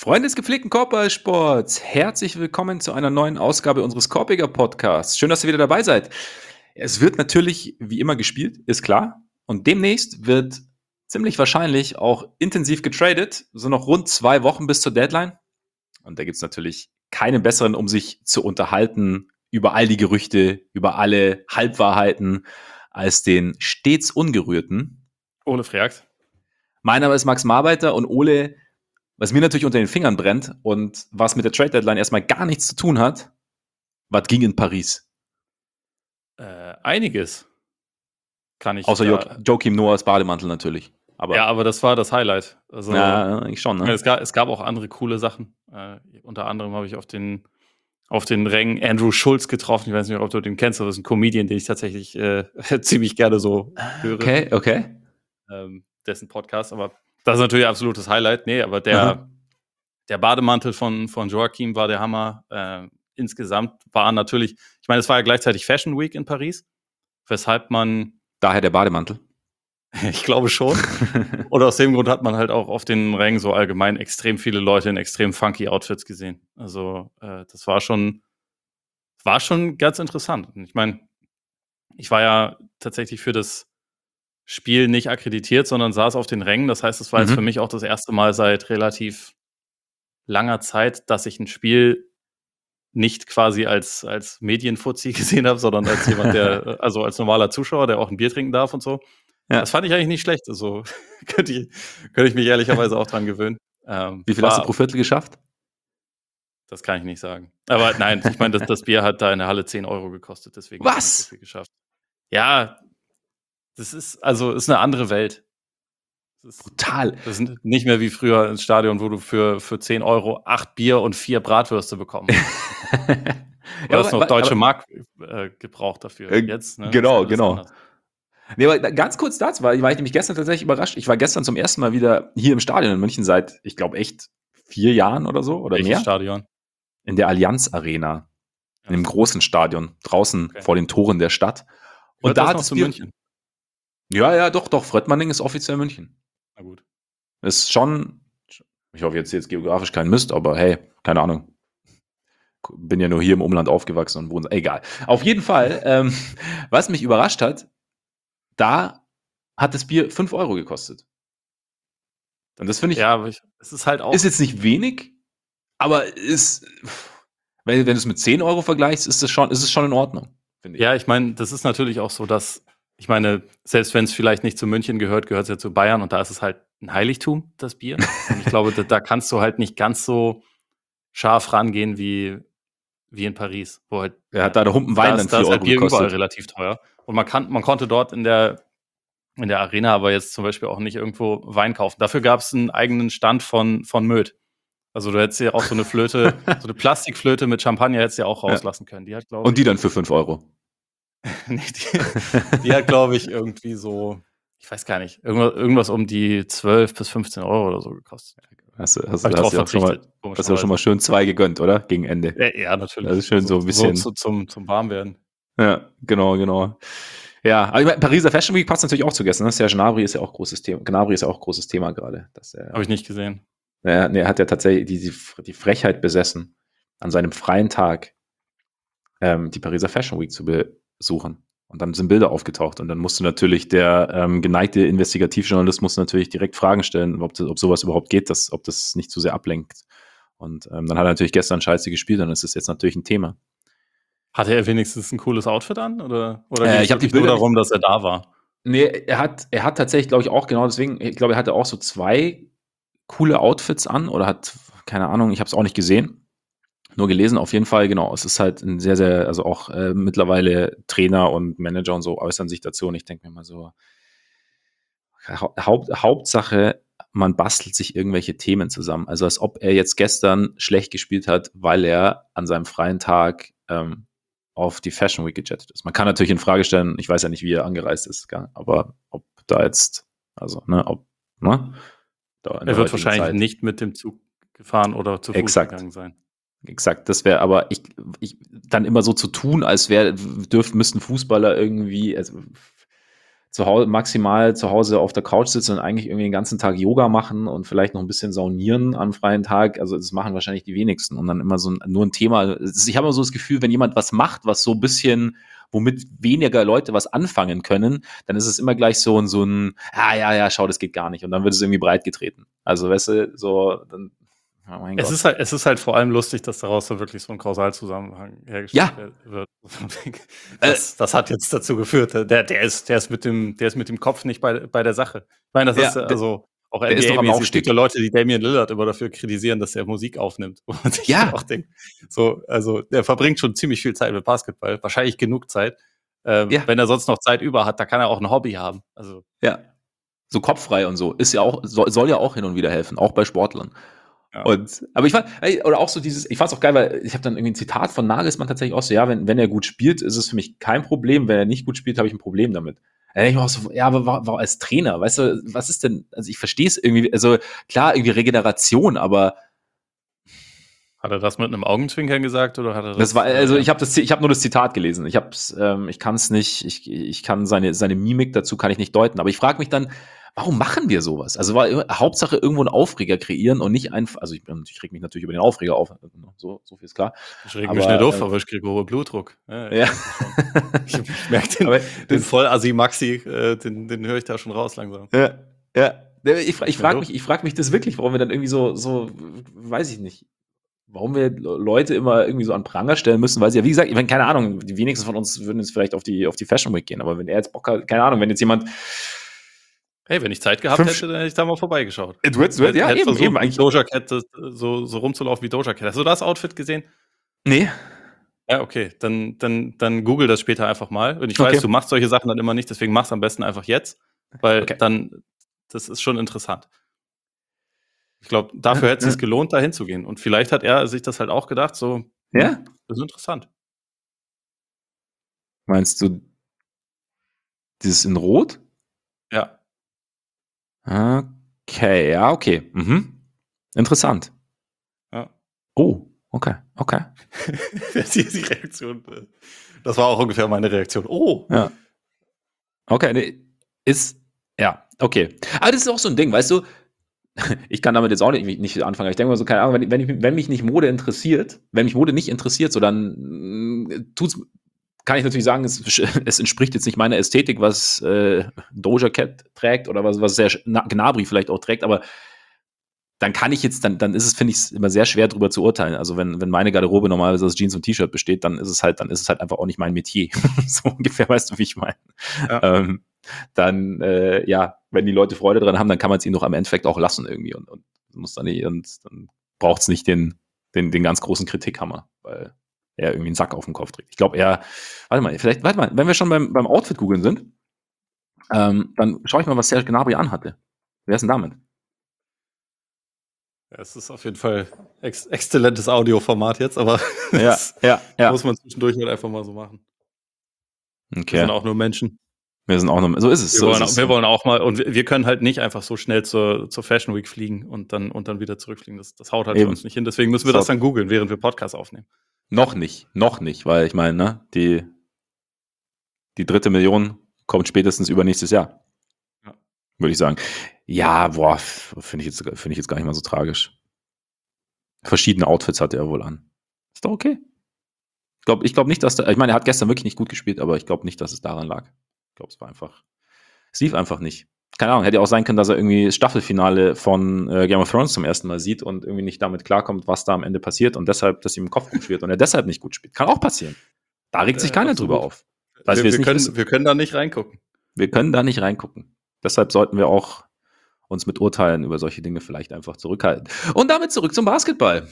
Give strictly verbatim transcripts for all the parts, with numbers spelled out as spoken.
Freunde des gepflegten Korbballsports, herzlich willkommen zu einer neuen Ausgabe unseres Korbiger Podcasts. Schön, dass ihr wieder dabei seid. Es wird natürlich wie immer gespielt, ist klar. Und demnächst wird ziemlich wahrscheinlich auch intensiv getradet. So noch rund zwei Wochen bis zur Deadline. Und da gibt es natürlich keinen besseren, um sich zu unterhalten über all die Gerüchte, über alle Halbwahrheiten, als den stets ungerührten Ole Freaks. Mein Name ist Max Marbeiter und Ole, was mir natürlich unter den Fingern brennt und was mit der Trade Deadline erstmal gar nichts zu tun hat, was ging in Paris? Äh, einiges kann ich. Außer da, jo- Joachim Noahs Bademantel natürlich. Aber ja, aber das war das Highlight. Also, ja, ich schon, ne? es, gab, es gab auch andere coole Sachen. Äh, unter anderem habe ich auf den, auf den Rängen Andrew Schulz getroffen. Ich weiß nicht, ob du den kennst, aber das ist ein Comedian, den ich tatsächlich äh, ziemlich gerne so höre. Okay, okay. Ähm, dessen Podcast, aber das ist natürlich absolutes Highlight. Nee, aber der, Aha. der Bademantel von, von Joachim war der Hammer. Äh, insgesamt war natürlich, ich meine, es war ja gleichzeitig Fashion Week in Paris, weshalb man, Daher der Bademantel. ich glaube schon, oder aus dem Grund hat man halt auch auf den Rängen so allgemein extrem viele Leute in extrem funky Outfits gesehen. Also äh, das war schon, war schon ganz interessant. Und ich meine, ich war ja tatsächlich für das Spiel nicht akkreditiert, sondern saß auf den Rängen. Das heißt, es war jetzt Mhm. für mich auch das erste Mal seit relativ langer Zeit, dass ich ein Spiel nicht quasi als, als Medienfuzzi gesehen habe, sondern als jemand, der, also als normaler Zuschauer, der auch ein Bier trinken darf und so. Ja. Das fand ich eigentlich nicht schlecht. Also könnte ich, könnte ich mich ehrlicherweise auch dran gewöhnen. Ähm, Wie viel war, hast du pro Viertel geschafft? Das kann ich nicht sagen. Aber nein, ich meine, das, das Bier hat da in der Halle zehn Euro gekostet, deswegen habe ich nicht Was? so viel geschafft. Ja, das ist, also ist eine andere Welt. Das ist, Brutal. das ist nicht mehr wie früher ins Stadion, wo du für, für zehn Euro acht Bier und vier Bratwürste bekommen hast. Du Ja, hast aber- noch deutsche aber- Mark äh, gebraucht dafür. Äh, Jetzt, ne? genau, ist alles genau. anders. Nee, aber ganz kurz dazu, weil war ich nämlich gestern tatsächlich überrascht. Ich war gestern zum ersten Mal wieder hier im Stadion in München seit, ich glaube, echt vier Jahren oder so oder Welches mehr. Stadion? In der Allianz Arena. In einem Ja. großen Stadion, draußen Okay. vor den Toren der Stadt. Und Gehört da das hat noch es zu Bier. München? Ja, ja, doch, doch. Fröttmanning ist offiziell München. Na gut. Ist schon, ich hoffe jetzt jetzt geografisch kein Mist, aber hey, keine Ahnung. Bin ja nur hier im Umland aufgewachsen und wohne. Egal. Auf jeden Fall, ähm, was mich überrascht hat, da hat das Bier fünf Euro gekostet. Und das finde ich, Ja, aber ich, es ist halt auch. ist jetzt nicht wenig, aber ist, wenn, wenn du es mit zehn Euro vergleichst, ist es schon, ist es schon in Ordnung, finde ich. Ja, ich meine, das ist natürlich auch so, dass, ich meine, selbst wenn es vielleicht nicht zu München gehört, gehört es ja zu Bayern und da ist es halt ein Heiligtum, das Bier. Und ich glaube, da, da kannst du halt nicht ganz so scharf rangehen wie, wie in Paris, wo halt Er hat da der Humpen Wein da dann ist, da vier ist halt Euro Bier überall gekostet. relativ teuer. Und man kann, man konnte dort in der, in der Arena aber jetzt zum Beispiel auch nicht irgendwo Wein kaufen. Dafür gab es einen eigenen Stand von, von Möd. Also du hättest ja auch so eine Flöte, so eine Plastikflöte mit Champagner hättest du ja auch Ja. rauslassen können. Die hat, glaube Und die ich, dann für fünf Euro. nee, die, die hat, glaube ich, irgendwie so, ich weiß gar nicht, irgendwas, irgendwas um die zwölf bis fünfzehn Euro oder so gekostet. Hast du, hast, Hab du- ich hast drauf du auch schon mal, verzichtet, hast du auch schon mal komischerweise. schön zwei gegönnt, oder? Gegen Ende. Ja, ja, natürlich. Das ist schön so ein bisschen. So, zum, zum Warmwerden. Ja, genau, genau. Ja, aber ich meine, Pariser Fashion Week passt natürlich auch zu gestern. Ne? Serge Gnabry ist ja auch großes Thema. Gnabry ist ja auch großes Thema gerade. Dass er, Habe ich nicht gesehen. er, er hat ja tatsächlich die, die, die Frechheit besessen, an seinem freien Tag ähm, die Pariser Fashion Week zu besuchen. Und dann sind Bilder aufgetaucht. Und dann musste natürlich der ähm, geneigte Investigativjournalist muss natürlich direkt Fragen stellen, ob, das, ob sowas überhaupt geht, dass, ob das nicht zu sehr ablenkt. Und ähm, dann hat er natürlich gestern Scheiße gespielt, dann ist es jetzt natürlich ein Thema. Hatte er wenigstens ein cooles Outfit an? Oder, oder Äh, ging ich es hab die wirklich nur Bilder darum, dass er da war? Nee, er hat, er hat tatsächlich, glaube ich, auch genau deswegen, ich glaube, er hatte auch so zwei coole Outfits an oder hat, keine Ahnung, ich habe es auch nicht gesehen, nur gelesen, auf jeden Fall, genau. Es ist halt ein sehr, sehr, also auch äh, mittlerweile Trainer und Manager und so äußern sich dazu und ich denke mir mal so, Haupt, Hauptsache, man bastelt sich irgendwelche Themen zusammen. Also als ob er jetzt gestern schlecht gespielt hat, weil er an seinem freien Tag ähm, auf die Fashion Week gejettet ist. Man kann natürlich in Frage stellen, ich weiß ja nicht, wie er angereist ist, gell, aber ob da jetzt, also, ne, ob, ne? Da in der Er wird heutigen wahrscheinlich Zeit. nicht mit dem Zug gefahren oder zu Fuß Exakt. gegangen sein. Exakt, das wäre aber, ich, ich, dann immer so zu tun, als wäre, dürfen, müssten Fußballer irgendwie, also, zu Hause, maximal zu Hause auf der Couch sitzen und eigentlich irgendwie den ganzen Tag Yoga machen und vielleicht noch ein bisschen saunieren am freien Tag. Also das machen wahrscheinlich die wenigsten. Und dann immer so ein, nur ein Thema. Ich habe immer so das Gefühl, wenn jemand was macht, was so ein bisschen, womit weniger Leute was anfangen können, dann ist es immer gleich so ein, so ein, ah ja, ja, schau, das geht gar nicht. Und dann wird es irgendwie breit getreten. Also weißt du, so, dann, oh mein Es Gott. ist halt es ist halt vor allem lustig, dass daraus so wirklich so 'n Kausalzusammenhang hergestellt Ja, wer wird. äh, Das das hat jetzt dazu geführt, äh, der der ist der ist mit dem der ist mit dem Kopf nicht bei bei der Sache. Ich meine, das ja, ist, äh, der, also auch der ist noch am N B A-mäßig. Es gibt ja Aufstieg. Leute, die Damian Lillard immer dafür kritisieren, dass er Musik aufnimmt, wo man sich dann Ja, auch denkt, so, also, der verbringt schon ziemlich viel Zeit mit Basketball, wahrscheinlich genug Zeit. Ähm, ja, wenn er sonst noch Zeit über hat, da kann er auch 'n Hobby haben. Also, ja. So kopffrei und so. Ist ja auch, soll, soll ja auch hin und wieder helfen, auch bei Sportlern. ja. Und, aber ich fand, ey, oder auch so dieses, ich fand's auch geil, weil ich habe dann irgendwie ein Zitat von Nagelsmann tatsächlich auch so, ja, wenn, wenn er gut spielt, ist es für mich kein Problem. Wenn er nicht gut spielt, habe ich ein Problem damit. Da denk ich mir auch so, ja, aber war, war als Trainer, weißt du, was ist denn, also ich verstehe es irgendwie, also klar, irgendwie Regeneration, aber Hat er das mit 'nem Augenzwinkern gesagt oder hat er das war, das, äh, also ich ernst habe das, ich habe nur das Zitat gelesen. Ich hab's, ähm, ich kann es nicht, ich, ich kann seine, seine Mimik dazu kann ich nicht deuten. Aber ich frage mich dann, warum machen wir sowas? Also war Hauptsache irgendwo einen Aufreger kreieren und nicht einfach, also ich, ich reg mich natürlich über den Aufreger auf, so, so viel ist klar. Ich rege mich nicht Aber auf, äh, aber ich kriege hohen Blutdruck. Ja, ich ja, merke das schon. Ich ich merke den aber den das, Vollassi Maxi, äh, den den höre ich da schon raus langsam. ja, ja. Ich, fra- Nicht ich mehr frage Luft. mich, ich frage mich das wirklich, warum wir dann irgendwie so, so, weiß ich nicht, warum wir Leute immer irgendwie so an Pranger stellen müssen, weil sie ja, wie gesagt, ich meine, keine Ahnung, die wenigsten von uns würden jetzt vielleicht auf die, auf die Fashion Week gehen, aber wenn er jetzt Bock hat, keine Ahnung, wenn jetzt jemand Hey, wenn ich Zeit gehabt fünf, hätte, dann hätte ich da mal vorbeigeschaut. du hättest, du hättest, Hätte ja, hätte eben, eben, versucht, wie eigentlich, Doja Cat das, äh, so so rumzulaufen wie Doja Cat. Hast du das Outfit gesehen? nee, Ja, okay, dann dann dann google das später einfach mal. Und ich weiß, okay, du machst solche Sachen dann immer nicht, deswegen mach's am besten einfach jetzt, weil okay. dann das ist schon interessant. Ich glaube, Ja, dafür hätte ja. sich's gelohnt, da hinzugehen. Und vielleicht hat er sich das halt auch gedacht, so: „Hm, Ja? das ist interessant." Meinst du dieses in Rot? Ja. Okay, ja, okay. Mhm. Interessant. Ja. Oh, okay, okay. Die die Reaktion, äh, das war auch ungefähr meine Reaktion. „Oh!" Ja. Okay, ne, ist, ja, okay. Aber das ist auch so ein Ding, weißt du, ich kann damit jetzt auch nicht, nicht viel anfangen. Ich denke mal so, keine Ahnung, wenn, wenn, ich, wenn mich nicht Mode interessiert, wenn mich Mode nicht interessiert, so dann mm, tut's, kann ich natürlich sagen, es, es entspricht jetzt nicht meiner Ästhetik, was äh, Doja Cat trägt oder was, was sehr Gnabry vielleicht auch trägt, aber dann kann ich jetzt, dann, dann ist es, finde ich, immer sehr schwer darüber zu urteilen. Also wenn, wenn meine Garderobe normalerweise aus Jeans und T-Shirt besteht, dann ist es halt, dann ist es halt einfach auch nicht mein Metier. So ungefähr, weißt du, wie ich meine. Ja. Ähm, dann, äh, ja, wenn die Leute Freude dran haben, dann kann man es ihnen doch am Endeffekt auch lassen irgendwie und, und muss dann nicht, und dann braucht es nicht den, den, den ganz großen Kritikhammer, weil er irgendwie einen Sack auf dem Kopf trägt. Ich glaube eher, warte mal, vielleicht, warte mal, wenn wir schon beim, beim Outfit googeln sind, ähm, dann schaue ich mal, was Serge Gnabry anhatte. Wer ist denn damit? Ja, es ist auf jeden Fall ex exzellentes Audioformat jetzt, aber Ja, das ja, muss ja. man zwischendurch halt einfach mal so machen. Wir sind Okay. auch nur Menschen. Wir sind auch noch, so ist es, Wir so ist wollen es. au wir wollen auch mal und wir wir können halt nicht einfach so schnell zur zur Fashion Week fliegen und dann und dann wieder zurückfliegen. Das das haut halt für uns Eben. nicht hin. Deswegen müssen wir So, das dann googeln, während wir Podcast aufnehmen. noch nicht, noch nicht, weil ich meine, ne, die, die dritte Million kommt spätestens übernächstes Jahr, Ja. würde ich sagen. Ja, boah, finde ich jetzt, finde ich jetzt gar nicht mal so tragisch. Verschiedene Outfits hatte er wohl an. Ist doch okay. Ich glaube, ich glaube nicht, dass da, ich meine, er hat gestern wirklich nicht gut gespielt, aber ich glaube nicht, dass es daran lag. Ich glaube, es war einfach, es lief einfach nicht. Keine Ahnung, hätte ja auch sein können, dass er irgendwie das Staffelfinale von äh, Game of Thrones zum ersten Mal sieht und irgendwie nicht damit klarkommt, was da am Ende passiert und deshalb, dass ihm im Kopf rumschwirrt und er deshalb nicht gut spielt. Kann auch passieren. Da regt sich Äh, keiner drüber absolut. auf. Weil wir Wir es wir nicht können wissen. wir können da nicht reingucken. Wir können da nicht reingucken. Deshalb sollten wir auch uns mit Urteilen über solche Dinge vielleicht einfach zurückhalten. Und damit zurück zum Basketball.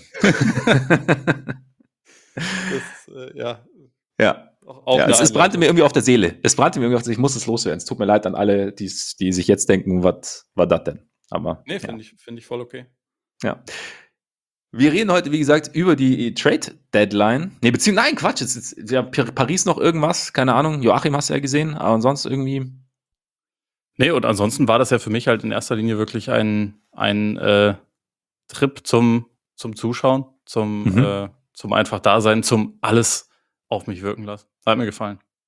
Das, äh, ja, Ja. auch auch Ja, 'ne es, es brannte Einleitung. mir irgendwie auf der Seele. Es brannte mir irgendwie auf der Seele. Ich muss es loswerden. Es tut mir leid an alle, die's, die sich jetzt denken, was war das denn? Aber Ne, ja. finde ich finde ich voll okay. ja. Wir reden heute, wie gesagt, über die Trade-Deadline. Nee, beziehungsweise, nein, Quatsch. Jetzt ist ja Paris noch irgendwas. Keine Ahnung. Joachim hast du ja gesehen. Aber sonst irgendwie. Ne, und ansonsten war das ja für mich halt in erster Linie wirklich ein ein, äh, Trip zum zum Zuschauen, zum, Mhm. äh zum einfach Dasein, zum alles auf mich wirken lassen. Hat mir gefallen.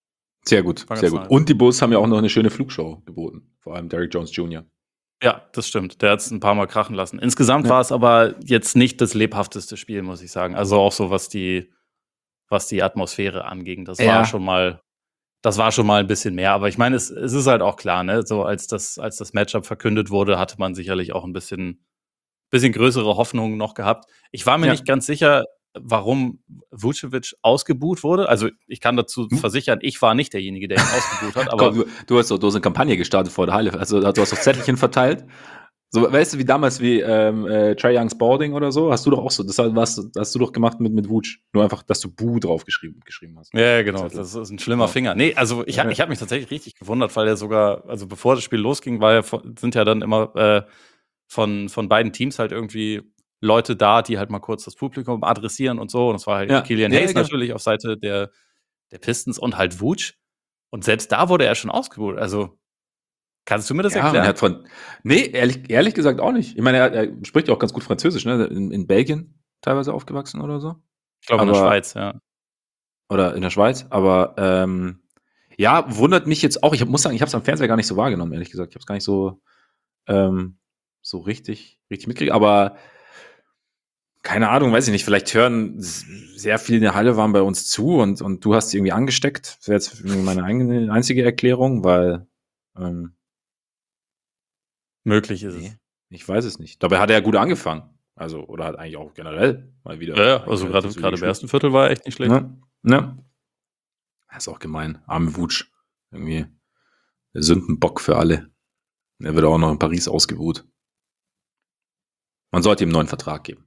Sehr gut, War sehr ganz gut. nice. Und die Bulls haben ja auch noch eine schöne Flugshow geboten, vor allem Derrick Jones Junior Ja, das stimmt. Der hat es ein paar Mal krachen lassen. Insgesamt Ja. war es aber jetzt nicht das lebhafteste Spiel, muss ich sagen. Also auch so, was die, was die Atmosphäre anging. Das Ja. war schon mal, das war schon mal ein bisschen mehr. Aber ich meine, es, es ist halt auch klar, ne? So als das, als das Matchup verkündet wurde, hatte man sicherlich auch ein bisschen, bisschen größere Hoffnungen noch gehabt. Ich war mir Ja. nicht ganz sicher, warum Vucevic ausgebuht wurde. Also ich kann dazu Hm. versichern, ich war nicht derjenige, der ihn ausgebuht hat. Aber Komm, du, du hast doch du hast eine Kampagne gestartet vor der Halle. Also du hast doch Zettelchen verteilt. So, weißt du, wie damals wie ähm, äh, Trae Young Spalding oder so, hast du doch auch so, das hast, hast du doch gemacht mit, mit Vuce. Nur einfach, dass du Bu drauf geschrieben, geschrieben hast. ja, genau, Zettel. das ist ein schlimmer Ja. Finger. Nee, also ich, ha- ich habe mich tatsächlich richtig gewundert, weil er sogar, also bevor das Spiel losging, war ja, von- sind ja dann immer äh, von, von beiden Teams halt irgendwie Leute da, die halt mal kurz das Publikum adressieren und so. Und das war halt Ja. Killian Ja, Hayes ja, natürlich auf Seite der, der Pistons und halt Vooch. Und selbst da wurde er schon ausgebucht. Also kannst du mir das Ja, und er erklären? hat von. Nee, ehrlich, ehrlich gesagt auch nicht. Ich meine, er, er spricht ja auch ganz gut Französisch, ne? In, in Belgien teilweise aufgewachsen oder so. Ich glaube in der aber- Schweiz, ja. Oder in der Schweiz. Aber ähm, ja, wundert mich jetzt auch. Ich muss sagen, ich habe es am Fernseher gar nicht so wahrgenommen, ehrlich gesagt. Ich habe es gar nicht so, ähm, so richtig, richtig mitgekriegt. Aber keine Ahnung, weiß ich nicht. Vielleicht hören s- sehr viele in der Halle waren bei uns zu und, und du hast sie irgendwie angesteckt. Das wäre jetzt meine eigene, einzige Erklärung, weil ähm, Möglich ist nee, es. ich weiß es nicht. Dabei hat er ja gut angefangen. Also, oder hat eigentlich auch generell mal wieder. Ja, ja, eigentlich also relativ gerade solide gerade im gespielt. ersten Viertel war er echt nicht schlecht. Ne? Ne? Das ist auch gemein. Arme Wutsch. Irgendwie der Sündenbock für alle. Er wird auch noch in Paris ausgebuht. Man sollte ihm einen neuen Vertrag geben.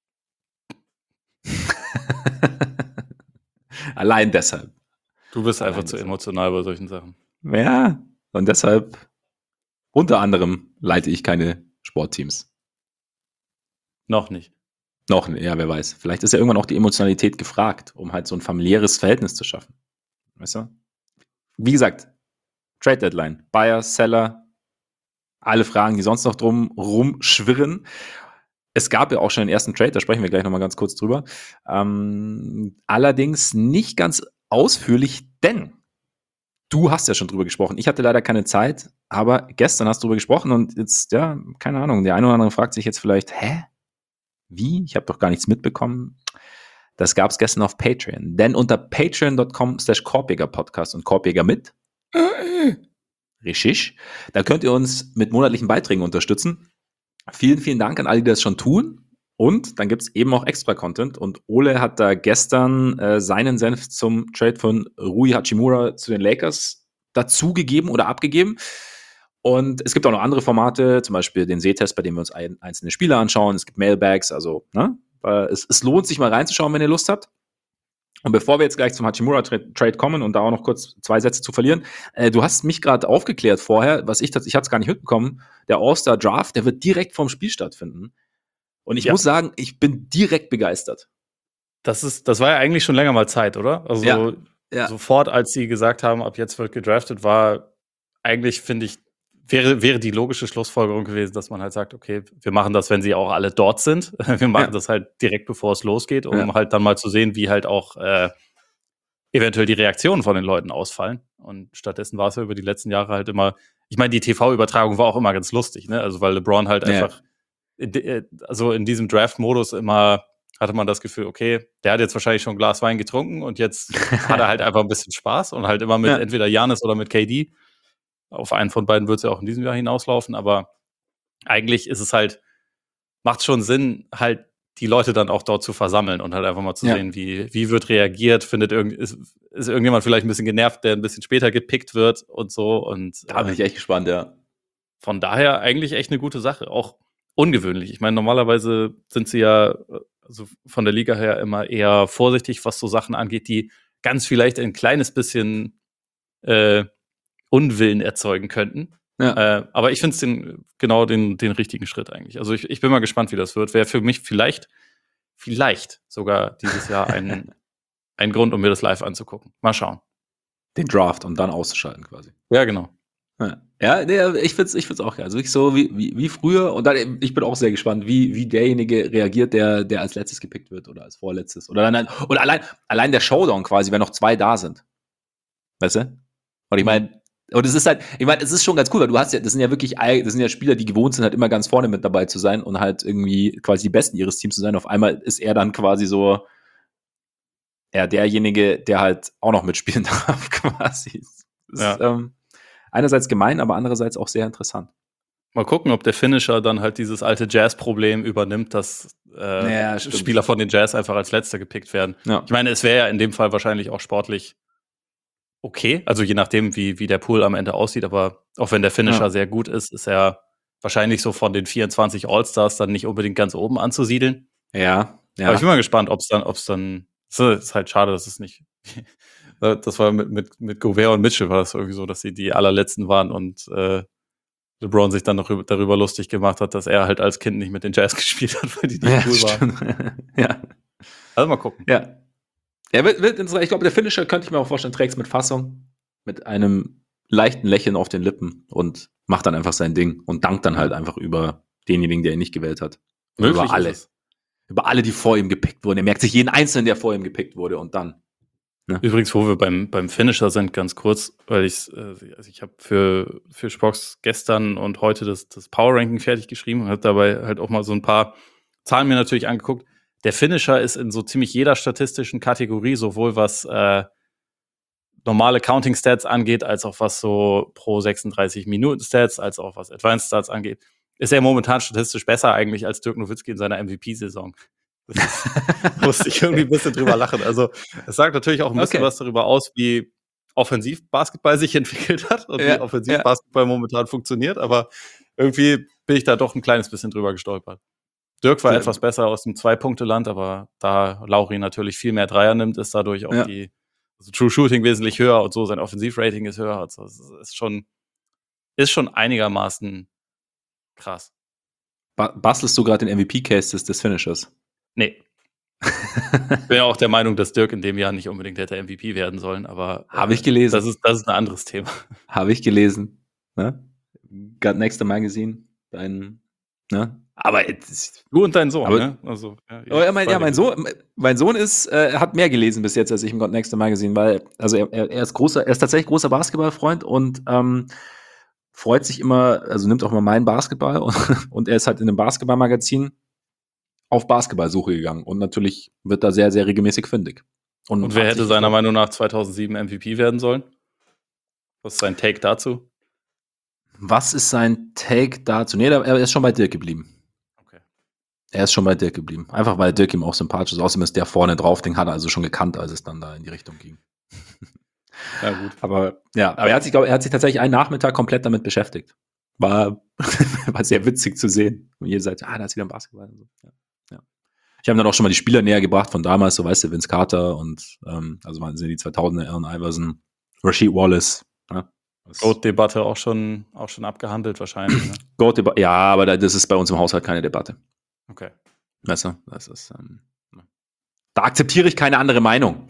Allein deshalb. Du bist Allein einfach zu deshalb. emotional bei solchen Sachen. Ja, und deshalb unter anderem leite ich keine Sportteams. Noch nicht. Noch, ja, wer weiß. Vielleicht ist ja irgendwann auch die Emotionalität gefragt, um halt so ein familiäres Verhältnis zu schaffen. Weißt du? Wie gesagt, Trade Deadline, Buyer, Seller, alle Fragen, die sonst noch drum rumschwirren. Es gab ja auch schon den ersten Trade, da sprechen wir gleich nochmal ganz kurz drüber. Ähm, allerdings nicht ganz ausführlich, denn du hast ja schon drüber gesprochen. Ich hatte leider keine Zeit, aber gestern hast du drüber gesprochen und jetzt, ja, keine Ahnung, der eine oder andere fragt sich jetzt vielleicht, hä? Wie? Ich habe doch gar nichts mitbekommen. Das gab es gestern auf Patreon. Denn unter patreon.com slash Korbjäger Podcast und Korbjäger mit Richtig. Da könnt ihr uns mit monatlichen Beiträgen unterstützen. Vielen, vielen Dank an alle, die das schon tun. Und dann gibt es eben auch Extra-Content. Und Ole hat da gestern äh, seinen Senf zum Trade von Rui Hachimura zu den Lakers dazugegeben oder abgegeben. Und es gibt auch noch andere Formate, zum Beispiel den Sehtest, bei dem wir uns ein, einzelne Spieler anschauen. Es gibt Mailbags, also ne? es, es lohnt sich mal reinzuschauen, wenn ihr Lust habt. Und bevor wir jetzt gleich zum Hachimura-Trade kommen und da auch noch kurz zwei Sätze zu verlieren, äh, du hast mich gerade aufgeklärt vorher, was ich tatsächlich, ich hatte es gar nicht mitbekommen, der All-Star-Draft, der wird direkt vorm Spiel stattfinden. Und ich Ja. muss sagen, ich bin direkt begeistert. Das ist, das war ja eigentlich schon länger mal Zeit, oder? Also Ja, ja. sofort, als sie gesagt haben, ab jetzt wird gedraftet, war eigentlich, finde ich, wäre, wäre die logische Schlussfolgerung gewesen, dass man halt sagt, okay, wir machen das, wenn sie auch alle dort sind. Wir machen Ja. das halt direkt, bevor es losgeht, um Ja. halt dann mal zu sehen, wie halt auch äh, eventuell die Reaktionen von den Leuten ausfallen. Und stattdessen war es ja über die letzten Jahre halt immer, ich meine, die T V-Übertragung war auch immer ganz lustig, ne? Also weil LeBron halt Ja. einfach, also in diesem Draft-Modus immer hatte man das Gefühl, okay, der hat jetzt wahrscheinlich schon ein Glas Wein getrunken und jetzt hat er halt einfach ein bisschen Spaß und halt immer mit Ja. entweder Giannis oder mit K D. Auf einen von beiden wird es ja auch in diesem Jahr hinauslaufen, aber eigentlich ist es halt, macht schon Sinn, halt die Leute dann auch dort zu versammeln und halt einfach mal zu Ja. sehen, wie, wie wird reagiert, findet irgend, ist, ist irgendjemand vielleicht ein bisschen genervt, der ein bisschen später gepickt wird und so. Und Da bin ich echt gespannt, ja. von daher eigentlich echt eine gute Sache. Auch ungewöhnlich. Ich meine, normalerweise sind sie ja also von der Liga her immer eher vorsichtig, was so Sachen angeht, die ganz vielleicht ein kleines bisschen äh, Unwillen erzeugen könnten. Ja. Äh, aber ich finde es den, genau den, den richtigen Schritt eigentlich. Also ich, ich bin mal gespannt, wie das wird. Wäre für mich vielleicht, vielleicht sogar dieses Jahr ein, ein Grund, um mir das live anzugucken. Mal schauen. Den Draft und dann auszuschalten quasi. Ja, genau. Ja, ja nee, ich find's, ich find's auch geil. Also wirklich so wie, wie, wie früher. Und dann, ich bin auch sehr gespannt, wie, wie derjenige reagiert, der, der als letztes gepickt wird oder als vorletztes. Oder, dann, oder allein, allein der Showdown quasi, wenn noch zwei da sind. Weißt du? Und ich meine, und es ist halt, ich meine, es ist schon ganz cool, weil du hast ja, das sind ja wirklich, all- das sind ja Spieler, die gewohnt sind, halt immer ganz vorne mit dabei zu sein und halt irgendwie quasi die Besten ihres Teams zu sein. Auf einmal ist er dann quasi so, ja, derjenige, der halt auch noch mitspielen darf, quasi. Das ist Ja. ähm, einerseits gemein, aber andererseits auch sehr interessant. Mal gucken, ob der Finisher dann halt dieses alte Jazz-Problem übernimmt, dass äh, Ja, stimmt. Spieler von den Jazz einfach als Letzter gepickt werden. Ja. Ich meine, es wäre ja in dem Fall wahrscheinlich auch sportlich okay, also je nachdem, wie, wie der Pool am Ende aussieht, aber auch wenn der Finisher Ja. sehr gut ist, ist er wahrscheinlich so von den vierundzwanzig All-Stars dann nicht unbedingt ganz oben anzusiedeln. Ja, ja. Aber ich bin mal gespannt, ob es dann, ob es dann, es ist halt schade, dass es nicht, das war mit, mit, mit Gobert und Mitchell war das irgendwie so, dass sie die allerletzten waren und äh, LeBron sich dann noch rüber- darüber lustig gemacht hat, dass er halt als Kind nicht mit den Jazz gespielt hat, weil die nicht ja, cool waren. stimmt. ja. Also mal gucken. Ja. Ja, wird, wird interessant. Ich glaube, der Finisher könnte ich mir auch vorstellen, trägt es mit Fassung, mit einem leichten Lächeln auf den Lippen und macht dann einfach sein Ding und dankt dann halt einfach über denjenigen, der ihn nicht gewählt hat. Und Möglich über alle. ist es. Über alle, die vor ihm gepickt wurden. Er merkt sich jeden Einzelnen, der vor ihm gepickt wurde und dann. Übrigens, wo wir beim, beim Finisher sind, ganz kurz, weil ich, äh, also ich habe für, für Spox gestern und heute das, das Power Ranking fertig geschrieben und habe dabei halt auch mal so ein paar Zahlen mir natürlich angeguckt. Der Finisher ist in so ziemlich jeder statistischen Kategorie, sowohl was äh, normale Counting Stats angeht, als auch was so pro sechsunddreißig Minuten Stats, als auch was Advanced Stats angeht, ist er momentan statistisch besser eigentlich als Dirk Nowitzki in seiner M V P-Saison. Da musste ich irgendwie ein bisschen drüber lachen. Also, es sagt natürlich auch ein bisschen Okay. was darüber aus, wie offensiv Basketball sich entwickelt hat und Ja, wie offensiv ja. Basketball momentan funktioniert, aber irgendwie bin ich da doch ein kleines bisschen drüber gestolpert. Dirk war Sehr etwas gut. besser aus dem Zwei-Punkte-Land, aber da Lauri natürlich viel mehr Dreier nimmt, ist dadurch auch Ja. die also True Shooting wesentlich höher und so, sein Offensivrating ist höher. Also, es ist schon, ist schon einigermaßen krass. Ba- Bastelst du gerade den M V P-Case des, des Finishers? Nee. Ich bin ja auch der Meinung, dass Dirk in dem Jahr nicht unbedingt hätte M V P werden sollen, aber Habe ich gelesen. Das ist, das ist ein anderes Thema. Habe ich gelesen. Ne? Got Next to Magazine. Dein, ne? Aber jetzt, Du und dein Sohn, aber, ne? Also, ja, oh, ja, mein, ja, mein Sohn, mein Sohn ist, äh, hat mehr gelesen bis jetzt als ich im Got Next to Magazine, weil, also er, er ist großer, er ist tatsächlich großer Basketballfreund und ähm, freut sich immer, also nimmt auch immer meinen Basketball und, und er ist halt in einem Basketballmagazin auf Basketballsuche gegangen und natürlich wird da sehr, sehr regelmäßig fündig. Und, und wer hat hätte sich, seiner glaub, Meinung nach zweitausendsieben M V P werden sollen? Was ist sein Take dazu? Was ist sein Take dazu? Nee, er ist schon bei Dirk geblieben. Okay. Er ist schon bei Dirk geblieben. Einfach weil Dirk ihm auch sympathisch ist. Außerdem ist der vorne drauf, den hat er also schon gekannt, als es dann da in die Richtung ging. Ja, gut. Aber ja, aber er hat sich, glaub, er hat sich tatsächlich einen Nachmittag komplett damit beschäftigt. War, war sehr witzig zu sehen. Und ihr seid, ah, da ist wieder ein Basketball. Und so. Ja, ja. Ich habe dann auch schon mal die Spieler näher gebracht von damals, so weißt du, Vince Carter und ähm, also waren sie die zweitausender, Allen Iverson, Rasheed Wallace. Ja, Goat-Debatte auch schon, auch schon abgehandelt wahrscheinlich. Ne? Goat-Debatte, ja, aber da, das ist bei uns im Haushalt keine Debatte. Okay. Weißt du, das ist, ähm, da akzeptiere ich keine andere Meinung.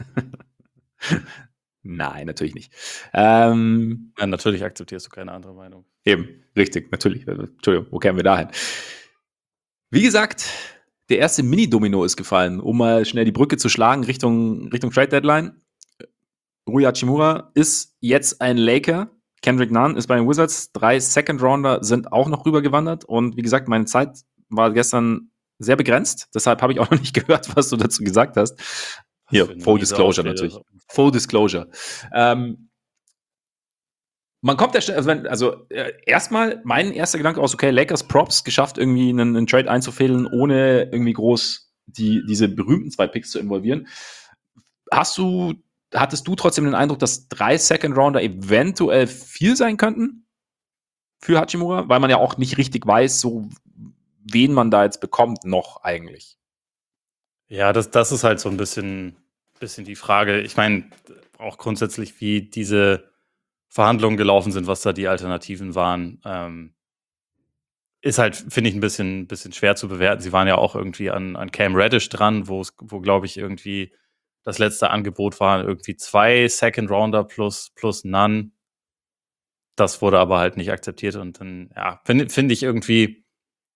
Nein, natürlich nicht. Ähm, ja, natürlich akzeptierst du keine andere Meinung. Eben, richtig, natürlich. Entschuldigung, wo kämen wir dahin? Wie gesagt, der erste Mini-Domino ist gefallen, um mal schnell die Brücke zu schlagen Richtung, Richtung Trade-Deadline. Rui Hachimura ist jetzt ein Laker. Kendrick Nunn ist bei den Wizards. Drei Second-Rounder sind auch noch rübergewandert. Und wie gesagt, meine Zeit war gestern sehr begrenzt. Deshalb habe ich auch noch nicht gehört, was du dazu gesagt hast. Hier, Full Disclosure natürlich. Full Disclosure. Ähm, man kommt ja schnell, also, wenn, also äh, erstmal, mein erster Gedanke aus, okay, Lakers Props geschafft, irgendwie einen, einen Trade einzufädeln, ohne irgendwie groß die, diese berühmten zwei Picks zu involvieren. Hast du, hattest du trotzdem den Eindruck, dass drei Second Rounder eventuell viel sein könnten für Hachimura? Weil man ja auch nicht richtig weiß, so wen man da jetzt bekommt noch eigentlich. Ja, das, das ist halt so ein bisschen, bisschen die Frage. Ich meine, auch grundsätzlich, wie diese Verhandlungen gelaufen sind, was da die Alternativen waren, ähm, ist halt, finde ich, ein bisschen, bisschen schwer zu bewerten. Sie waren ja auch irgendwie an, an Cam Reddish dran, wo, wo glaube ich, irgendwie das letzte Angebot waren irgendwie zwei Second Rounder plus, plus None. Das wurde aber halt nicht akzeptiert und dann, ja, finde find ich irgendwie,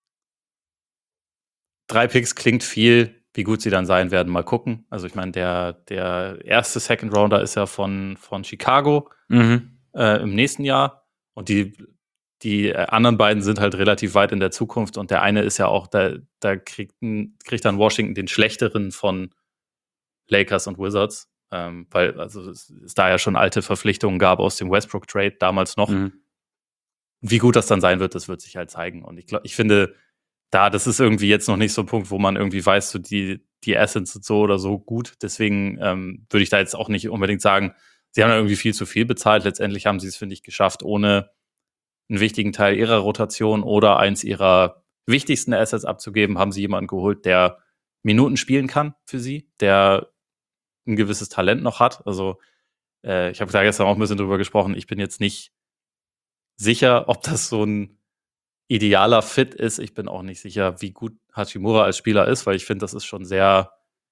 drei Picks klingt viel. Wie gut sie dann sein werden, mal gucken. Also ich meine, der, der erste Second Rounder ist ja von, von Chicago. Mhm. äh, im nächsten Jahr. Und die, die äh, anderen beiden sind halt relativ weit in der Zukunft. Und der eine ist ja auch, da, da kriegt, ein, kriegt dann Washington den schlechteren von Lakers und Wizards. Ähm, weil also es, es da ja schon alte Verpflichtungen gab aus dem Westbrook-Trade damals noch. Mhm. Wie gut das dann sein wird, das wird sich halt zeigen. Und ich glaube, ich finde, da, das ist irgendwie jetzt noch nicht so ein Punkt, wo man irgendwie weiß, so die, die Assets sind so oder so gut. Deswegen ähm, würde ich da jetzt auch nicht unbedingt sagen, sie haben da irgendwie viel zu viel bezahlt. Letztendlich haben sie es, finde ich, geschafft, ohne einen wichtigen Teil ihrer Rotation oder eins ihrer wichtigsten Assets abzugeben, haben sie jemanden geholt, der Minuten spielen kann für sie, der ein gewisses Talent noch hat. Also äh, ich habe da gestern auch ein bisschen drüber gesprochen. Ich bin jetzt nicht sicher, ob das so ein idealer Fit ist. Ich bin auch nicht sicher, wie gut Hachimura als Spieler ist, weil ich finde, das ist schon sehr,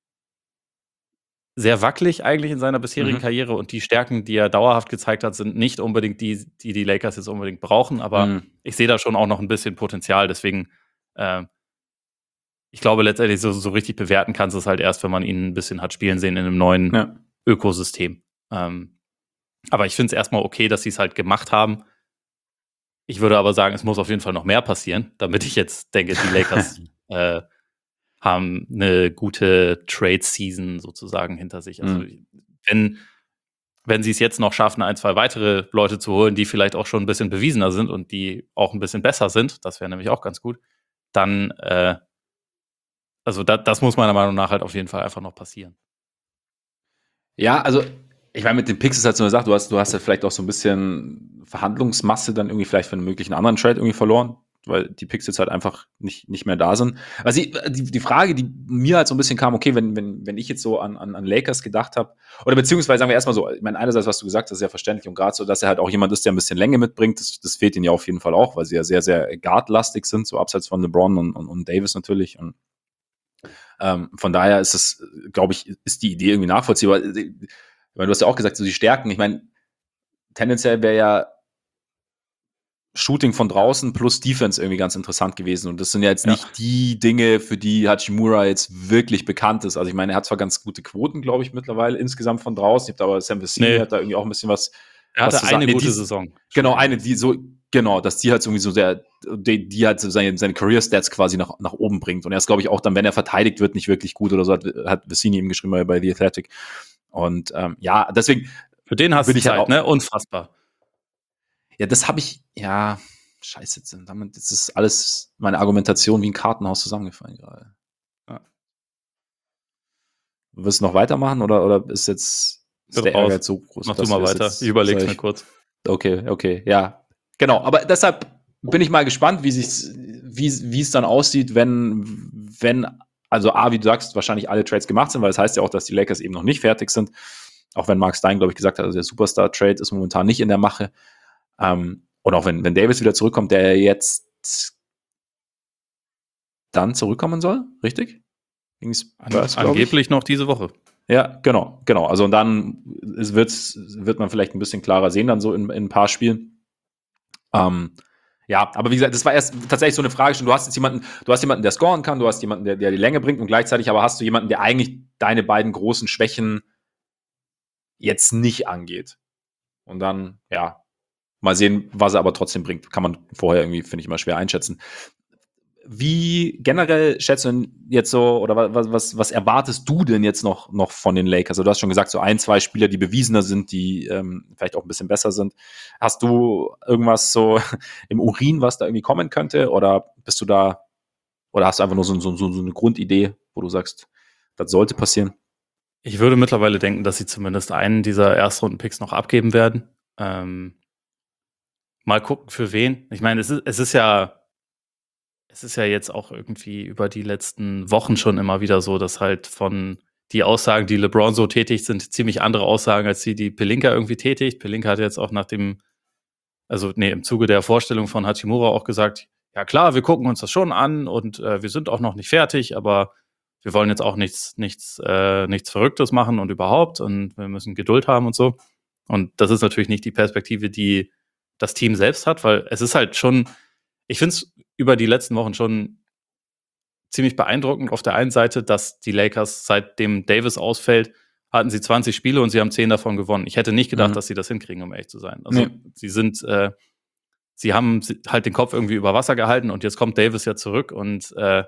sehr wackelig eigentlich in seiner bisherigen Mhm. Karriere. Und die Stärken, die er dauerhaft gezeigt hat, sind nicht unbedingt die, die die Lakers jetzt unbedingt brauchen. Aber Mhm. ich sehe da schon auch noch ein bisschen Potenzial. Deswegen, äh, ich glaube, letztendlich so, so richtig bewerten kannst du es halt erst, wenn man ihn ein bisschen hat spielen sehen in einem neuen Ja. Ökosystem. Ähm, aber ich finde es erstmal okay, dass sie es halt gemacht haben. Ich würde aber sagen, es muss auf jeden Fall noch mehr passieren, damit ich jetzt denke, die Lakers äh, haben eine gute Trade-Season sozusagen hinter sich. Also Mhm. wenn, wenn sie es jetzt noch schaffen, ein, zwei weitere Leute zu holen, die vielleicht auch schon ein bisschen bewiesener sind und die auch ein bisschen besser sind, das wäre nämlich auch ganz gut, dann, äh, also da, das muss meiner Meinung nach halt auf jeden Fall einfach noch passieren. Ja, also ich meine, mit den Picks ist halt so eine Sache, du hast, du hast ja vielleicht auch so ein bisschen Verhandlungsmasse dann irgendwie vielleicht für einen möglichen anderen Trade irgendwie verloren, weil die Picks jetzt halt einfach nicht, nicht mehr da sind. Also die, die, die Frage, die mir halt so ein bisschen kam, okay, wenn, wenn, wenn ich jetzt so an, an, an Lakers gedacht habe, oder beziehungsweise sagen wir erstmal so, ich meine, einerseits, was du gesagt hast, ist ja verständlich und gerade so, dass er halt auch jemand ist, der ein bisschen Länge mitbringt, das, das fehlt ihnen ja auf jeden Fall auch, weil sie ja sehr, sehr guardlastig sind, so abseits von LeBron und, und, und Davis natürlich und ähm, von daher ist es, glaube ich, ist die Idee irgendwie nachvollziehbar. Ich meine, du hast ja auch gesagt, so die Stärken. Ich meine, tendenziell wäre ja Shooting von draußen plus Defense irgendwie ganz interessant gewesen. Und das sind ja jetzt Ja. nicht die Dinge, für die Hachimura jetzt wirklich bekannt ist. Also ich meine, er hat zwar ganz gute Quoten, glaube ich, mittlerweile insgesamt von draußen. Ich habe aber Sam Vecini Nee. hat da irgendwie auch ein bisschen was. Er was hatte zu sagen. eine Nee, gute die, Saison. Genau, eine, die so, genau, dass die halt irgendwie so sehr, die, die halt so seine, seine Career-Stats quasi nach, nach oben bringt. Und er ist, glaube ich, auch dann, wenn er verteidigt wird, nicht wirklich gut oder so, hat, hat Vecini ihm geschrieben bei The Athletic. Und ähm, ja, deswegen Für den hast bin du ich halt Zeit, auch. ne? Unfassbar. Ja, das habe ich, ja, scheiße, damit ist das alles meine Argumentation wie ein Kartenhaus zusammengefallen gerade. Ja. Willst du noch weitermachen oder, oder ist jetzt ist Bin der raus. Ehrgeiz so groß? Mach du dass mal wir das weiter. jetzt, Ich überleg's sag mir ich, kurz. Okay, okay, ja. Genau, aber deshalb bin ich mal gespannt, wie sich wie, wie es dann aussieht, wenn, wenn, also A, wie du sagst, wahrscheinlich alle Trades gemacht sind, weil das heißt ja auch, dass die Lakers eben noch nicht fertig sind. Auch wenn Mark Stein, glaube ich, gesagt hat, also der Superstar-Trade ist momentan nicht in der Mache. Ähm, und auch wenn, wenn Davis wieder zurückkommt, der jetzt dann zurückkommen soll, richtig? Gegen die An, Spurs, glaube ich. angeblich noch diese Woche. Ja, genau, genau. Also und dann es wird, wird man vielleicht ein bisschen klarer sehen, dann so in, in ein paar Spielen. Ähm, ja, aber wie gesagt, das war erst tatsächlich so eine Frage. Du hast jetzt jemanden, du hast jemanden, der scoren kann, du hast jemanden, der, der die Länge bringt und gleichzeitig aber hast du jemanden, der eigentlich deine beiden großen Schwächen jetzt nicht angeht. Und dann, ja, mal sehen, was er aber trotzdem bringt. Kann man vorher irgendwie, finde ich, immer schwer einschätzen. Wie generell schätzt du denn jetzt so, oder was, was, was erwartest du denn jetzt noch, noch von den Lakers? Also du hast schon gesagt, so ein, zwei Spieler, die bewiesener sind, die ähm, vielleicht auch ein bisschen besser sind. Hast du irgendwas so im Urin, was da irgendwie kommen könnte? Oder bist du da, oder hast du einfach nur so, so, so eine Grundidee, wo du sagst, das sollte passieren? Ich würde mittlerweile denken, dass sie zumindest einen dieser Erstrunden-Picks noch abgeben werden. Ähm, mal gucken, für wen. Ich meine, es ist, es ist ja, es ist ja jetzt auch irgendwie über die letzten Wochen schon immer wieder so, dass halt von die Aussagen, die LeBron so tätigt, sind ziemlich andere Aussagen, als die, die Pelinka irgendwie tätigt. Pelinka hat jetzt auch nach dem, also nee, im Zuge der Vorstellung von Hachimura auch gesagt, ja klar, wir gucken uns das schon an und äh, wir sind auch noch nicht fertig, aber wir wollen jetzt auch nichts, nichts, äh, nichts Verrücktes machen und überhaupt und wir müssen Geduld haben und so. Und das ist natürlich nicht die Perspektive, die das Team selbst hat, weil es ist halt schon, ich finde es über die letzten Wochen schon ziemlich beeindruckend auf der einen Seite, dass die Lakers, seitdem Davis ausfällt, hatten sie zwanzig Spiele und sie haben zehn davon gewonnen. Ich hätte nicht gedacht, Mhm. dass sie das hinkriegen, um ehrlich zu sein. Also Nee. sie sind, äh, sie haben si- halt den Kopf irgendwie über Wasser gehalten und jetzt kommt Davis ja zurück und äh,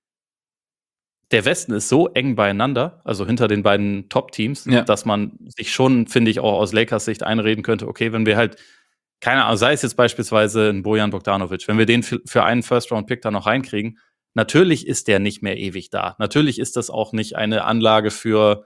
der Westen ist so eng beieinander, also hinter den beiden Top-Teams, Ja. dass man sich schon, finde ich, auch aus Lakers Sicht einreden könnte, okay, wenn wir halt, keine Ahnung, sei es jetzt beispielsweise ein Bojan Bogdanovic, wenn wir den für für einen First-Round-Pick da noch reinkriegen, natürlich ist der nicht mehr ewig da. Natürlich ist das auch nicht eine Anlage für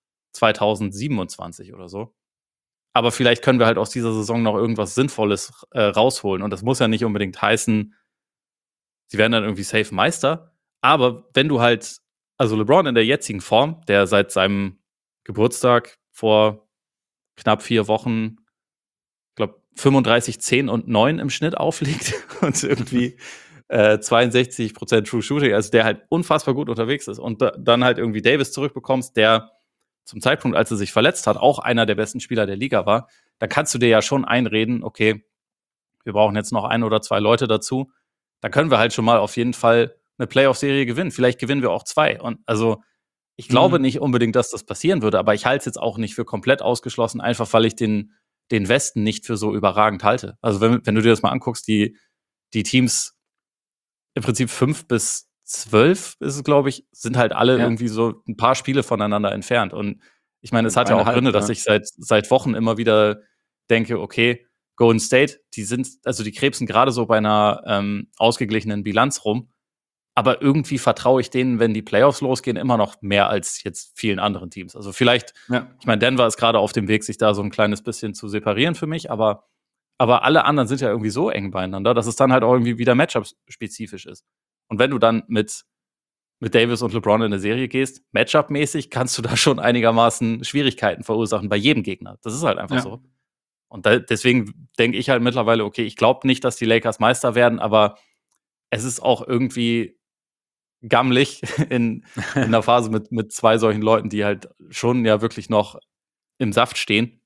zweitausendsiebenundzwanzig oder so. Aber vielleicht können wir halt aus dieser Saison noch irgendwas Sinnvolles äh, rausholen. Und das muss ja nicht unbedingt heißen, sie werden dann irgendwie safe Meister. Aber wenn du halt, also LeBron in der jetzigen Form, der seit seinem Geburtstag vor knapp vier Wochen, ich glaube, fünfunddreißig, zehn und neun im Schnitt auflegt und irgendwie äh, zweiundsechzig Prozent True Shooting, also der halt unfassbar gut unterwegs ist. Und da, dann halt irgendwie Davis zurückbekommst, der zum Zeitpunkt, als er sich verletzt hat, auch einer der besten Spieler der Liga war, dann kannst du dir ja schon einreden, okay, wir brauchen jetzt noch ein oder zwei Leute dazu. Dann können wir halt schon mal auf jeden Fall eine Playoff-Serie gewinnen. Vielleicht gewinnen wir auch zwei. Und also ich glaube Mhm. nicht unbedingt, dass das passieren würde, aber ich halte es jetzt auch nicht für komplett ausgeschlossen, einfach weil ich den, den Westen nicht für so überragend halte. Also wenn, wenn du dir das mal anguckst, die, die Teams im Prinzip fünf bis zwölf ist es, glaube ich, sind halt alle Ja. irgendwie so ein paar Spiele voneinander entfernt. Und ich meine, es hat ja auch Eineinhalb, Gründe, dass ja. ich seit, seit Wochen immer wieder denke, okay, Golden State, die sind, also die krebsen gerade so bei einer ähm, ausgeglichenen Bilanz rum. Aber irgendwie vertraue ich denen, wenn die Playoffs losgehen, immer noch mehr als jetzt vielen anderen Teams. Also vielleicht, Ja. ich meine, Denver ist gerade auf dem Weg, sich da so ein kleines bisschen zu separieren für mich, aber, aber alle anderen sind ja irgendwie so eng beieinander, dass es dann halt auch irgendwie wieder Matchup-spezifisch ist. Und wenn du dann mit, mit Davis und LeBron in eine Serie gehst, Matchup-mäßig kannst du da schon einigermaßen Schwierigkeiten verursachen bei jedem Gegner. Das ist halt einfach Ja. so. Und da, deswegen denke ich halt mittlerweile, okay, ich glaube nicht, dass die Lakers Meister werden, aber es ist auch irgendwie gammelig in, in einer Phase mit, mit zwei solchen Leuten, die halt schon ja wirklich noch im Saft stehen,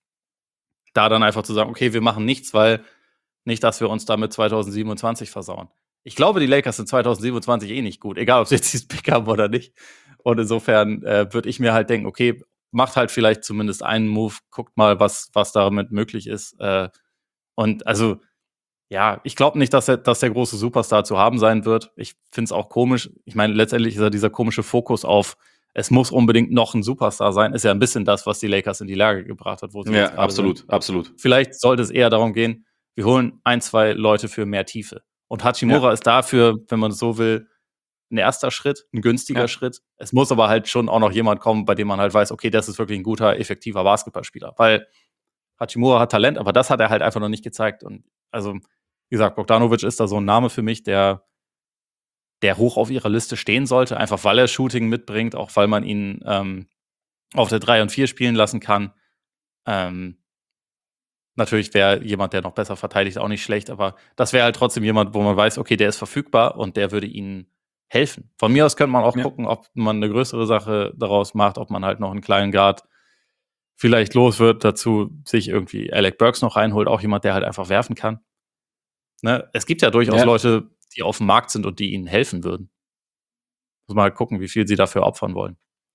da dann einfach zu sagen, okay, wir machen nichts, weil nicht, dass wir uns damit zweitausendsiebenundzwanzig versauen. Ich glaube, die Lakers sind zweitausendsiebenundzwanzig eh nicht gut, egal ob sie jetzt diesen Pick haben oder nicht. Und insofern äh, würde ich mir halt denken, okay, macht halt vielleicht zumindest einen Move, guckt mal, was, was damit möglich ist. Äh, und also, ja, ich glaube nicht, dass, er, dass der große Superstar zu haben sein wird. Ich finde es auch komisch. Ich meine, letztendlich ist ja dieser komische Fokus auf, es muss unbedingt noch ein Superstar sein, ist ja ein bisschen das, was die Lakers in die Lage gebracht hat, wo sie Ja, jetzt gerade absolut, sind. absolut. Vielleicht sollte es eher darum gehen, wir holen ein, zwei Leute für mehr Tiefe. Und Hachimura Ja. ist dafür, wenn man es so will, ein erster Schritt, ein günstiger Ja. Schritt. Es muss aber halt schon auch noch jemand kommen, bei dem man halt weiß, okay, das ist wirklich ein guter, effektiver Basketballspieler. Weil Hachimura hat Talent, aber das hat er halt einfach noch nicht gezeigt. Und also, wie gesagt, Bogdanovic ist da so ein Name für mich, der, der hoch auf ihrer Liste stehen sollte, einfach weil er Shooting mitbringt, auch weil man ihn ähm, auf der drei und vier spielen lassen kann. Ähm, natürlich wäre jemand, der noch besser verteidigt, auch nicht schlecht, aber das wäre halt trotzdem jemand, wo man weiß, okay, der ist verfügbar und der würde ihnen helfen. Von mir aus könnte man auch Ja. gucken, ob man eine größere Sache daraus macht, ob man halt noch einen kleinen Guard vielleicht los wird, dazu sich irgendwie Alec Burks noch reinholt, auch jemand, der halt einfach werfen kann. Ne? Es gibt ja durchaus Ja. Leute, die auf dem Markt sind und die ihnen helfen würden. Muss man halt gucken, wie viel sie dafür opfern wollen.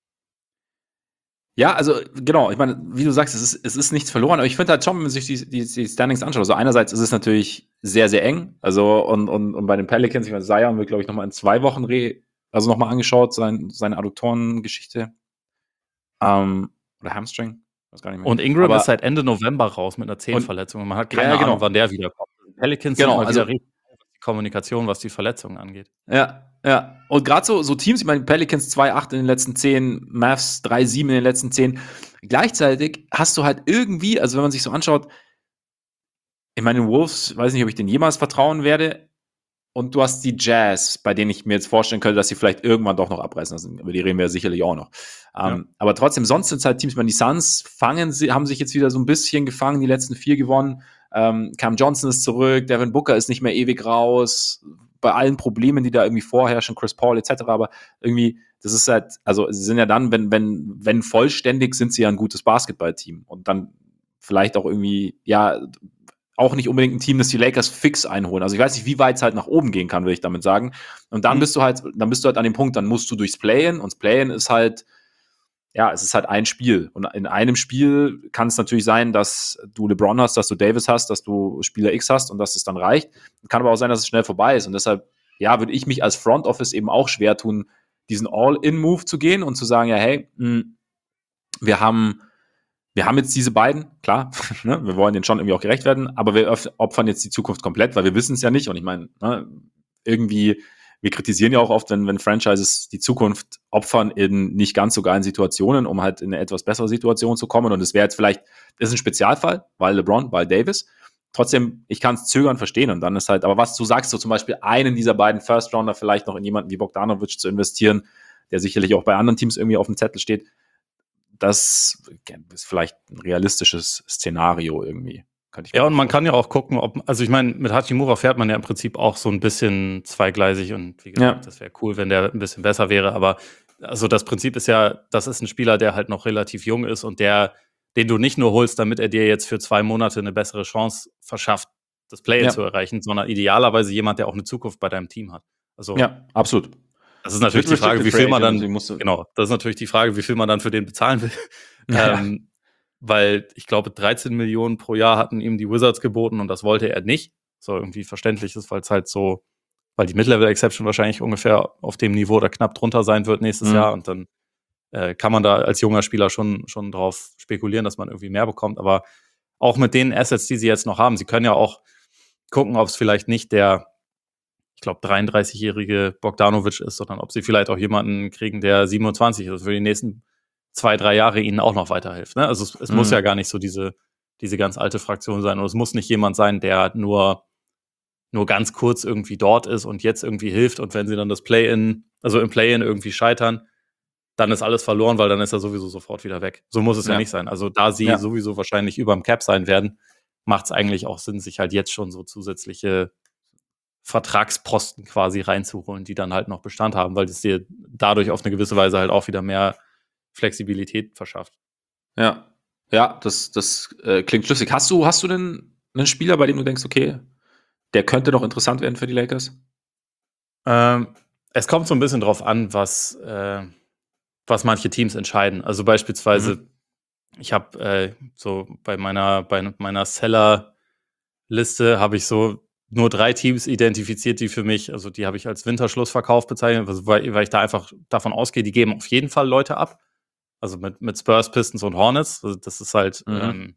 Ja, also genau, ich meine, wie du sagst, es ist, es ist nichts verloren, aber ich finde halt schon, wenn man sich die, die, die Standings anschaut, also einerseits ist es natürlich sehr, sehr eng, also und, und, und bei den Pelicans, ich meine, Zion wird, glaube ich, nochmal in zwei Wochen re, also nochmal angeschaut, sein, seine Adduktorengeschichte, ähm, oder Hamstring, weiß gar nicht mehr. Und Ingram aber, ist seit Ende November raus mit einer Zehenverletzung und man hat keine ja, genau. Ahnung, wann der wiederkommt. Die Pelicans Genau, sind mal also- wieder richtig was die Kommunikation, was die Verletzungen angeht. Ja, ja. Und gerade so, so Teams, ich meine, Pelicans zwei acht in den letzten zehn, Mavs drei sieben in den letzten zehn. Gleichzeitig hast du halt irgendwie, also wenn man sich so anschaut, ich meine, den Wolves, weiß nicht, ob ich denen jemals vertrauen werde. Und du hast die Jazz, bei denen ich mir jetzt vorstellen könnte, dass sie vielleicht irgendwann doch noch abreißen lassen. Über die reden wir ja sicherlich auch noch. Ja. Ähm, aber trotzdem, sonst sind es halt Teams, ich meine, die Suns fangen, sie, haben sich jetzt wieder so ein bisschen gefangen, die letzten vier gewonnen. Ähm, Cam Johnson ist zurück, Devin Booker ist nicht mehr ewig raus. Bei allen Problemen, die da irgendwie vorherrschen, Chris Paul et cetera. Aber irgendwie, das ist halt, also sie sind ja dann, wenn, wenn, wenn vollständig, sind sie ja ein gutes Basketballteam. Und dann vielleicht auch irgendwie, ja, auch nicht unbedingt ein Team, das die Lakers fix einholen. Also ich weiß nicht, wie weit es halt nach oben gehen kann, würde ich damit sagen. Und dann Mhm. bist du halt, dann bist du halt an dem Punkt, dann musst du durchs Play-In und das Play-In ist halt, ja, es ist halt ein Spiel. Und in einem Spiel kann es natürlich sein, dass du LeBron hast, dass du Davis hast, dass du Spieler X hast und dass es dann reicht. Kann aber auch sein, dass es schnell vorbei ist. Und deshalb, ja, würde ich mich als Front Office eben auch schwer tun, diesen All-In-Move zu gehen und zu sagen, ja, hey, mh, wir haben, wir haben jetzt diese beiden, klar, ne, wir wollen denen schon irgendwie auch gerecht werden, aber wir opfern jetzt die Zukunft komplett, weil wir wissen es ja nicht. Und ich meine, ne, irgendwie, wir kritisieren ja auch oft, wenn, wenn Franchises die Zukunft opfern in nicht ganz so geilen Situationen, um halt in eine etwas bessere Situation zu kommen. Und es wäre jetzt vielleicht, das ist ein Spezialfall, weil LeBron, weil Davis. Trotzdem, ich kann es zögern verstehen. Und dann ist halt, aber was du sagst, so zum Beispiel einen dieser beiden First-Rounder vielleicht noch in jemanden wie Bogdanovic zu investieren, der sicherlich auch bei anderen Teams irgendwie auf dem Zettel steht, das ist vielleicht ein realistisches Szenario irgendwie. Könnte ich ja, und man kann ja auch gucken, ob, also ich meine, mit Hachimura fährt man ja im Prinzip auch so ein bisschen zweigleisig und wie gesagt, ja. Das wäre cool, wenn der ein bisschen besser wäre, aber also das Prinzip ist ja, das ist ein Spieler, der halt noch relativ jung ist und der, den du nicht nur holst, damit er dir jetzt für zwei Monate eine bessere Chance verschafft, das Play-In ja. zu erreichen, sondern idealerweise jemand, der auch eine Zukunft bei deinem Team hat. Also, ja, absolut. Das ist natürlich die Frage, wie viel man dann, genau, das ist natürlich die Frage, wie viel man dann für den bezahlen will. Ja. ähm, weil ich glaube, dreizehn Millionen pro Jahr hatten ihm die Wizards geboten und das wollte er nicht. So irgendwie verständlich ist, weil es halt so, weil die Mid-Level-Exception wahrscheinlich ungefähr auf dem Niveau oder knapp drunter sein wird nächstes mhm. Jahr und dann äh, kann man da als junger Spieler schon, schon drauf spekulieren, dass man irgendwie mehr bekommt. Aber auch mit den Assets, die sie jetzt noch haben, sie können ja auch gucken, ob es vielleicht nicht der, ich glaube, dreiunddreißigjährige Bogdanovic ist, sondern ob sie vielleicht auch jemanden kriegen, der siebenundzwanzig ist, für die nächsten zwei, drei Jahre ihnen auch noch weiterhilft. Ne? Also es, es mhm. muss ja gar nicht so diese, diese ganz alte Fraktion sein. Und es muss nicht jemand sein, der nur, nur ganz kurz irgendwie dort ist und jetzt irgendwie hilft. Und wenn sie dann das Play-In, also im Play-In irgendwie scheitern, dann ist alles verloren, weil dann ist er sowieso sofort wieder weg. So muss es ja, ja nicht sein. Also da sie ja. sowieso wahrscheinlich überm Cap sein werden, macht es eigentlich auch Sinn, sich halt jetzt schon so zusätzliche Vertragsposten quasi reinzuholen, die dann halt noch Bestand haben, weil es dir dadurch auf eine gewisse Weise halt auch wieder mehr Flexibilität verschafft. Ja, ja, das, das äh, klingt schlüssig. Hast du, hast du denn einen Spieler, bei dem du denkst, okay, der könnte noch interessant werden für die Lakers? Ähm, es kommt so ein bisschen drauf an, was, äh, was manche Teams entscheiden. Also beispielsweise, mhm. ich habe äh, so bei meiner, bei meiner Seller-Liste habe ich so nur drei Teams identifiziert, die für mich, also die habe ich als Winterschlussverkauf bezeichnet, also weil, weil ich da einfach davon ausgehe, die geben auf jeden Fall Leute ab. Also mit, mit Spurs, Pistons und Hornets. Also das ist halt, mhm. ähm,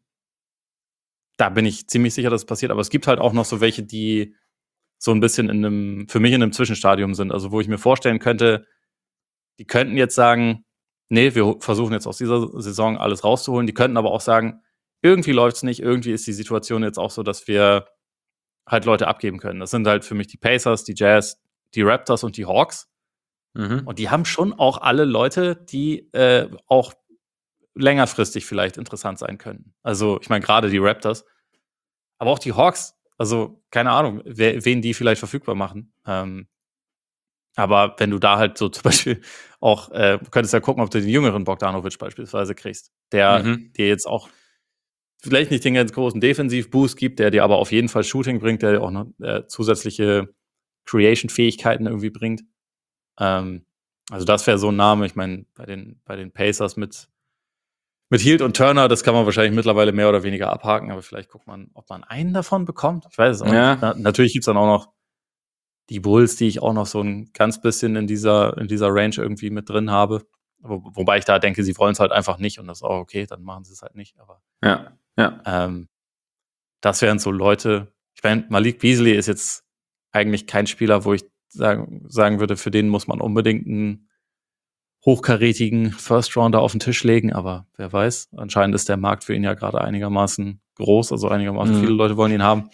da bin ich ziemlich sicher, dass es passiert. Aber es gibt halt auch noch so welche, die so ein bisschen in einem, für mich in einem Zwischenstadium sind. Also wo ich mir vorstellen könnte, die könnten jetzt sagen, nee, wir versuchen jetzt aus dieser Saison alles rauszuholen. Die könnten aber auch sagen, irgendwie läuft es nicht, irgendwie ist die Situation jetzt auch so, dass wir halt Leute abgeben können. Das sind halt für mich die Pacers, die Jazz, die Raptors und die Hawks. Mhm. Und die haben schon auch alle Leute, die äh, auch längerfristig vielleicht interessant sein können. Also, ich meine, gerade die Raptors, aber auch die Hawks, also, keine Ahnung, wer, wen die vielleicht verfügbar machen. Ähm, aber wenn du da halt so zum Beispiel auch, äh, könntest ja gucken, ob du den jüngeren Bogdanovic beispielsweise kriegst, der mhm. dir jetzt auch vielleicht nicht den ganz großen Defensiv-Boost gibt, der dir aber auf jeden Fall Shooting bringt, der dir auch noch äh, zusätzliche Creation-Fähigkeiten irgendwie bringt. Ähm, also das wäre so ein Name. Ich meine, bei den, bei den Pacers mit, mit Hield und Turner, das kann man wahrscheinlich mittlerweile mehr oder weniger abhaken, aber vielleicht guckt man, ob man einen davon bekommt. Ich weiß es auch ja. nicht. Na, natürlich gibt's dann auch noch die Bulls, die ich auch noch so ein ganz bisschen in dieser, in dieser Range irgendwie mit drin habe. Wo, wobei ich da denke, sie wollen es halt einfach nicht und das ist auch okay, dann machen sie es halt nicht. Aber ja, ja. Ähm, das wären so Leute. Ich meine, Malik Beasley ist jetzt eigentlich kein Spieler, wo ich sagen, sagen würde, für den muss man unbedingt einen hochkarätigen First Rounder auf den Tisch legen, aber wer weiß, anscheinend ist der Markt für ihn ja gerade einigermaßen groß, also einigermaßen mhm. viele Leute wollen ihn haben.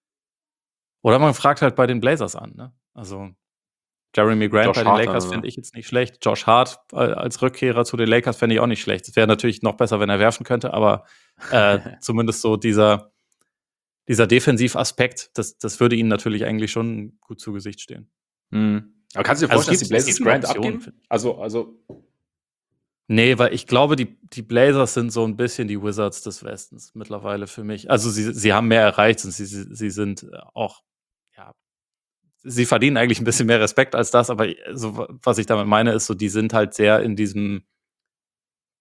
Oder man fragt halt bei den Blazers an, ne? Also Jeremy Grant Josh bei den Hart, Lakers also. Finde ich jetzt nicht schlecht. Josh Hart als Rückkehrer zu den Lakers fände ich auch nicht schlecht. Es wäre natürlich noch besser, wenn er werfen könnte, aber äh, zumindest so dieser, dieser Defensivaspekt, das, das würde ihnen natürlich eigentlich schon gut zu Gesicht stehen. Mhm. Aber kannst du dir vorstellen, also dass die Blazers Grant abgeben? Also, also nee, weil ich glaube, die, die Blazers sind so ein bisschen die Wizards des Westens mittlerweile für mich. Also sie, sie haben mehr erreicht und sie, sie, sie sind auch, ja, sie verdienen eigentlich ein bisschen mehr Respekt als das, aber so, was ich damit meine, ist so, die sind halt sehr in diesem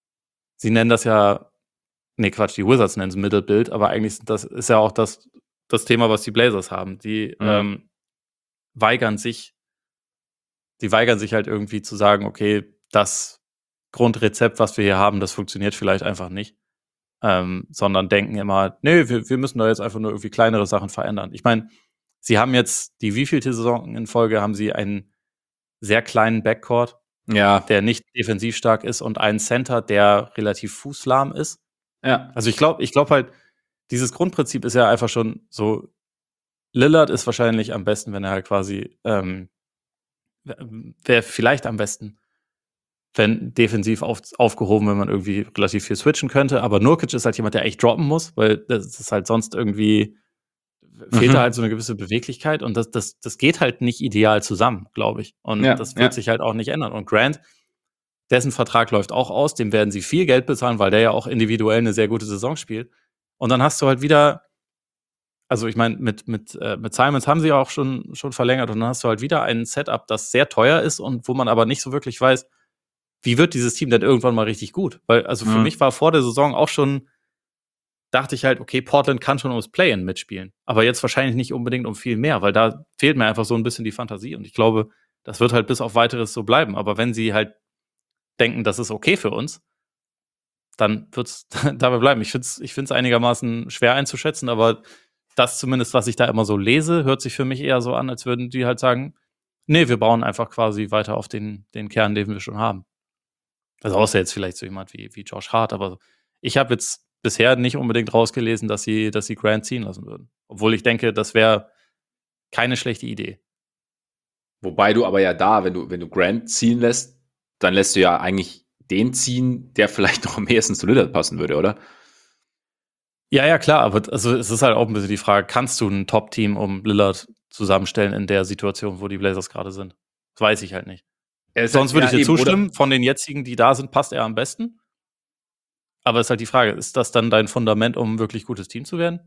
sie nennen das ja, nee, Quatsch, die Wizards nennen es Mittelbild, aber eigentlich sind das, ist ja auch das, das Thema, was die Blazers haben. Die Mhm. ähm, weigern sich, die weigern sich halt irgendwie zu sagen, okay, das Grundrezept, was wir hier haben, das funktioniert vielleicht einfach nicht. Ähm, sondern denken immer, nee, wir, wir müssen da jetzt einfach nur irgendwie kleinere Sachen verändern. Ich meine, sie haben jetzt die wievielte Saison in Folge haben sie einen sehr kleinen Backcourt, Ja, der nicht defensiv stark ist und einen Center, der relativ fußlahm ist. ja. Also ich glaube, ich glaube halt, dieses Grundprinzip ist ja einfach schon so, Lillard ist wahrscheinlich am besten, wenn er halt quasi, ähm, wäre vielleicht am besten, wenn defensiv auf, aufgehoben, wenn man irgendwie relativ viel switchen könnte. Aber Nurkic ist halt jemand, der echt droppen muss, weil das ist halt sonst irgendwie, fehlt da Mhm. halt so eine gewisse Beweglichkeit und das, das, das geht halt nicht ideal zusammen, glaube ich. Und Ja, das ja. wird sich halt auch nicht ändern. Und Grant, dessen Vertrag läuft auch aus, dem werden sie viel Geld bezahlen, weil der ja auch individuell eine sehr gute Saison spielt. Und dann hast du halt wieder, also ich meine, mit, mit, äh, mit Simons haben sie ja auch schon, schon verlängert und dann hast du halt wieder ein Setup, das sehr teuer ist und wo man aber nicht so wirklich weiß, wie wird dieses Team denn irgendwann mal richtig gut? Weil, also für Mhm. mich war vor der Saison auch schon, dachte ich halt, okay, Portland kann schon ums Play-In mitspielen. Aber jetzt wahrscheinlich nicht unbedingt um viel mehr, weil da fehlt mir einfach so ein bisschen die Fantasie. Und ich glaube, das wird halt bis auf weiteres so bleiben. Aber wenn sie halt denken, das ist okay für uns, dann wird es dabei bleiben. Ich finde es ich find's einigermaßen schwer einzuschätzen, aber das zumindest, was ich da immer so lese, hört sich für mich eher so an, als würden die halt sagen, nee, wir bauen einfach quasi weiter auf den, den Kern, den wir schon haben. Also außer jetzt vielleicht so jemand wie, wie Josh Hart, aber ich habe jetzt bisher nicht unbedingt rausgelesen, dass sie, dass sie Grant ziehen lassen würden. Obwohl ich denke, das wäre keine schlechte Idee. Wobei du aber ja da, wenn du, wenn du Grant ziehen lässt, dann lässt du ja eigentlich den ziehen, der vielleicht noch am ehesten zu Lillard passen würde, oder? Ja, ja, klar, aber also es ist halt auch ein bisschen die Frage, kannst du ein Top-Team um Lillard zusammenstellen in der Situation, wo die Blazers gerade sind? Das weiß ich halt nicht. Er ist Sonst halt, würde ja, ich dir eben, oder? zustimmen, von den jetzigen, die da sind, passt er am besten. Aber ist halt die Frage, ist das dann dein Fundament, um ein wirklich gutes Team zu werden?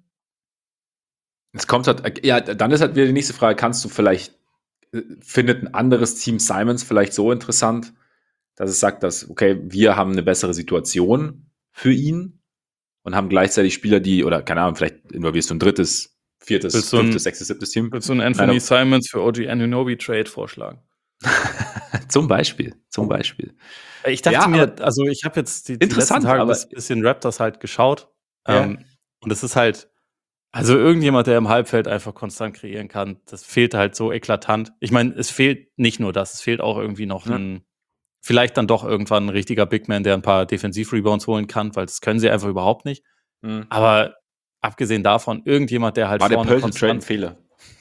Es kommt halt, ja, dann ist halt wieder die nächste Frage, kannst du vielleicht, äh, findet ein anderes Team Simons vielleicht so interessant, dass es sagt, dass, okay, wir haben eine bessere Situation für ihn und haben gleichzeitig Spieler, die, oder keine Ahnung, vielleicht involvierst du ein drittes, viertes, Willst du ein, fünftes, sechstes, siebtes Team. willst du einen Anthony Nein, Simons für O G Anunoby Trade vorschlagen? zum Beispiel, zum Beispiel. Ich dachte Ja, mir, aber also ich habe jetzt die, die letzten interessant, Tage ein aber bisschen Raptors halt geschaut. ja, Ähm, und es ist halt, also irgendjemand, der im Halbfeld einfach konstant kreieren kann, das fehlt halt so eklatant. Ich meine, es fehlt nicht nur das, es fehlt auch irgendwie noch ja. ein, vielleicht dann doch irgendwann ein richtiger Big Man, der ein paar Defensiv-Rebounds holen kann, weil das können sie einfach überhaupt nicht. Mhm. Aber abgesehen davon, irgendjemand, der halt War der vorne Pearl Trade ein konstant. Fehler?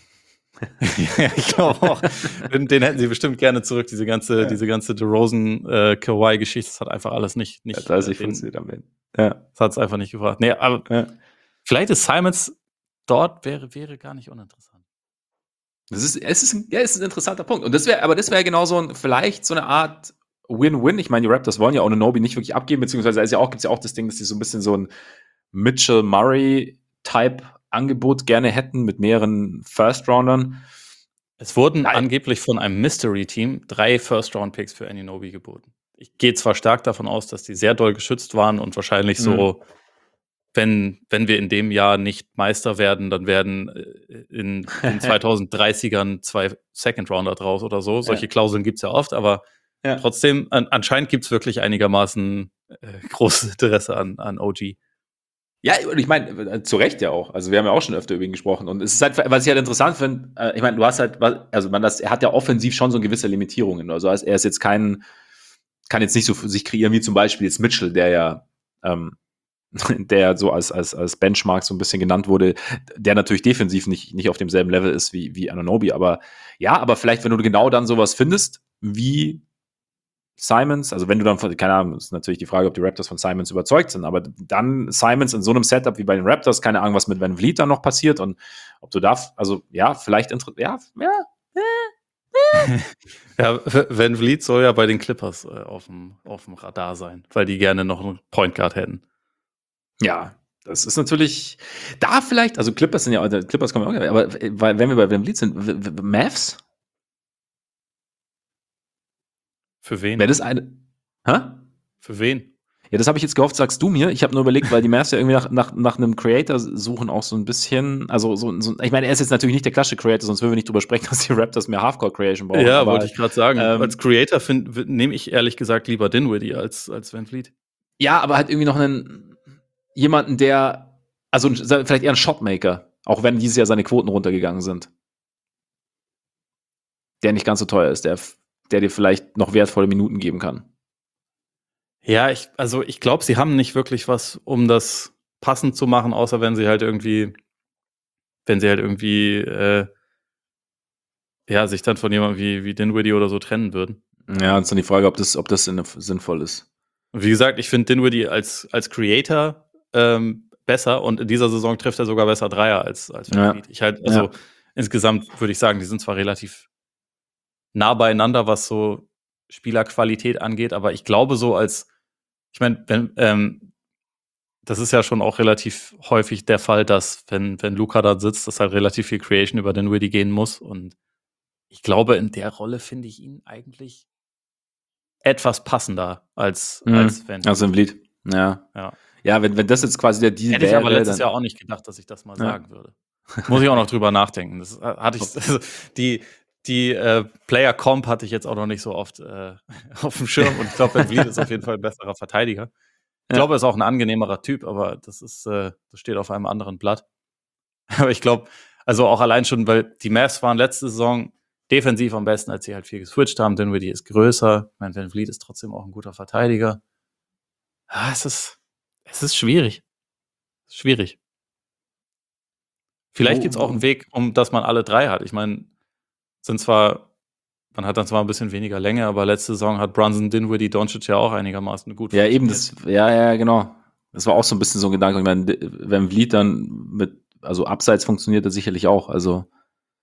Ja, ich glaube auch. Den, den hätten sie bestimmt gerne zurück. Diese ganze, Ja. diese ganze DeRozan äh, Kawhi-Geschichte, das hat einfach alles nicht, nicht. Ja, das äh, nicht den, funktioniert am Ende. Ja. das hat es einfach nicht gebracht. Nee, aber Ja. vielleicht ist Simons dort wäre, wäre gar nicht uninteressant. Das ist, es ist, ein, ja, es ist ein interessanter Punkt. Und das wäre, aber das wäre genau so ein, vielleicht so eine Art Win-Win. Ich meine, die Raptors wollen ja Anunoby nicht wirklich abgeben, beziehungsweise ist ja auch, gibt es ja auch das Ding, dass sie so ein bisschen so ein Mitchell Murray-Type-Angebot gerne hätten mit mehreren First-Roundern. Es wurden Ja, angeblich von einem Mystery-Team drei First-Round-Picks für Anunoby geboten. Ich gehe zwar stark davon aus, dass die sehr doll geschützt waren und wahrscheinlich Mhm. so, wenn, wenn wir in dem Jahr nicht Meister werden, dann werden äh, in den zweitausenddreißigern zwei Second-Rounder draus oder so. Solche Ja. Klauseln gibt es ja oft, aber Ja. trotzdem, an, anscheinend gibt es wirklich einigermaßen äh, großes Interesse an, an O G. Ja, und ich meine, zu Recht ja auch. Also wir haben ja auch schon öfter über ihn gesprochen. Und es ist halt, was ich halt interessant finde, äh, ich meine, du hast halt, was- also man das, er hat ja offensiv schon so gewisse Limitierungen. Also er ist jetzt kein, kann jetzt nicht so für sich kreieren wie zum Beispiel jetzt Mitchell, der ja, ähm, der so als, als, als Benchmark so ein bisschen genannt wurde, der natürlich defensiv nicht, nicht auf demselben Level ist wie, wie Anunoby. Aber ja, aber vielleicht, wenn du genau dann sowas findest, wie Simons, also wenn du dann von, keine Ahnung, ist natürlich die Frage, ob die Raptors von Simons überzeugt sind, aber dann Simons in so einem Setup wie bei den Raptors, keine Ahnung, was mit Van Vliet dann noch passiert und ob du da, also ja, vielleicht, ja, ja, Ja, Van Vliet soll ja bei den Clippers äh, auf dem auf dem Radar sein, weil die gerne noch einen Point Guard hätten. ja, das ist natürlich, da vielleicht, also Clippers sind ja, Clippers kommen ja auch, aber weil, wenn wir bei Van Vliet sind, Mavs? Für wen? Wäre das eine, hä? Für wen? Ja, das habe ich jetzt gehofft, sagst du mir. Ich habe nur überlegt, weil die Mavs ja irgendwie nach, nach, nach einem Creator suchen auch so ein bisschen. Also, so, so, ich meine, er ist jetzt natürlich nicht der klassische Creator, sonst würden wir nicht drüber sprechen, dass die Raptors mehr Halfcourt-Creation brauchen. Ja, aber wollte ich gerade sagen. ähm, als Creator nehme ich ehrlich gesagt lieber Dinwiddie als, als Van Vliet. Ja, aber halt irgendwie noch einen jemanden, der, also vielleicht eher ein Shotmaker, auch wenn dieses Jahr seine Quoten runtergegangen sind. Der nicht ganz so teuer ist, der, der dir vielleicht noch wertvolle Minuten geben kann. Ja, ich, also ich glaube, sie haben nicht wirklich was, um das passend zu machen, außer wenn sie halt irgendwie, wenn sie halt irgendwie, äh, ja, sich dann von jemandem wie, wie Dinwiddie oder so trennen würden. Ja, und ist dann die Frage, ob das, ob das sinnvoll ist. Und wie gesagt, ich finde Dinwiddie als, als Creator ähm, besser und in dieser Saison trifft er sogar besser Dreier als, als Van Vliet. Ja. Ich halt, also ja. Insgesamt würde ich sagen, die sind zwar relativ nah beieinander, was so Spielerqualität angeht, aber ich glaube so als, ich meine, wenn, ähm, das ist ja schon auch relativ häufig der Fall, dass, wenn, wenn Luka da sitzt, dass halt relativ viel Creation über Dinwiddie gehen muss. Und ich glaube, in der Rolle finde ich ihn eigentlich etwas passender als, mhm. als Van Vliet. Also Van Vliet. Ja. Ja, ja wenn, wenn das jetzt quasi der Deal Hätte wäre. ich aber letztes Jahr auch nicht gedacht, dass ich das mal ja. sagen würde. Muss ich auch noch drüber nachdenken. Das hatte ich, also die, die äh, Player-Comp hatte ich jetzt auch noch nicht so oft äh, auf dem Schirm. Und ich glaube, Van Vliet ist auf jeden Fall ein besserer Verteidiger. Ich glaube, er ist auch ein angenehmerer Typ, aber das ist, äh, das steht auf einem anderen Blatt. Aber ich glaube, also auch allein schon, weil die Mavs waren letzte Saison defensiv am besten, als sie halt viel geswitcht haben. Dinwiddie ist größer. Ich meine, Van Vliet ist trotzdem auch ein guter Verteidiger. Ah, es ist, es ist schwierig. Schwierig. Vielleicht gibt es auch einen Weg, um dass man alle drei hat. Ich meine, sind zwar, man hat dann zwar ein bisschen weniger Länge, aber letzte Saison hat Brunson, Dinwiddie, Doncic ja auch einigermaßen gut Ja, eben, das, ja, ja, genau. Das war auch so ein bisschen so ein Gedanke. Ich meine, wenn Vliet dann mit, also abseits funktioniert das sicherlich auch, also.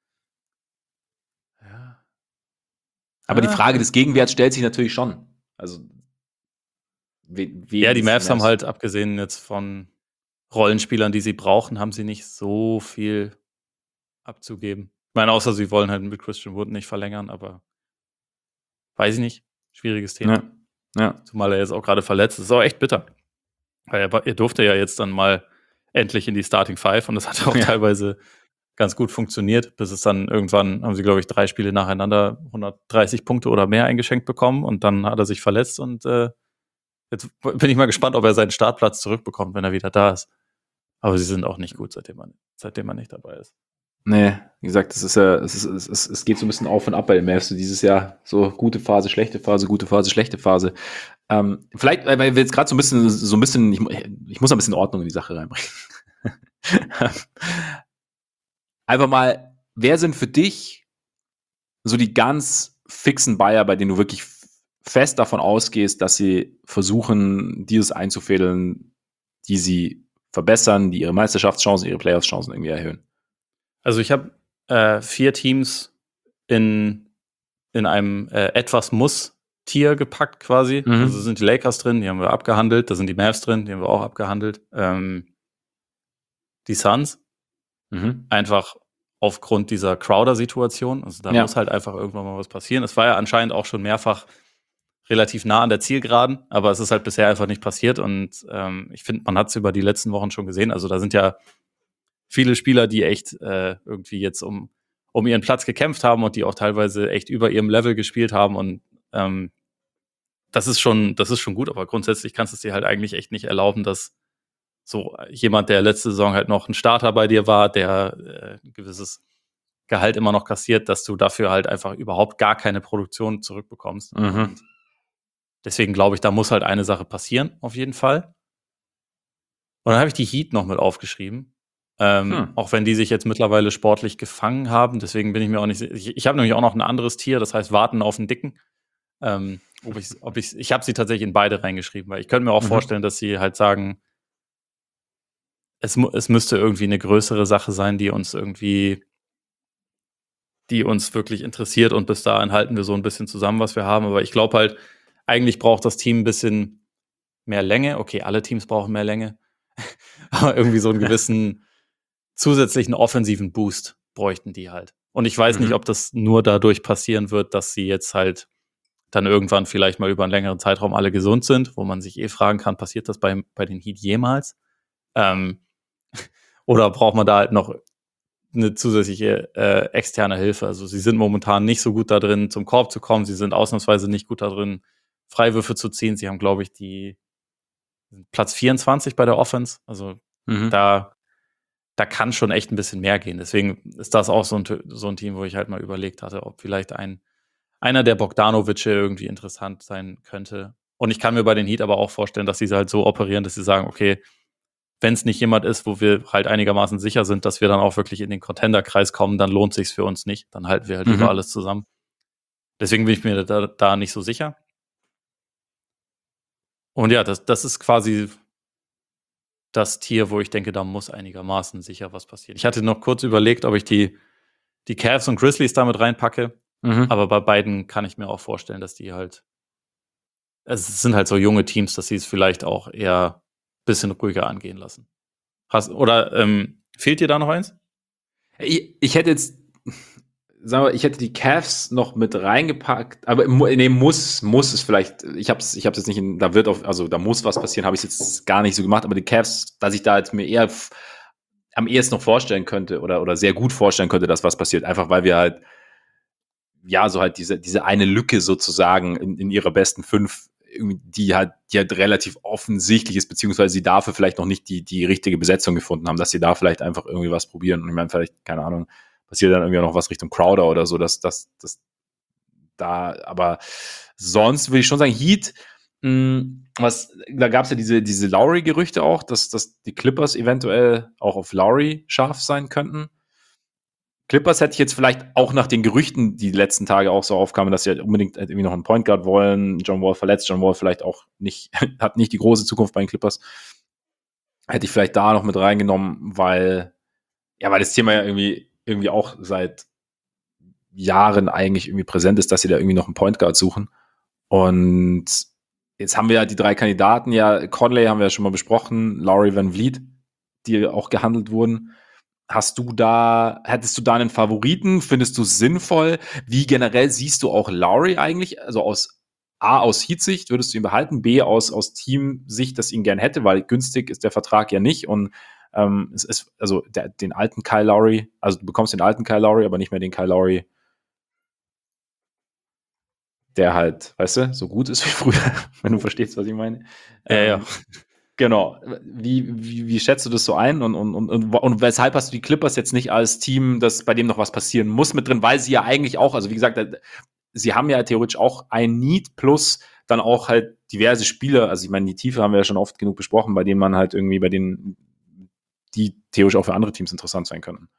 Ja. Aber ja, die Frage des Gegenwerts stellt sich natürlich schon. Also. We, ja, die Mavs haben halt, abgesehen jetzt von Rollenspielern, die sie brauchen, haben sie nicht so viel abzugeben. Ich meine, außer sie wollen halt mit Christian Wood nicht verlängern, aber weiß ich nicht. Schwieriges Thema. Ja. Ja. Zumal er jetzt auch gerade verletzt ist. Das ist auch echt bitter. Weil er, er durfte ja jetzt dann mal endlich in die Starting Five und das hat auch ja. teilweise ganz gut funktioniert, bis es dann irgendwann, haben sie, glaube ich, drei Spiele nacheinander hundertdreißig Punkte oder mehr eingeschenkt bekommen und dann hat er sich verletzt und äh, jetzt bin ich mal gespannt, ob er seinen Startplatz zurückbekommt, wenn er wieder da ist. Aber sie sind auch nicht gut, seitdem man, seitdem man nicht dabei ist. Nee, wie gesagt, es ist ja, es ist, es, ist, es geht so ein bisschen auf und ab bei den Mavs dieses Jahr. So gute Phase, schlechte Phase, gute Phase, schlechte Phase. Ähm, vielleicht, weil wir jetzt gerade so ein bisschen, so ein bisschen, ich, ich muss ein bisschen Ordnung in die Sache reinbringen. Einfach mal, wer sind für dich so die ganz fixen Buyer, bei denen du wirklich fest davon ausgehst, dass sie versuchen, dieses einzufädeln, die sie verbessern, die ihre Meisterschaftschancen, ihre Playoffs-Chancen irgendwie erhöhen? Also ich habe äh, vier Teams in, in einem äh, etwas Muss-Tier gepackt quasi. Mhm. Also sind die Lakers drin, die haben wir abgehandelt. Da sind die Mavs drin, die haben wir auch abgehandelt. Ähm, die Suns. Mhm. Einfach aufgrund dieser Crowder-Situation. Also da ja. muss halt einfach irgendwann mal was passieren. Es war ja anscheinend auch schon mehrfach relativ nah an der Zielgeraden, aber es ist halt bisher einfach nicht passiert. Und ähm, ich finde, man hat es über die letzten Wochen schon gesehen. Also da sind ja viele Spieler, die echt äh, irgendwie jetzt um, um ihren Platz gekämpft haben und die auch teilweise echt über ihrem Level gespielt haben. Und ähm, das ist schon, das ist schon gut, aber grundsätzlich kannst du es dir halt eigentlich echt nicht erlauben, dass so jemand, der letzte Saison halt noch ein Starter bei dir war, der äh, ein gewisses Gehalt immer noch kassiert, dass du dafür halt einfach überhaupt gar keine Produktion zurückbekommst. Mhm. Und deswegen glaube ich, da muss halt eine Sache passieren, auf jeden Fall. Und dann habe ich die Heat noch mit aufgeschrieben. Ähm, hm. Auch wenn die sich jetzt mittlerweile sportlich gefangen haben. Deswegen bin ich mir auch nicht. Ich, ich habe nämlich auch noch ein anderes Tier, das heißt Warten auf den Dicken. Ähm, ob ich, ob ich, ich habe sie tatsächlich in beide reingeschrieben, weil ich könnte mir auch mhm. vorstellen, dass sie halt sagen, es, es müsste irgendwie eine größere Sache sein, die uns irgendwie, die uns wirklich interessiert und bis dahin halten wir so ein bisschen zusammen, was wir haben. Aber ich glaube halt, eigentlich braucht das Team ein bisschen mehr Länge. Okay, alle Teams brauchen mehr Länge. Aber irgendwie so einen gewissen zusätzlichen offensiven Boost bräuchten die halt. Und ich weiß mhm. nicht, ob das nur dadurch passieren wird, dass sie jetzt halt dann irgendwann vielleicht mal über einen längeren Zeitraum alle gesund sind, wo man sich eh fragen kann, passiert das bei, bei den Heat jemals? Ähm, oder braucht man da halt noch eine zusätzliche äh, externe Hilfe? Also sie sind momentan nicht so gut da drin, zum Korb zu kommen. Sie sind ausnahmsweise nicht gut da drin, Freiwürfe zu ziehen. Sie haben, glaube ich, die Platz vierundzwanzig bei der Offense. Also Mhm. da, da kann schon echt ein bisschen mehr gehen. Deswegen ist das auch so ein, so ein Team, wo ich halt mal überlegt hatte, ob vielleicht ein einer der Bogdanovice irgendwie interessant sein könnte. Und ich kann mir bei den Heat aber auch vorstellen, dass sie halt so operieren, dass sie sagen, okay, wenn es nicht jemand ist, wo wir halt einigermaßen sicher sind, dass wir dann auch wirklich in den Contender-Kreis kommen, dann lohnt sich's für uns nicht. Dann halten wir halt lieber Mhm. alles zusammen. Deswegen bin ich mir da, da nicht so sicher. Und ja, das, das ist quasi das Tier, wo ich denke, da muss einigermaßen sicher was passieren. Ich hatte noch kurz überlegt, ob ich die, die Cavs und Grizzlies damit reinpacke. Mhm. Aber bei beiden kann ich mir auch vorstellen, dass die halt es sind halt so junge Teams, dass sie es vielleicht auch eher ein bisschen ruhiger angehen lassen. Hast, oder ähm, fehlt dir da noch eins? Ich, ich hätte jetzt, sagen wir, ich hätte die Cavs noch mit reingepackt, aber mu- nee, muss, muss es vielleicht, ich hab's, ich hab's jetzt nicht in, da wird auf, also da muss was passieren, habe ich jetzt gar nicht so gemacht, aber die Cavs, dass ich da jetzt mir eher f- am ehesten noch vorstellen könnte oder, oder sehr gut vorstellen könnte, dass was passiert, einfach weil wir halt, ja, so halt diese, diese eine Lücke sozusagen in, in ihrer besten fünf, irgendwie, die halt, die halt relativ offensichtlich ist, beziehungsweise sie dafür vielleicht noch nicht die, die richtige Besetzung gefunden haben, dass sie da vielleicht einfach irgendwie was probieren. Und ich meine, vielleicht, keine Ahnung, passiert dann irgendwie noch was Richtung Crowder oder so, dass, dass, dass da, aber sonst würde ich schon sagen, Heat, mh, was, da gab es ja diese, diese Lowry-Gerüchte auch, dass, dass die Clippers eventuell auch auf Lowry scharf sein könnten. Clippers hätte ich jetzt vielleicht auch nach den Gerüchten, die, die letzten Tage auch so aufkamen, dass sie halt unbedingt irgendwie noch einen Point Guard wollen. John Wall verletzt, John Wall vielleicht auch nicht, hat nicht die große Zukunft bei den Clippers. Hätte ich vielleicht da noch mit reingenommen, weil, ja, weil das Thema ja irgendwie, irgendwie auch seit Jahren eigentlich irgendwie präsent ist, dass sie da irgendwie noch einen Point Guard suchen. Und jetzt haben wir ja die drei Kandidaten, ja, Conley haben wir ja schon mal besprochen, Lowry Van Vliet, die auch gehandelt wurden. Hast du da, hättest du da einen Favoriten? Findest du es sinnvoll? Wie generell siehst du auch Lowry eigentlich? Also aus A, aus Heat-Sicht würdest du ihn behalten, B, aus, aus Team-Sicht, das ihn gern hätte, weil günstig ist der Vertrag ja nicht und ähm, es ist, also der, den alten Kyle Lowry, also du bekommst den alten Kyle Lowry, aber nicht mehr den Kyle Lowry, der halt, weißt du, so gut ist wie früher, wenn du verstehst, was ich meine. Ja, ja. Ähm, Genau. Wie, wie, wie schätzt du das so ein? Und, und, und, und, und weshalb hast du die Clippers jetzt nicht als Team, das bei dem noch was passieren muss, mit drin? Weil sie ja eigentlich auch, also wie gesagt, sie haben ja theoretisch auch ein Need plus dann auch halt diverse Spieler. Also ich meine, die Tiefe haben wir ja schon oft genug besprochen, bei denen man halt irgendwie, bei denen die theoretisch auch für andere Teams interessant sein könnten.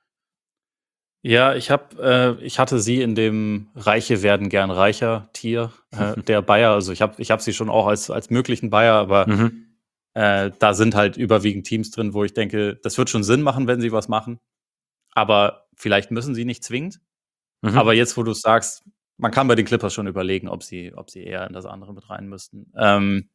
Ja, ich habe, äh, ich hatte sie in dem Reiche werden gern reicher Tier äh, der Bayer. Also ich habe, ich habe sie schon auch als als möglichen Bayer, aber Mhm. äh, da sind halt überwiegend Teams drin, wo ich denke, das wird schon Sinn machen, wenn sie was machen. Aber vielleicht müssen sie nicht zwingend. Aber Mhm. jetzt, wo du sagst, man kann bei den Clippers schon überlegen, ob sie, ob sie eher in das andere mit rein müssten. Ähm,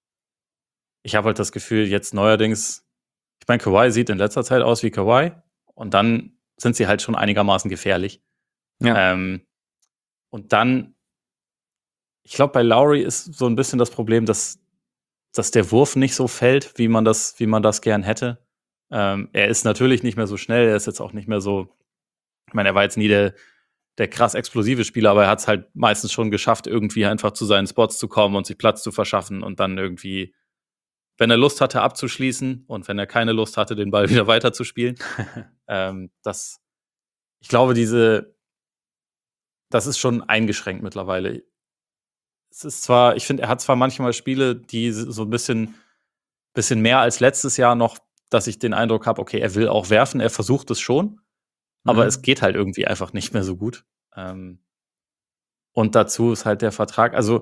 ich habe halt das Gefühl, jetzt neuerdings, ich meine, Kawhi sieht in letzter Zeit aus wie Kawhi und dann sind sie halt schon einigermaßen gefährlich. Ja. Ähm, und dann, ich glaube, bei Lowry ist so ein bisschen das Problem, dass, dass der Wurf nicht so fällt, wie man das, wie man das gern hätte. Ähm, er ist natürlich nicht mehr so schnell, er ist jetzt auch nicht mehr so, ich meine, er war jetzt nie der, der krass explosive Spieler, aber er hat es halt meistens schon geschafft, irgendwie einfach zu seinen Spots zu kommen und sich Platz zu verschaffen und dann irgendwie, wenn er Lust hatte, abzuschließen und wenn er keine Lust hatte, den Ball wieder weiterzuspielen. ähm, das, ich glaube, diese, das ist schon eingeschränkt mittlerweile. Es ist zwar, ich finde, er hat zwar manchmal Spiele, die so ein bisschen, bisschen mehr als letztes Jahr noch, dass ich den Eindruck habe, okay, er will auch werfen, er versucht es schon, aber es Mhm. geht halt irgendwie einfach nicht mehr so gut. Ähm, und dazu ist halt der Vertrag, also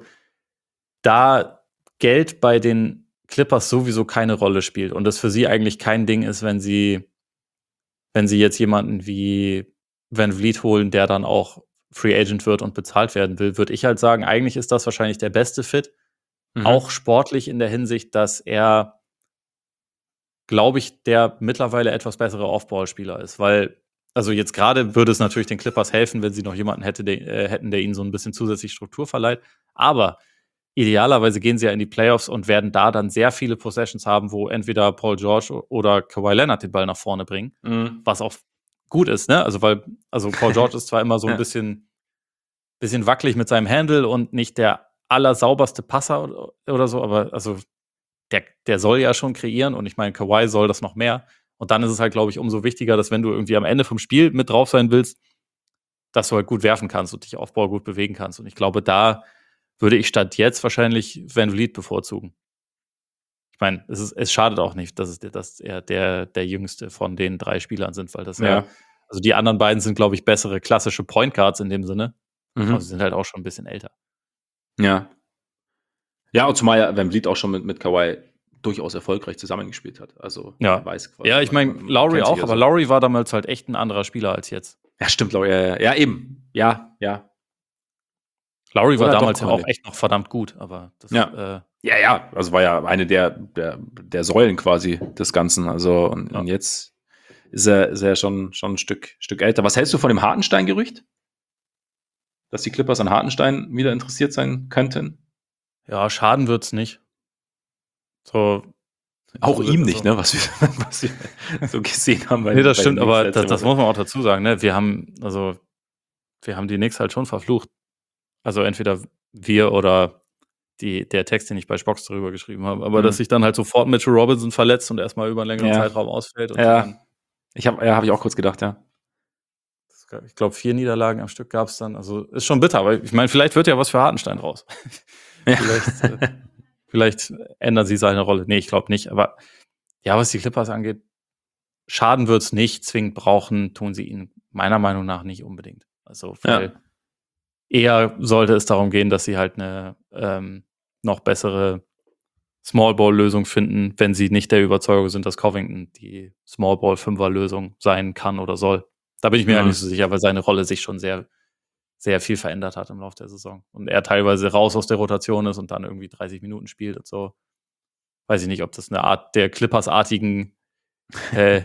da Geld bei den Clippers sowieso keine Rolle spielt und das für sie eigentlich kein Ding ist, wenn sie wenn sie jetzt jemanden wie Van Vliet holen, der dann auch Free Agent wird und bezahlt werden will, würde ich halt sagen, eigentlich ist das wahrscheinlich der beste Fit. Mhm. Auch sportlich in der Hinsicht, dass er, glaube ich, der mittlerweile etwas bessere Off-Ball-Spieler ist, weil also jetzt gerade würde es natürlich den Clippers helfen, wenn sie noch jemanden hätte, der, äh, hätten, der ihnen so ein bisschen zusätzlich Struktur verleiht. Aber idealerweise gehen sie ja in die Playoffs und werden da dann sehr viele Possessions haben, wo entweder Paul George oder Kawhi Leonard den Ball nach vorne bringen, Mhm. was auch gut ist, ne? Also, weil, also Paul George ist zwar immer so ein Ja. bisschen, bisschen wackelig mit seinem Handle und nicht der allersauberste Passer oder, oder so, aber also der, der soll ja schon kreieren und ich meine, Kawhi soll das noch mehr. Und dann ist es halt, glaube ich, umso wichtiger, dass wenn du irgendwie am Ende vom Spiel mit drauf sein willst, dass du halt gut werfen kannst und dich Aufbau gut bewegen kannst. Und ich glaube, da würde ich statt jetzt wahrscheinlich Van Vliet bevorzugen. Ich meine, es, ist, es schadet auch nicht, dass, es, dass er der, der jüngste von den drei Spielern sind, weil das ja, Ja. also die anderen beiden sind, glaube ich, bessere klassische Point Guards in dem Sinne. Mhm. Aber sie sind halt auch schon ein bisschen älter. Ja. Ja, und zumal ja Van Vliet auch schon mit, mit Kawhi durchaus erfolgreich zusammengespielt hat. Also Ja. man weiß quasi. Ja, ich meine, man- man Lowry kennt sich auch, ja aber so. Lowry war damals halt echt ein anderer Spieler als jetzt. Ja, stimmt, Lowry. Ja, ja, ja, eben. Ja, ja. Lowry war Oder damals doch ja auch Conley. echt noch verdammt gut, aber das, Ja. äh, Ja, ja. Also war ja eine der, der, der Säulen quasi des Ganzen. Also und, Ja. und jetzt ist er, ist er schon, schon ein Stück, Stück älter. Was hältst du von dem Hartenstein-Gerücht? Dass die Clippers an Hartenstein wieder interessiert sein könnten? ja, schaden wird's nicht. So, Auch so, ihm also- nicht, ne? Was wir, was wir so gesehen haben. Bei, Nee, das bei den stimmt, Knicks aber letzte das, das Woche. muss man auch dazu sagen, ne? Wir haben, also, wir haben die Knicks halt schon verflucht. Also entweder wir oder die, der Text, den ich bei Spox darüber geschrieben habe. Aber Mhm. dass sich dann halt sofort Mitchell Robinson verletzt und erstmal über einen längeren Ja. Zeitraum ausfällt. Und Ja. dann, Ich habe ja, hab ich auch kurz gedacht, ja. ich glaube, vier Niederlagen am Stück gab es dann. Also ist schon bitter, aber ich meine, vielleicht wird ja was für Hartenstein raus. Ja. Vielleicht, äh, vielleicht ändern sie seine Rolle. Nee, ich glaube nicht. Aber ja, was die Clippers angeht, schaden wird's nicht. Zwingend brauchen, tun sie ihn meiner Meinung nach nicht unbedingt. Also, weil Ja. eher sollte es darum gehen, dass sie halt eine ähm, noch bessere Small-Ball-Lösung finden, wenn sie nicht der Überzeugung sind, dass Covington die Small-Ball-Fünfer-Lösung sein kann oder soll. Da bin ich mir Mhm. ja nicht so sicher, weil seine Rolle sich schon sehr, sehr viel verändert hat im Laufe der Saison. Und er teilweise raus aus der Rotation ist und dann irgendwie dreißig Minuten spielt und so. Weiß ich nicht, ob das eine Art der Clippers-artigen äh,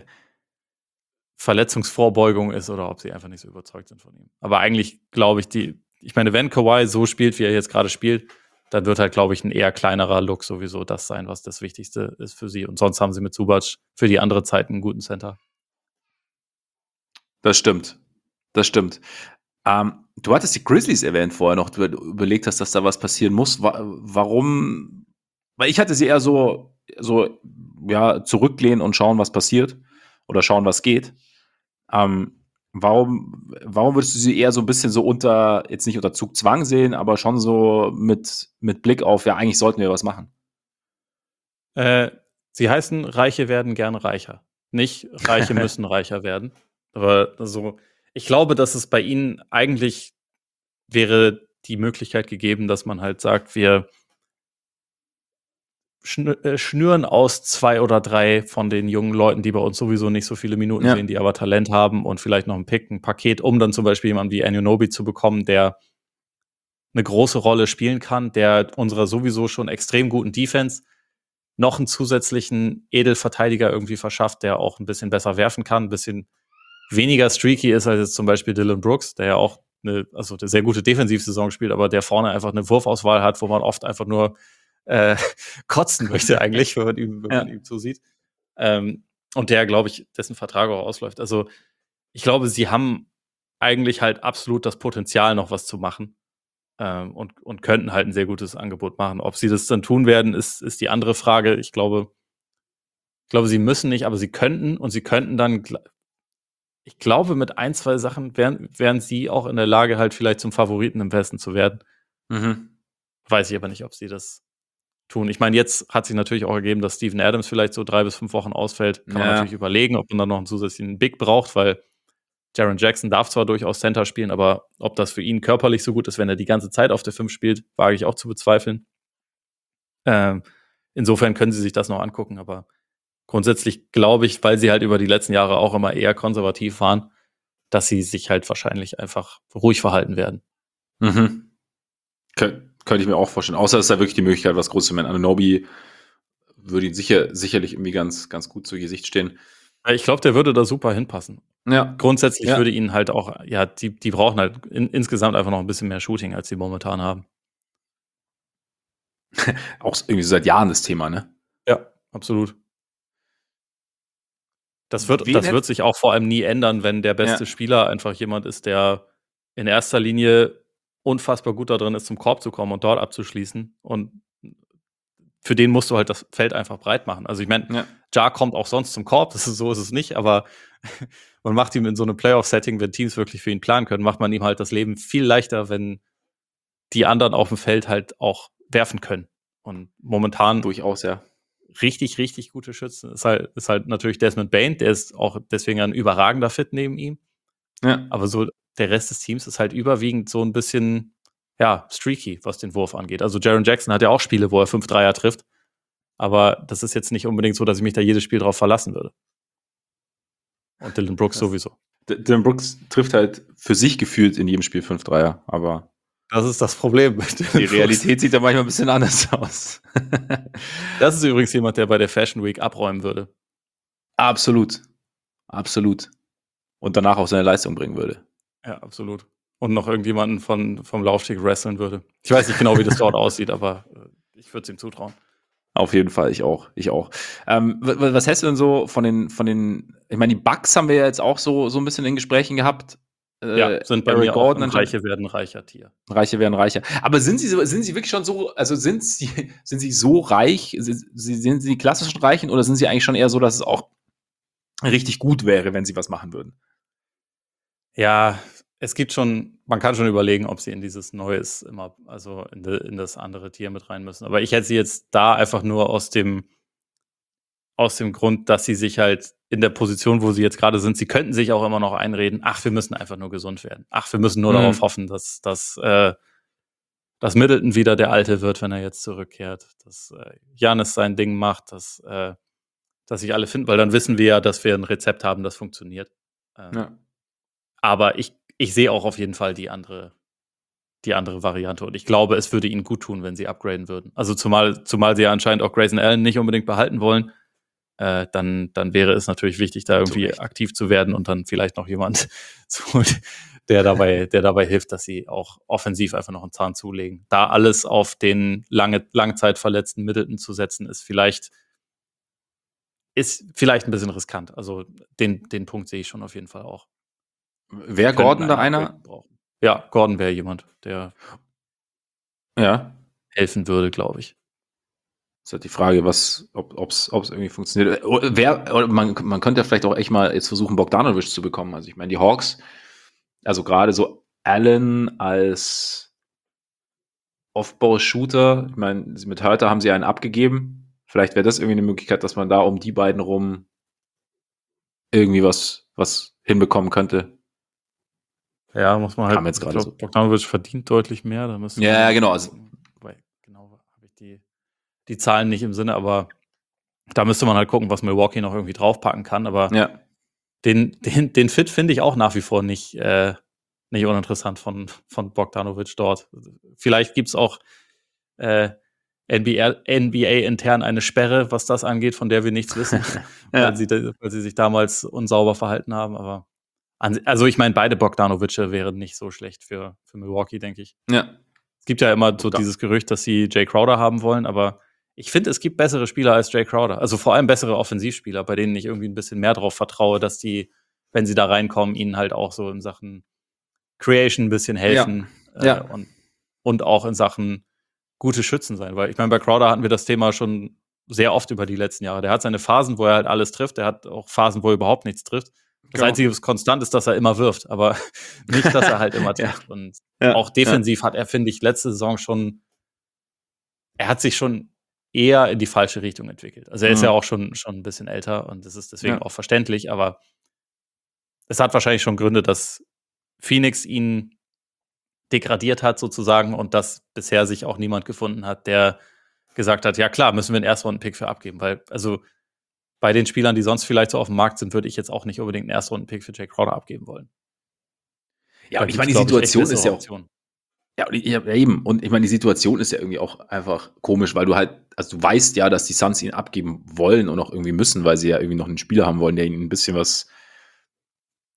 Verletzungsvorbeugung ist oder ob sie einfach nicht so überzeugt sind von ihm. Aber eigentlich glaube ich, die, ich meine, wenn Kawhi so spielt, wie er jetzt gerade spielt, dann wird halt, glaube ich, ein eher kleinerer Look sowieso das sein, was das Wichtigste ist für sie. Und sonst haben sie mit Zubac für die andere Zeit einen guten Center. Das stimmt. Das stimmt. Ähm, du hattest die Grizzlies erwähnt vorher noch, du überlegt hast, dass da was passieren muss. Wa warum? Weil ich hatte sie eher so, so ja, zurücklehnen und schauen, was passiert. Oder schauen, was geht. Ähm, warum, warum würdest du sie eher so ein bisschen so unter, jetzt nicht unter Zugzwang sehen, aber schon so mit, mit Blick auf, ja, eigentlich sollten wir was machen? Äh, sie heißen, Reiche werden gerne reicher. Nicht Reiche müssen reicher werden. Aber also, ich glaube, dass es bei ihnen eigentlich wäre die Möglichkeit gegeben, dass man halt sagt, wir schnü- äh, schnüren aus zwei oder drei von den jungen Leuten, die bei uns sowieso nicht so viele Minuten Ja. sehen, die aber Talent haben und vielleicht noch ein Pick, ein Paket, um dann zum Beispiel jemanden wie Anunoby zu bekommen, der eine große Rolle spielen kann, der unserer sowieso schon extrem guten Defense noch einen zusätzlichen Edelverteidiger irgendwie verschafft, der auch ein bisschen besser werfen kann, ein bisschen weniger streaky ist als jetzt zum Beispiel Dylan Brooks, der ja auch eine, also eine sehr gute Defensivsaison spielt, aber der vorne einfach eine Wurfauswahl hat, wo man oft einfach nur äh, kotzen möchte eigentlich, wenn man ihm, wenn Ja. man ihm zusieht. Ähm, und der, glaube ich, dessen Vertrag auch ausläuft. Also ich glaube, sie haben eigentlich halt absolut das Potenzial, noch was zu machen. Ähm, und, und könnten halt ein sehr gutes Angebot machen. Ob sie das dann tun werden, ist, ist die andere Frage. Ich glaube, ich glaube, sie müssen nicht, aber sie könnten und sie könnten dann, gl- ich glaube, mit ein, zwei Sachen wären, wären sie auch in der Lage, halt vielleicht zum Favoriten im Westen zu werden. Mhm. Weiß ich aber nicht, ob sie das tun. Ich meine, jetzt hat sich natürlich auch ergeben, dass Steven Adams vielleicht so drei bis fünf Wochen ausfällt. Kann man Ja. natürlich überlegen, ob man dann noch einen zusätzlichen Big braucht, weil Jaren Jackson darf zwar durchaus Center spielen, aber ob das für ihn körperlich so gut ist, wenn er die ganze Zeit auf der fünf spielt, wage ich auch zu bezweifeln. Ähm, insofern können sie sich das noch angucken, aber grundsätzlich glaube ich, weil sie halt über die letzten Jahre auch immer eher konservativ waren, dass sie sich halt wahrscheinlich einfach ruhig verhalten werden. Mhm. Kön könnte ich mir auch vorstellen. Außer es ist da wirklich die Möglichkeit, was Großes zu machen. Anunoby würde ihn sicher, sicherlich irgendwie ganz, ganz gut zu Gesicht stehen. Ich glaube, der würde da super hinpassen. Ja. Grundsätzlich Ja. würde ihnen halt auch, ja, die, die brauchen halt in, insgesamt einfach noch ein bisschen mehr Shooting, als sie momentan haben. Auch irgendwie so seit Jahren das Thema, ne? Ja, absolut. Das wird, Wen das hätt wird sich auch vor allem nie ändern, wenn der beste Ja. Spieler einfach jemand ist, der in erster Linie unfassbar gut da drin ist, zum Korb zu kommen und dort abzuschließen. Und für den musst du halt das Feld einfach breit machen. Also ich meine, Ja. Ja kommt auch sonst zum Korb, das ist, so ist es nicht, aber man macht ihm in so einem Playoff-Setting, wenn Teams wirklich für ihn planen können, macht man ihm halt das Leben viel leichter, wenn die anderen auf dem Feld halt auch werfen können. Und momentan Durchaus, ja. richtig, richtig gute Schützen ist halt, ist halt natürlich Desmond Bane, der ist auch deswegen ein überragender Fit neben ihm. Ja. Aber so der Rest des Teams ist halt überwiegend so ein bisschen, ja, streaky, was den Wurf angeht. Also Jaren Jackson hat ja auch Spiele, wo er fünf Dreier trifft. Aber das ist jetzt nicht unbedingt so, dass ich mich da jedes Spiel drauf verlassen würde. Und Dylan Brooks Das- sowieso. D- Dylan Brooks trifft halt für sich gefühlt in jedem Spiel fünf Dreier, aber Das ist das Problem. die Realität sieht da manchmal ein bisschen anders aus. Das ist übrigens jemand, der bei der Fashion Week abräumen würde. Absolut. Absolut. Und danach auch seine Leistung bringen würde. Ja, absolut. Und noch irgendjemanden von, vom Laufsteg wresteln würde. Ich weiß nicht genau, wie das dort aussieht, aber äh, ich würde es ihm zutrauen. Auf jeden Fall, ich auch, ich auch. Ähm, w- w- was hältst du denn so von den, von den, ich meine, die Bucks haben wir ja jetzt auch so, so ein bisschen in Gesprächen gehabt. Äh, Ja, sind bei Eric mir Gordon auch ein anscheinend- Reiche werden reicher Tier. Reiche werden reicher. Aber sind sie, so- sind sie wirklich schon so, also sind sie, sind sie so reich, sind sie, sind sie die klassischen Reichen oder sind sie eigentlich schon eher so, dass es auch richtig gut wäre, wenn sie was machen würden? Ja, es gibt schon, man kann schon überlegen, ob sie in dieses Neues immer, also in, de, in das andere Tier mit rein müssen. Aber ich hätte sie jetzt da einfach nur aus dem, aus dem Grund, dass sie sich halt in der Position, wo sie jetzt gerade sind, sie könnten sich auch immer noch einreden, ach, wir müssen einfach nur gesund werden. Ach, wir müssen nur Mhm. darauf hoffen, dass, dass, äh, dass Middleton wieder der Alte wird, wenn er jetzt zurückkehrt. Dass äh, Giannis sein Ding macht, dass, äh, dass sich alle finden, weil dann wissen wir ja, dass wir ein Rezept haben, das funktioniert. Ähm, Ja. Aber ich, ich sehe auch auf jeden Fall die andere, die andere Variante. Und ich glaube, es würde ihnen gut tun, wenn sie upgraden würden. Also zumal, zumal sie ja anscheinend auch Grayson Allen nicht unbedingt behalten wollen. Äh, dann, dann wäre es natürlich wichtig, da irgendwie Recht. aktiv zu werden und dann vielleicht noch jemand zu holen, der dabei, der dabei hilft, dass sie auch offensiv einfach noch einen Zahn zulegen. Da alles auf den lange, langzeitverletzten Middleton zu setzen, ist vielleicht, ist vielleicht ein bisschen riskant. Also den, den Punkt sehe ich schon auf jeden Fall auch. Wäre Könnten Gordon da einen einer? Upgrade brauchen. Ja, Gordon wäre jemand, der Ja. helfen würde, glaube ich. Ist halt die Frage, was, ob es irgendwie funktioniert. Oder Wer, oder man, man könnte ja vielleicht auch echt mal jetzt versuchen, Bogdanovic zu bekommen. Also ich meine, die Hawks, also gerade so Allen als Off-Ball-Shooter, ich meine, mit Hurter haben sie einen abgegeben. Vielleicht wäre das irgendwie eine Möglichkeit, dass man da um die beiden rum irgendwie was, was hinbekommen könnte. Ja, muss man halt. Kam jetzt ich gerade glaub, so. Bogdanovic verdient deutlich mehr. Da müsste Ja, man- ja, genau, also- Wobei, genau habe ich die, die Zahlen nicht im Sinne, aber da müsste man halt gucken, was Milwaukee noch irgendwie draufpacken kann. Aber Ja. den, den, den Fit finde ich auch nach wie vor nicht, äh, nicht uninteressant von, von Bogdanovic dort. Vielleicht gibt es auch äh, N B A, N B A intern eine Sperre, was das angeht, von der wir nichts wissen, Ja. weil, sie, da- weil sie sich damals unsauber verhalten haben. Aber an, also ich meine, beide Bogdanovice wären nicht so schlecht für, für Milwaukee, denke ich. Ja. Es gibt ja immer so Da- dieses Gerücht, dass sie Jay Crowder haben wollen, aber ich finde, es gibt bessere Spieler als Jay Crowder. Also vor allem bessere Offensivspieler, bei denen ich irgendwie ein bisschen mehr drauf vertraue, dass die, wenn sie da reinkommen, ihnen halt auch so in Sachen Creation ein bisschen helfen. Ja. Ja. Äh, und, und auch in Sachen gute Schützen sein. Weil ich meine, bei Crowder hatten wir das Thema schon sehr oft über die letzten Jahre. Der hat seine Phasen, wo er halt alles trifft. Der hat auch Phasen, wo er überhaupt nichts trifft. Das Genau. Einzige, was konstant ist, dass er immer wirft, aber nicht, dass er halt immer Ja. trifft. Und Ja. auch defensiv hat er, finde ich, letzte Saison schon, er hat sich schon eher in die falsche Richtung entwickelt. Also er ist Mhm. ja auch schon, schon ein bisschen älter und das ist deswegen Ja. auch verständlich, aber es hat wahrscheinlich schon Gründe, dass Phoenix ihn degradiert hat sozusagen und dass bisher sich auch niemand gefunden hat, der gesagt hat, ja klar, müssen wir einen Erstrunden-Pick für abgeben, weil also bei den Spielern, die sonst vielleicht so auf dem Markt sind, würde ich jetzt auch nicht unbedingt einen Erstrunden-Pick für Jay Crowder abgeben wollen. Ja, Da und ich gibt's, meine, die glaub ich, echt Situation ist bessere ja auch. Optionen. Ja, und ich, ja, eben. Und ich meine, die Situation ist ja irgendwie auch einfach komisch, weil du halt, also du weißt ja, dass die Suns ihn abgeben wollen und auch irgendwie müssen, weil sie ja irgendwie noch einen Spieler haben wollen, der ihnen ein bisschen was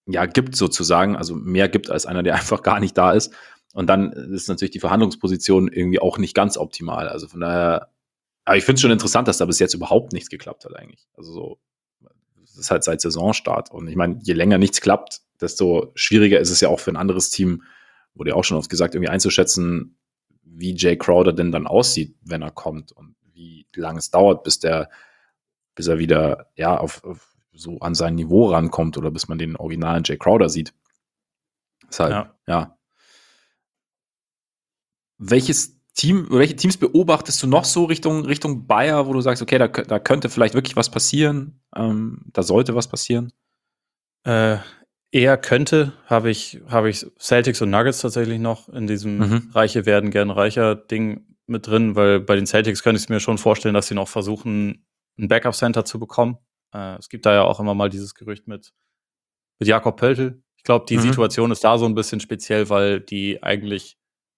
ja, gibt sozusagen, also mehr gibt als einer, der einfach gar nicht da ist. Und dann ist natürlich die Verhandlungsposition irgendwie auch nicht ganz optimal. Also von daher, aber ich finde es schon interessant, dass da bis jetzt überhaupt nichts geklappt hat eigentlich. Also so, das ist halt seit Saisonstart. Und ich meine, je länger nichts klappt, desto schwieriger ist es ja auch für ein anderes Team, wurde ja auch schon oft gesagt, irgendwie einzuschätzen, wie Jay Crowder denn dann aussieht, wenn er kommt und wie lange es dauert, bis der, bis er wieder, ja, auf, auf so an sein Niveau rankommt oder bis man den originalen Jay Crowder sieht. Deshalb, ja. ja. Welches Team, welche Teams beobachtest du noch so Richtung, Richtung Bayer, wo du sagst, okay, da, da könnte vielleicht wirklich was passieren, ähm, da sollte was passieren? Äh, eher könnte, habe ich, habe ich Celtics und Nuggets tatsächlich noch in diesem mhm. Reiche werden gern reicher Ding mit drin, weil bei den Celtics könnte ich es mir schon vorstellen, dass sie noch versuchen, ein Backup-Center zu bekommen. Äh, es gibt da ja auch immer mal dieses Gerücht mit, mit Jakob Pöltl. Ich glaube, die mhm. Situation ist da so ein bisschen speziell, weil die eigentlich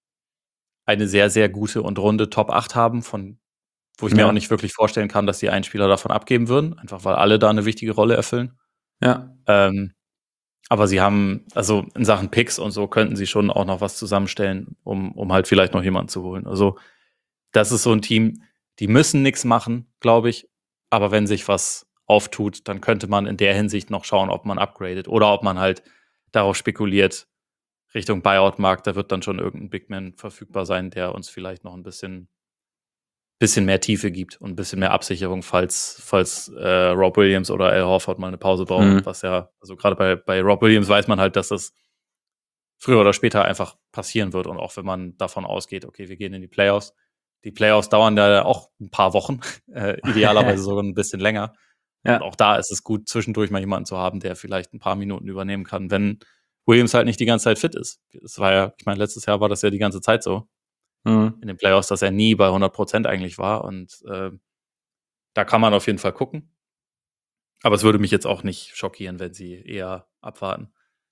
eine sehr, sehr gute und runde Top acht haben, von wo ich ja. mir auch nicht wirklich vorstellen kann, dass die einen Spieler davon abgeben würden, einfach weil alle da eine wichtige Rolle erfüllen. Ja. Ähm, aber sie haben, also in Sachen Picks und so könnten sie schon auch noch was zusammenstellen, um, um halt vielleicht noch jemanden zu holen. Also das ist so ein Team, die müssen nichts machen, glaube ich. Aber wenn sich was auftut, dann könnte man in der Hinsicht noch schauen, ob man upgradet oder ob man halt darauf spekuliert, Richtung Buyout-Markt, da wird dann schon irgendein Bigman verfügbar sein, der uns vielleicht noch ein bisschen, bisschen mehr Tiefe gibt und ein bisschen mehr Absicherung, falls, falls äh, Rob Williams oder Al Horford mal eine Pause brauchen. Mhm. Was ja, also gerade bei, bei Rob Williams weiß man halt, dass das früher oder später einfach passieren wird. Und auch wenn man davon ausgeht, okay, wir gehen in die Playoffs. Die Playoffs dauern ja auch ein paar Wochen, äh, idealerweise sogar ein bisschen länger. Ja. Und auch da ist es gut, zwischendurch mal jemanden zu haben, der vielleicht ein paar Minuten übernehmen kann, wenn Williams halt nicht die ganze Zeit fit ist. Das war ja, ich meine, letztes Jahr war das ja die ganze Zeit so. Mhm. In den Playoffs, dass er nie bei hundert Prozent eigentlich war. Und äh, da kann man auf jeden Fall gucken. Aber es würde mich jetzt auch nicht schockieren, wenn sie eher abwarten.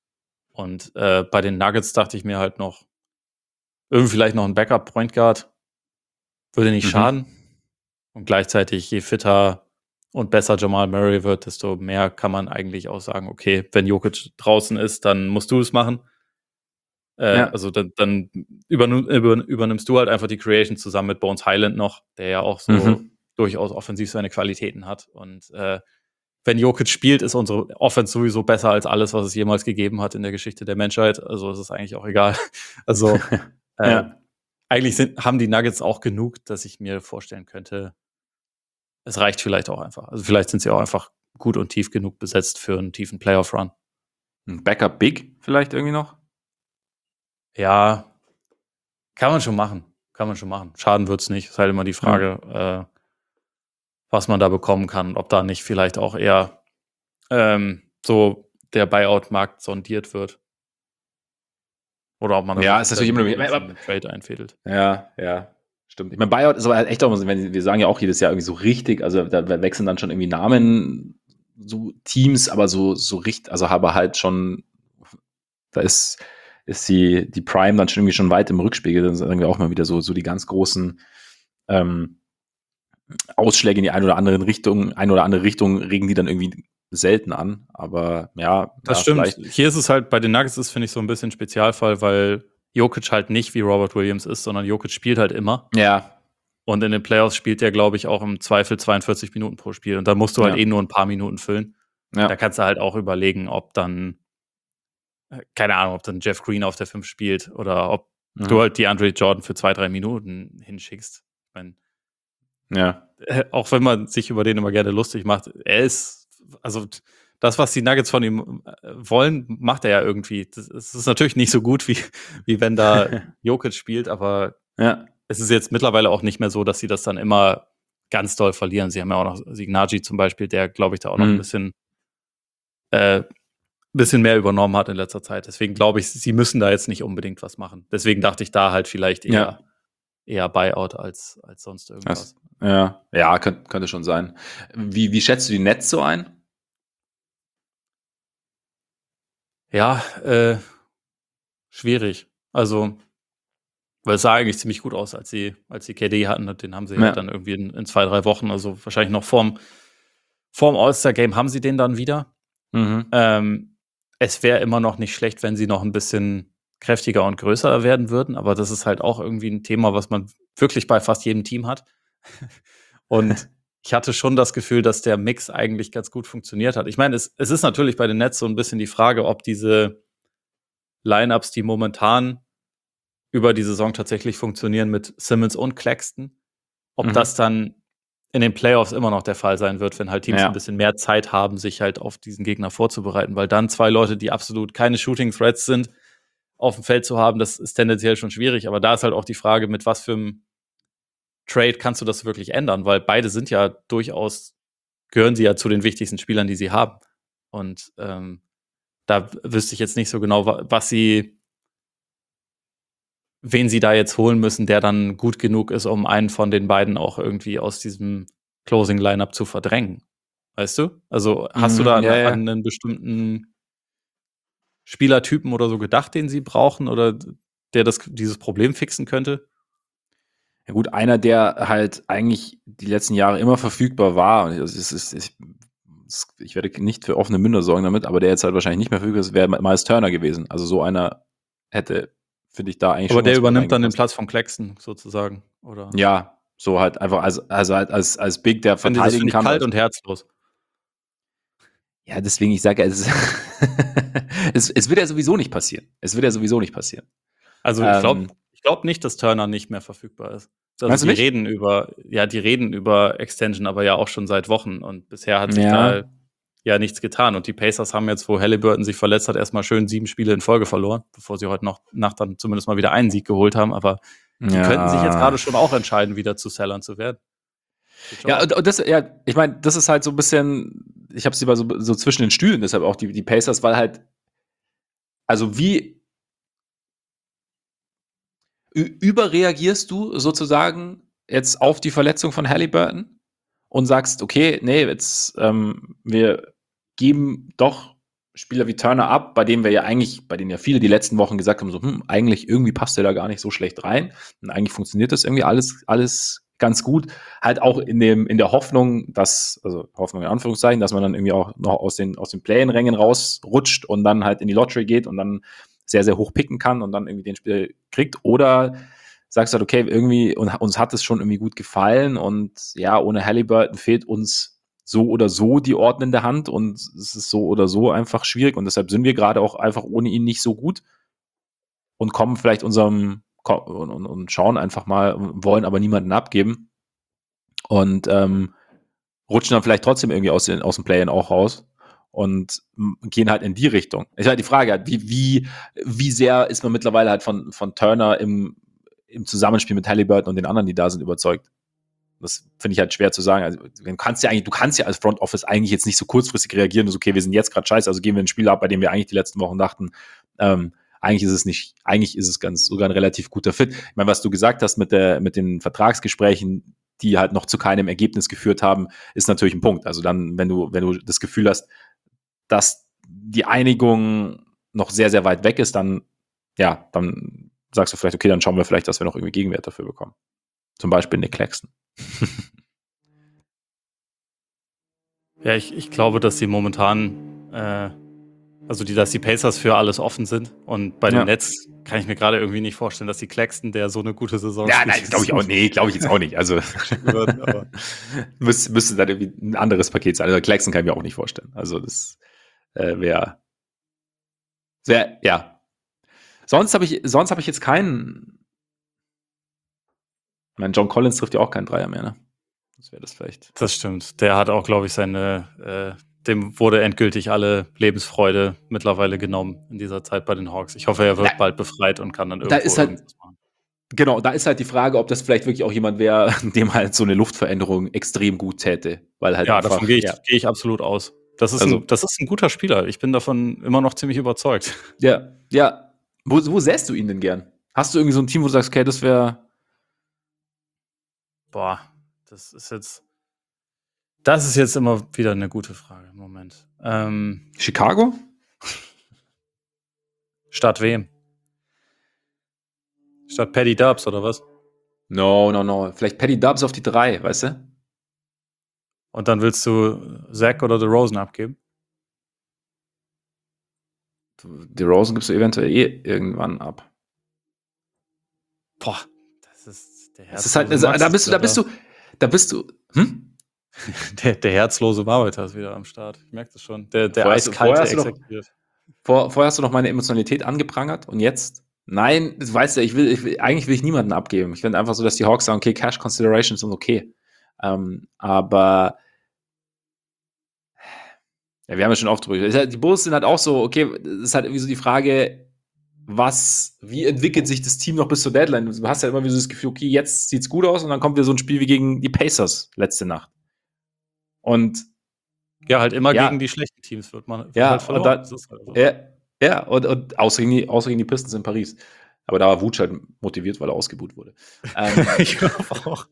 Und äh, bei den Nuggets dachte ich mir halt noch, irgendwie vielleicht noch ein Backup-Point Guard. Würde nicht mhm. schaden. Und gleichzeitig, je fitter und besser Jamal Murray wird, desto mehr kann man eigentlich auch sagen, okay, wenn Jokic draußen ist, dann musst du es machen. Äh, ja. Also dann, dann übern- über, übernimmst du halt einfach die Creation zusammen mit Bones Highland noch, der ja auch so mhm. durchaus offensiv seine Qualitäten hat. Und äh, wenn Jokic spielt, ist unsere Offense sowieso besser als alles, was es jemals gegeben hat in der Geschichte der Menschheit. Also es ist eigentlich auch egal. Also äh, ja. eigentlich sind, haben die Nuggets auch genug, dass ich mir vorstellen könnte, es reicht vielleicht auch einfach. Also vielleicht sind sie auch einfach gut und tief genug besetzt für einen tiefen Playoff-Run. Ein Backup Big vielleicht irgendwie noch? Ja, kann man schon machen. Kann man schon machen. Schaden wird's nicht. Ist halt immer die Frage, mhm. äh, was man da bekommen kann. Ob da nicht vielleicht auch eher ähm, so der Buyout-Markt sondiert wird. Oder ob man ja, ist natürlich immer einen Trade einfädelt. Ja, ja. Stimmt. Ich meine, Buyout ist aber halt echt auch, wenn wir sagen ja auch jedes Jahr irgendwie so richtig, also da wechseln dann schon irgendwie Namen, so Teams, aber so, so richtig, also aber halt schon, da ist, ist die, die Prime dann schon irgendwie schon weit im Rückspiegel, dann sagen wir auch mal wieder so, so die ganz großen ähm, Ausschläge in die eine oder andere Richtung, eine oder andere Richtung regen die dann irgendwie selten an, aber ja. Das ja, stimmt. Vielleicht. Hier ist es halt, bei den Nuggets ist, finde ich, so ein bisschen Spezialfall, weil Jokic halt nicht wie Robert Williams ist, sondern Jokic spielt halt immer. Ja. Und in den Playoffs spielt er, glaube ich, auch im Zweifel zweiundvierzig Minuten pro Spiel. Und da musst du halt ja. eh nur ein paar Minuten füllen. Ja. Da kannst du halt auch überlegen, ob dann, keine Ahnung, ob dann Jeff Green auf der fünf spielt oder ob mhm. du halt die Andre Jordan für zwei, drei Minuten hinschickst. Ich meine, ja. auch wenn man sich über den immer gerne lustig macht, er ist, also das, was die Nuggets von ihm wollen, macht er ja irgendwie. Das ist natürlich nicht so gut, wie, wie wenn da Jokic spielt, aber ja. es ist jetzt mittlerweile auch nicht mehr so, dass sie das dann immer ganz doll verlieren. Sie haben ja auch noch Signaji zum Beispiel, der, glaube ich, da auch noch mhm. ein bisschen, äh, bisschen mehr übernommen hat in letzter Zeit. Deswegen glaube ich, sie müssen da jetzt nicht unbedingt was machen. Deswegen dachte ich da halt vielleicht eher, ja. eher Buyout als, als sonst irgendwas. Das, ja, ja könnte, könnte schon sein. Wie, wie schätzt du die Nets so ein? Ja, äh, schwierig. Also, weil es sah eigentlich ziemlich gut aus, als sie, als sie K D hatten. Den haben sie ja, ja dann irgendwie in, in zwei, drei Wochen, also wahrscheinlich noch vorm, vorm All-Star-Game haben sie den dann wieder. Mhm. Ähm, es wäre immer noch nicht schlecht, wenn sie noch ein bisschen kräftiger und größer werden würden, aber das ist halt auch irgendwie ein Thema, was man wirklich bei fast jedem Team hat. Und ich hatte schon das Gefühl, dass der Mix eigentlich ganz gut funktioniert hat. Ich meine, es es ist natürlich bei den Nets so ein bisschen die Frage, ob diese Lineups, die momentan über die Saison tatsächlich funktionieren mit Simmons und Claxton, ob Mhm. das dann in den Playoffs immer noch der Fall sein wird, wenn halt Teams Ja. ein bisschen mehr Zeit haben, sich halt auf diesen Gegner vorzubereiten, weil dann zwei Leute, die absolut keine Shooting Threats sind, auf dem Feld zu haben, das ist tendenziell schon schwierig. Aber da ist halt auch die Frage, mit was für einem Trade kannst du das wirklich ändern, weil beide sind ja durchaus, gehören sie ja zu den wichtigsten Spielern, die sie haben. Und ähm, da wüsste ich jetzt nicht so genau, wa- was sie, wen sie da jetzt holen müssen, der dann gut genug ist, um einen von den beiden auch irgendwie aus diesem Closing Lineup zu verdrängen. Weißt du? Also hast du Mhm, da an, ja, ja. an einen bestimmten Spielertypen oder so gedacht, den sie brauchen oder der das, dieses Problem fixen könnte? Ja gut, einer, der halt eigentlich die letzten Jahre immer verfügbar war, und es ist, es ist, ich, es- ich werde nicht für offene Münder sorgen damit, aber der jetzt halt wahrscheinlich nicht mehr verfügbar ist, wäre Miles Turner gewesen. Also so einer hätte, finde ich, da eigentlich Aber schon der ganz gut übernimmt dann den reingepasst. Platz von Claxton sozusagen, oder? Ja, so halt einfach als, also halt als, als Big, der Finde das verteidigen finde ich kann. kalt Also, und herzlos. ja, deswegen, ich sage ja, es, ist es, es wird ja sowieso nicht passieren. Es wird ja sowieso nicht passieren. Also ich glaube, Ähm, ich glaube nicht, dass Turner nicht mehr verfügbar ist. Also Meinst du die nicht? reden über, ja, die reden über Extension, aber ja auch schon seit Wochen und bisher hat sich Ja, da ja nichts getan. Und die Pacers haben jetzt, wo Halliburton sich verletzt hat, erstmal schön sieben Spiele in Folge verloren, bevor sie heute noch Nacht dann zumindest mal wieder einen Sieg geholt haben. Aber die könnten sich jetzt ja. gerade schon auch entscheiden, wieder zu Sellern zu werden. Geht schon Ja, auch. und, und das, ja, ich meine, das ist halt so ein bisschen, ich habe sie mal so, so zwischen den Stühlen, deshalb auch die, die Pacers, weil halt, also wie ü- überreagierst du sozusagen jetzt auf die Verletzung von Halliburton und sagst, okay, nee, jetzt ähm, wir geben doch Spieler wie Turner ab, bei denen wir ja eigentlich, bei denen ja viele die letzten Wochen gesagt haben, so, hm, eigentlich irgendwie passt der da gar nicht so schlecht rein und eigentlich funktioniert das irgendwie alles, alles ganz gut, halt auch in dem, in der Hoffnung, dass, also Hoffnung in Anführungszeichen, dass man dann irgendwie auch noch aus den, aus den Play-in-Rängen rausrutscht und dann halt in die Lottery geht und dann sehr, sehr hoch picken kann und dann irgendwie den Spieler kriegt, oder sagst du halt, okay, irgendwie, und uns hat es schon irgendwie gut gefallen und ja, ohne Halliburton fehlt uns so oder so die ordnende Hand und es ist so oder so einfach schwierig und deshalb sind wir gerade auch einfach ohne ihn nicht so gut und kommen vielleicht unserem und, und, und schauen einfach mal, wollen aber niemanden abgeben und ähm, rutschen dann vielleicht trotzdem irgendwie aus, den, aus dem Play-In auch raus und m, gehen halt in die Richtung. Ich halt die Frage, halt, wie, wie, wie sehr ist man mittlerweile halt von, von Turner im, im Zusammenspiel mit Halliburton und den anderen, die da sind, überzeugt? Das finde ich halt schwer zu sagen. Also, du kannst ja eigentlich, du kannst ja als Front Office eigentlich jetzt nicht so kurzfristig reagieren, so, okay, wir sind jetzt gerade scheiße, also gehen wir ein Spiel ab, bei dem wir eigentlich die letzten Wochen dachten, ähm, eigentlich ist es nicht, eigentlich ist es ganz sogar ein relativ guter Fit. Ich meine, was du gesagt hast mit der, mit den Vertragsgesprächen, die halt noch zu keinem Ergebnis geführt haben, ist natürlich ein Punkt. Also dann, wenn du, wenn du das Gefühl hast, dass die Einigung noch sehr, sehr weit weg ist, dann, ja, dann sagst du vielleicht, okay, dann schauen wir vielleicht, dass wir noch irgendwie Gegenwert dafür bekommen. Zum Beispiel Nick Claxton. Ja, ich, ich glaube, dass sie momentan, äh, also die, dass die Pacers für alles offen sind. Und bei den Ja. Nets kann ich mir gerade irgendwie nicht vorstellen, dass die Claxton, der so eine gute Saison Ja, spielt, nein, glaube ich auch, nee, glaube ich jetzt auch nicht. Also würden, aber müsste, müsste dann irgendwie ein anderes Paket sein. Also Claxton kann ich mir auch nicht vorstellen. Also das äh, wäre, wär, ja. Sonst habe ich, sonst habe ich jetzt keinen. Ich meine, John Collins trifft ja auch keinen Dreier mehr, ne? Das wäre das vielleicht. das stimmt. Der hat auch, glaube ich, seine, äh, dem wurde endgültig alle Lebensfreude mittlerweile genommen in dieser Zeit bei den Hawks. Ich hoffe, er wird Da, bald befreit und kann dann da irgendwo ist halt, irgendwas machen. genau, da ist halt die Frage, ob das vielleicht wirklich auch jemand wäre, dem halt so eine Luftveränderung extrem gut täte. Weil halt Ja, davon einfach, gehe ich, ja. gehe ich absolut aus. Das ist Also, ein, das ist ein guter Spieler. Ich bin davon immer noch ziemlich überzeugt. ja, ja. Wo, wo säst du ihn denn gern? Hast du irgendwie so ein Team, wo du sagst, okay, das wäre. Boah, das ist jetzt, das ist jetzt immer wieder eine gute Frage. Moment. Ähm, Chicago? statt wem? Statt Paddy Dubs oder was? No, no, no. Vielleicht Paddy Dubs auf die drei, weißt du? Und dann willst du Zach oder DeRozan abgeben? DeRozan gibst du eventuell eh irgendwann ab. Boah, das ist der Es ist halt, herzlose also, Max da ist bist du, wieder da bist da. du, da bist du, hm? Der, der herzlose Arbeiter ist wieder am Start. Ich merke das schon. Der, der Vorher hast du, vorher eiskalte hast du noch, exekutiert. vor, vorher hast du noch meine Emotionalität angeprangert und jetzt, nein, das weißt du, ich will, ich will, eigentlich will ich niemanden abgeben. Ich finde einfach so, dass die Hawks sagen, okay, Cash Considerations sind okay. Ähm, aber ja, wir haben ja schon oft drüber. Ist halt- Die Bulls sind halt auch so, okay, das ist halt irgendwie so die Frage, was, wie entwickelt sich das Team noch bis zur Deadline? Du hast ja immer wieder so das Gefühl, okay, jetzt sieht's gut aus und dann kommt wieder so ein Spiel wie gegen die Pacers letzte Nacht. Und Ja, halt immer ja, gegen die schlechten Teams wird man wird ja, halt und verloren. Das dann, ist halt so. ja, ja, und, und außer, gegen die, außer gegen die Pistons in Paris. Aber da war Wutsch halt motiviert, weil er ausgebuht wurde. Ähm, Ich glaube auch.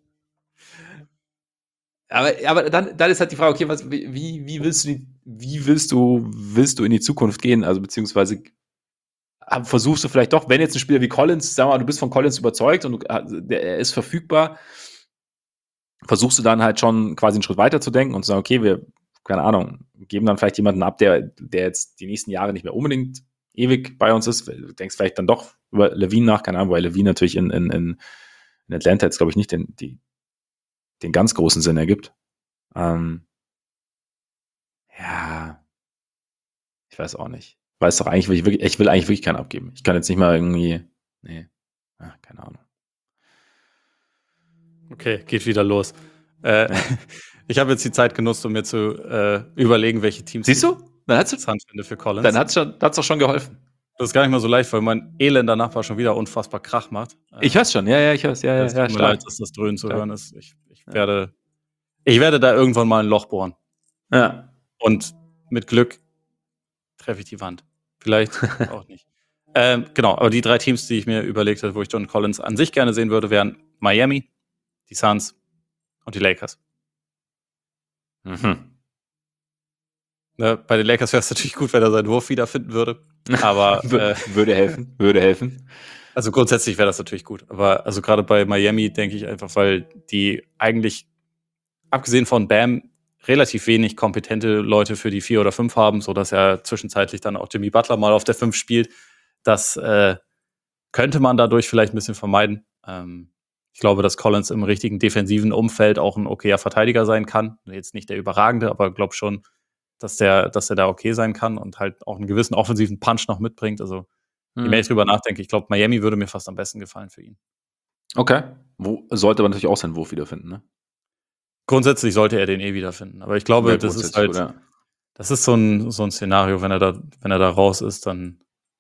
aber aber dann, dann ist halt die Frage, okay, was, wie, wie willst du die, wie willst du, willst du in die Zukunft gehen? Also beziehungsweise ah, versuchst du vielleicht doch, wenn jetzt ein Spieler wie Collins, sag mal, du bist von Collins überzeugt und du, ah, der, er ist verfügbar, versuchst du dann halt schon quasi einen Schritt weiter zu denken und zu sagen, okay, wir, keine Ahnung, geben dann vielleicht jemanden ab, der, der jetzt die nächsten Jahre nicht mehr unbedingt ewig bei uns ist. Du denkst vielleicht dann doch über Levine nach, keine Ahnung, weil Levine natürlich in, in, in Atlanta jetzt, glaube ich, nicht den, die, den ganz großen Sinn ergibt. Ähm, ja, ich weiß auch nicht. Weiß doch eigentlich, will ich, wirklich, ich will eigentlich wirklich keinen abgeben. Ich kann jetzt nicht mal irgendwie, nee, ja, keine Ahnung. Okay, geht wieder los. Äh, Ja. Ich habe jetzt die Zeit genutzt, um mir zu äh, überlegen, welche Teams Siehst ich du? Dann hat's, interessant finde für Collins. dann hat's schon, hat's doch schon geholfen. Das ist gar nicht mal so leicht, weil mein elender Nachbar schon wieder unfassbar Krach macht. Ich hör's schon, ja, ja, ich hör's, ja, ja, Es ja, tut mir stark. leid, dass das Dröhnen zu Stark. hören ist. Ich, ich, Ja. werde, ich werde da irgendwann mal ein Loch bohren. Ja. Und mit Glück treffe ich die Wand. Vielleicht auch nicht. Ähm, genau, aber die drei Teams, die ich mir überlegt habe, wo ich John Collins an sich gerne sehen würde, wären Miami, die Suns und die Lakers. Mhm. Ne, bei den Lakers wäre es natürlich gut, wenn er seinen Wurf wiederfinden würde. Aber äh, würde helfen, würde helfen. Also grundsätzlich wäre das natürlich gut. Aber also gerade bei Miami denke ich einfach, weil die eigentlich, abgesehen von Bam, relativ wenig kompetente Leute für die vier oder fünf haben, sodass er zwischenzeitlich dann auch Jimmy Butler mal auf der fünf spielt. Das äh, könnte man dadurch vielleicht ein bisschen vermeiden. Ähm, ich glaube, dass Collins im richtigen defensiven Umfeld auch ein okayer Verteidiger sein kann. Jetzt nicht der überragende, aber glaube schon, dass der, dass der da okay sein kann und halt auch einen gewissen offensiven Punch noch mitbringt. Also je mehr ich drüber nachdenke, ich glaube, Miami würde mir fast am besten gefallen für ihn. Okay. Wo, sollte aber natürlich auch seinen Wurf wiederfinden, ne? Grundsätzlich sollte er den eh wiederfinden. Aber ich glaube, Ja, das ist grundsätzlich, halt, oder? das ist so ein, so ein Szenario, wenn er da, wenn er da raus ist, dann,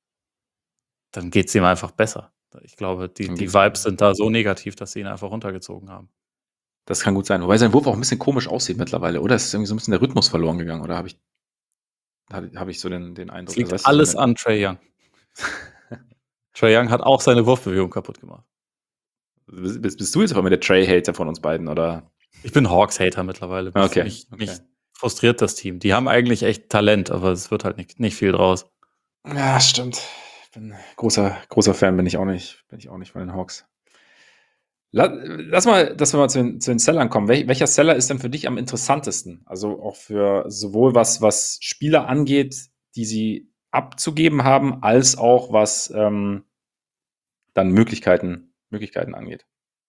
dann geht es ihm einfach besser. Ich glaube, die, Dann die geht's- Vibes sind da so negativ, dass sie ihn einfach runtergezogen haben. Das kann gut sein. Wobei sein Wurf auch ein bisschen komisch aussieht mittlerweile, oder? Es ist irgendwie so ein bisschen der Rhythmus verloren gegangen, oder habe ich, habe hab ich so den, den Eindruck? Es liegt Also, weißt du, alles so an Trae Young. Trae Young hat auch seine Wurfbewegung kaputt gemacht. eine, bist, bist du jetzt aber mit der Trey-Hater von uns beiden, oder? Ich bin Hawks-Hater mittlerweile. Okay, Mich, okay. mich frustriert das Team. Die haben eigentlich echt Talent, aber es wird halt nicht, nicht viel draus. Ja, stimmt. Ich bin großer, großer Fan, bin ich auch nicht, bin ich auch nicht von den Hawks. La- Lass mal, dass wir mal zu den, zu den Sellern kommen. Wel welcher Seller ist denn für dich am interessantesten? Also auch für sowohl was, was Spieler angeht, die sie abzugeben haben, als auch was ähm, dann Möglichkeiten, Möglichkeiten angeht.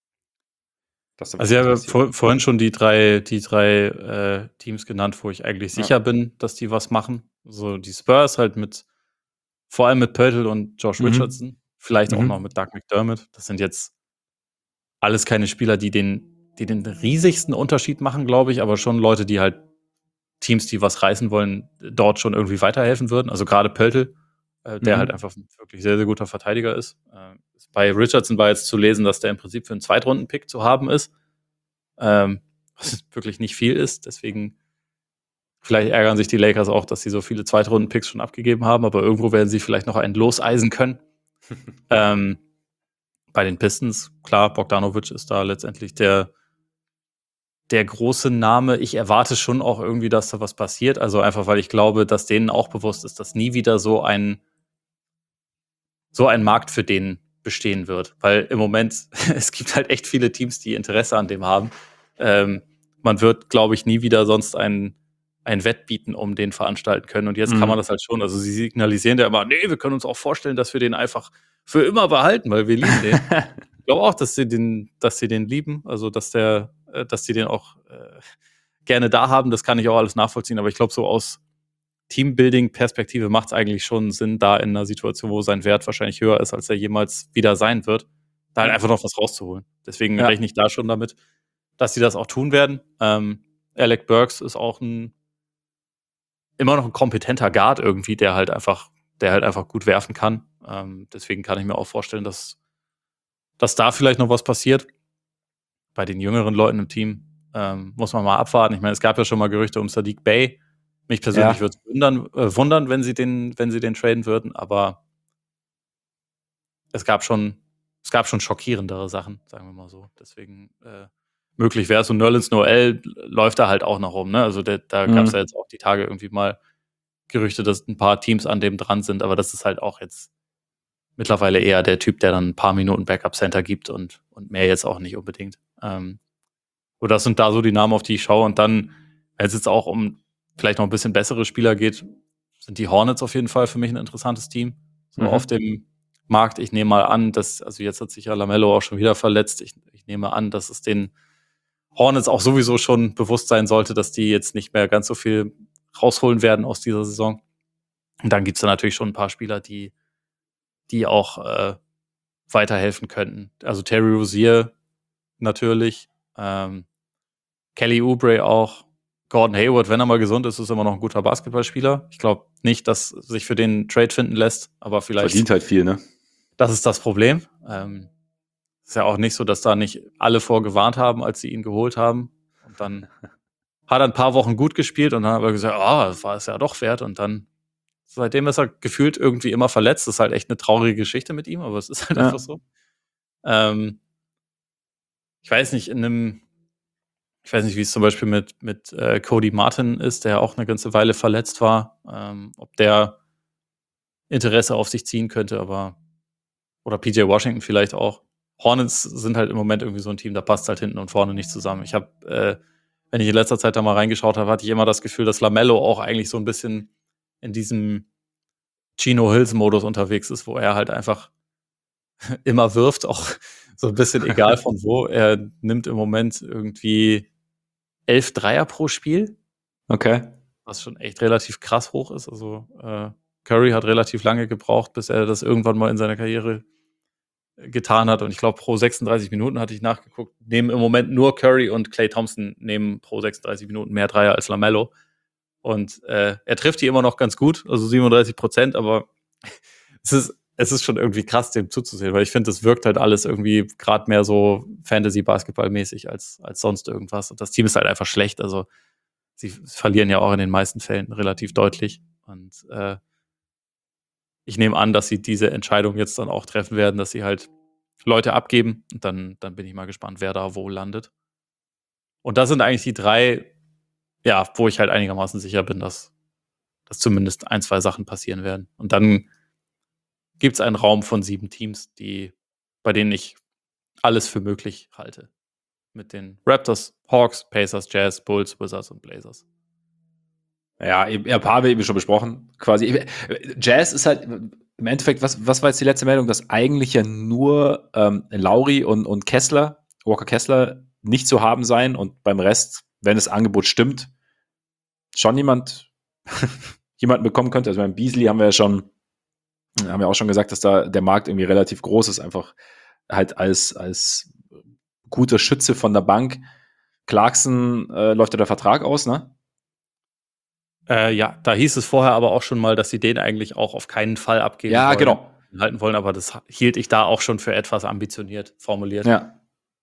Das Also ich habe vor, vorhin schon die drei, die drei äh, Teams genannt, wo ich eigentlich Ja. sicher bin, dass die was machen. So die Spurs halt mit, vor allem mit Pöltl und Josh Mhm. Richardson. Vielleicht auch Mhm. noch mit Doug McDermott. Das sind jetzt alles keine Spieler, die den, die den riesigsten Unterschied machen, glaube ich, aber schon Leute, die halt Teams, die was reißen wollen, dort schon irgendwie weiterhelfen würden. Also gerade Pöltl, äh, der Mhm. halt einfach ein wirklich sehr, sehr guter Verteidiger ist. Äh, bei Richardson war jetzt zu lesen, dass der im Prinzip für einen Zweitrunden-Pick zu haben ist. Ähm, was wirklich nicht viel ist. Deswegen, vielleicht ärgern sich die Lakers auch, dass sie so viele Zweitrunden-Picks schon abgegeben haben, aber irgendwo werden sie vielleicht noch einen loseisen können. ähm, bei den Pistons, klar, Bogdanovic ist da letztendlich der, der große Name. Ich erwarte schon auch irgendwie, dass da was passiert. Also einfach, weil ich glaube, dass denen auch bewusst ist, dass nie wieder so ein, so ein Markt für den bestehen wird. Weil im Moment, es gibt halt echt viele Teams, die Interesse an dem haben. Ähm, man wird, glaube ich, nie wieder sonst einen, ein Wettbieten um den veranstalten können. Und jetzt Mhm. kann man das halt schon. Also sie signalisieren ja immer, nee, wir können uns auch vorstellen, dass wir den einfach für immer behalten, weil wir lieben den. Ich glaube auch, dass sie den, dass sie den lieben, also dass der, äh, dass sie den auch äh, gerne da haben. Das kann ich auch alles nachvollziehen. Aber ich glaube, so aus Teambuilding-Perspektive macht es eigentlich schon Sinn, da in einer Situation, wo sein Wert wahrscheinlich höher ist, als er jemals wieder sein wird, da halt einfach noch was rauszuholen. Deswegen Ja. rechne ich da schon damit, dass sie das auch tun werden. Ähm, Alec Burks ist auch ein immer noch ein kompetenter Guard irgendwie, der halt einfach, der halt einfach gut werfen kann. Ähm, deswegen kann ich mir auch vorstellen, dass, dass da vielleicht noch was passiert. Bei den jüngeren Leuten im Team ähm, muss man mal abwarten. Ich meine, es gab ja schon mal Gerüchte um Sadiq Bey. Mich persönlich Ja. würde es wundern, äh, wundern, wenn sie den, wenn sie den traden würden, aber es gab schon, es gab schon schockierendere Sachen, sagen wir mal so. Deswegen äh, möglich wäre es. Und Nerlens Noel läuft da halt auch noch rum. Ne? Also der, da gab es Mhm. ja jetzt auch die Tage irgendwie mal Gerüchte, dass ein paar Teams an dem dran sind, aber das ist halt auch jetzt mittlerweile eher der Typ, der dann ein paar Minuten Backup-Center gibt und, und mehr jetzt auch nicht unbedingt. Ähm, und das sind da so die Namen, auf die ich schaue. Und dann, wenn es jetzt auch um vielleicht noch ein bisschen bessere Spieler geht, sind die Hornets auf jeden Fall für mich ein interessantes Team. So Mhm. auf dem Markt. Ich nehme mal an, dass, also jetzt hat sich ja Lamello auch schon wieder verletzt. Ich, ich nehme an, dass es den Hornets auch sowieso schon bewusst sein sollte, dass die jetzt nicht mehr ganz so viel rausholen werden aus dieser Saison. Und dann gibt es da natürlich schon ein paar Spieler, die, die auch äh, weiterhelfen könnten. Also Terry Rozier natürlich, ähm, Kelly Oubre auch, Gordon Hayward, wenn er mal gesund ist, ist immer noch ein guter Basketballspieler. Ich glaube nicht, dass sich für den Trade finden lässt, aber vielleicht. Verdient halt viel, ne? Das ist das Problem. Ähm, ist ja auch nicht so, dass da nicht alle vorgewarnt haben, als sie ihn geholt haben. Und dann hat er ein paar Wochen gut gespielt und dann hat er gesagt, ah, oh, das war es ja doch wert. Und dann, seitdem ist er gefühlt irgendwie immer verletzt. Das ist halt echt eine traurige Geschichte mit ihm, aber es ist halt Ja. einfach so. Ähm, ich weiß nicht, in einem, ich weiß nicht, wie es zum Beispiel mit, mit äh, Cody Martin ist, der auch eine ganze Weile verletzt war, ähm, ob der Interesse auf sich ziehen könnte, aber oder P J Washington vielleicht auch. Hornets sind halt im Moment irgendwie so ein Team, da passt halt hinten und vorne nicht zusammen. Ich habe, äh, wenn ich in letzter Zeit da mal reingeschaut habe, hatte ich immer das Gefühl, dass Lamello auch eigentlich so ein bisschen in diesem Chino Hills-Modus unterwegs ist, wo er halt einfach immer wirft, auch so ein bisschen egal von wo. Er nimmt im Moment irgendwie elf Dreier pro Spiel. Okay. Was schon echt relativ krass hoch ist. Also äh, Curry hat relativ lange gebraucht, bis er das irgendwann mal in seiner Karriere getan hat. Und ich glaube, pro sechsunddreißig Minuten hatte ich nachgeguckt, nehmen im Moment nur Curry und Klay Thompson nehmen pro sechsunddreißig Minuten mehr Dreier als Lamello. Und äh, er trifft die immer noch ganz gut, also siebenunddreißig Prozent, aber es ist, es ist schon irgendwie krass, dem zuzusehen, weil ich finde, es wirkt halt alles irgendwie gerade mehr so Fantasy-Basketball-mäßig als, als sonst irgendwas. Und das Team ist halt einfach schlecht. Also sie verlieren ja auch in den meisten Fällen relativ deutlich. Und äh, ich nehme an, dass sie diese Entscheidung jetzt dann auch treffen werden, dass sie halt Leute abgeben. Und dann, dann bin ich mal gespannt, wer da wo landet. Und das sind eigentlich die drei, ja, wo ich halt einigermaßen sicher bin, dass, dass zumindest ein, zwei Sachen passieren werden. Und dann gibt es einen Raum von sieben Teams, die, bei denen ich alles für möglich halte. Mit den Raptors, Hawks, Pacers, Jazz, Bulls, Wizards und Blazers. Ja, eben- ja, ein paar haben wir eben schon besprochen. Quasi. Jazz ist halt im Endeffekt, was, was war jetzt die letzte Meldung, dass eigentlich ja nur ähm, Lauri und, und Kessler, Walker Kessler, nicht zu haben sein und beim Rest, wenn das Angebot stimmt, schon jemand jemanden bekommen könnte. Also beim Beasley haben wir ja schon, haben wir auch schon gesagt, dass da der Markt irgendwie relativ groß ist, einfach halt als, als guter Schütze von der Bank. Clarkson äh, läuft ja der Vertrag aus, ne? Äh, ja, da hieß es vorher aber auch schon mal, dass sie den eigentlich auch auf keinen Fall abgeben Ja, wollen, genau. halten wollen, aber das hielt ich da auch schon für etwas ambitioniert formuliert. Ja.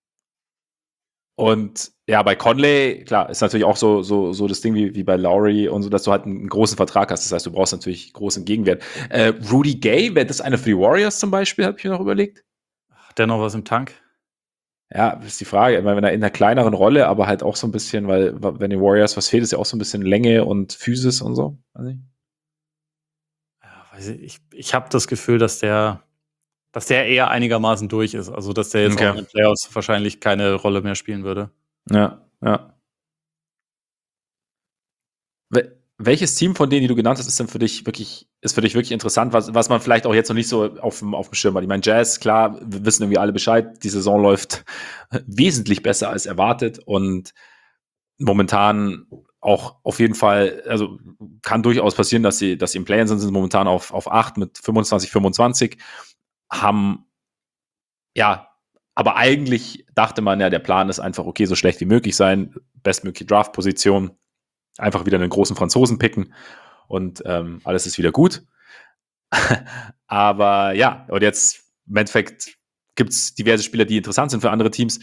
Und ja, bei Conley, klar, ist natürlich auch so, so, so das Ding wie, wie bei Lowry und so, dass du halt einen großen Vertrag hast. Das heißt, du brauchst natürlich großen Gegenwert. Äh, Rudy Gay, wäre das einer für die Warriors zum Beispiel, habe ich mir noch überlegt. Hat der noch was im Tank? Ja, das ist die Frage. Ich meine, wenn er in einer kleineren Rolle, aber halt auch so ein bisschen, weil, wenn den Warriors was fehlt, ist ja auch so ein bisschen Länge und Physis und so. Weiß ich. Ja, weiß ich ich, ich habe das Gefühl, dass der, dass der eher einigermaßen durch ist. Also, dass der jetzt Okay. auch in den Playoffs wahrscheinlich keine Rolle mehr spielen würde. Ja, ja. welches Team von denen, die du genannt hast, ist denn für dich wirklich, ist für dich wirklich interessant, was, was man vielleicht auch jetzt noch nicht so auf dem, auf dem Schirm hat? Ich meine, Jazz, klar, wir wissen irgendwie alle Bescheid, die Saison läuft wesentlich besser als erwartet und momentan auch auf jeden Fall, also kann durchaus passieren, dass sie, dass sie im Play-In sind, sind momentan auf, auf acht mit fünfundzwanzig, fünfundzwanzig, haben, ja, aber eigentlich dachte man ja, der Plan ist einfach, okay, so schlecht wie möglich sein, bestmögliche Draft-Position, einfach wieder einen großen Franzosen picken und ähm, alles ist wieder gut. Aber ja, und jetzt im Endeffekt gibt es diverse Spieler, die interessant sind für andere Teams.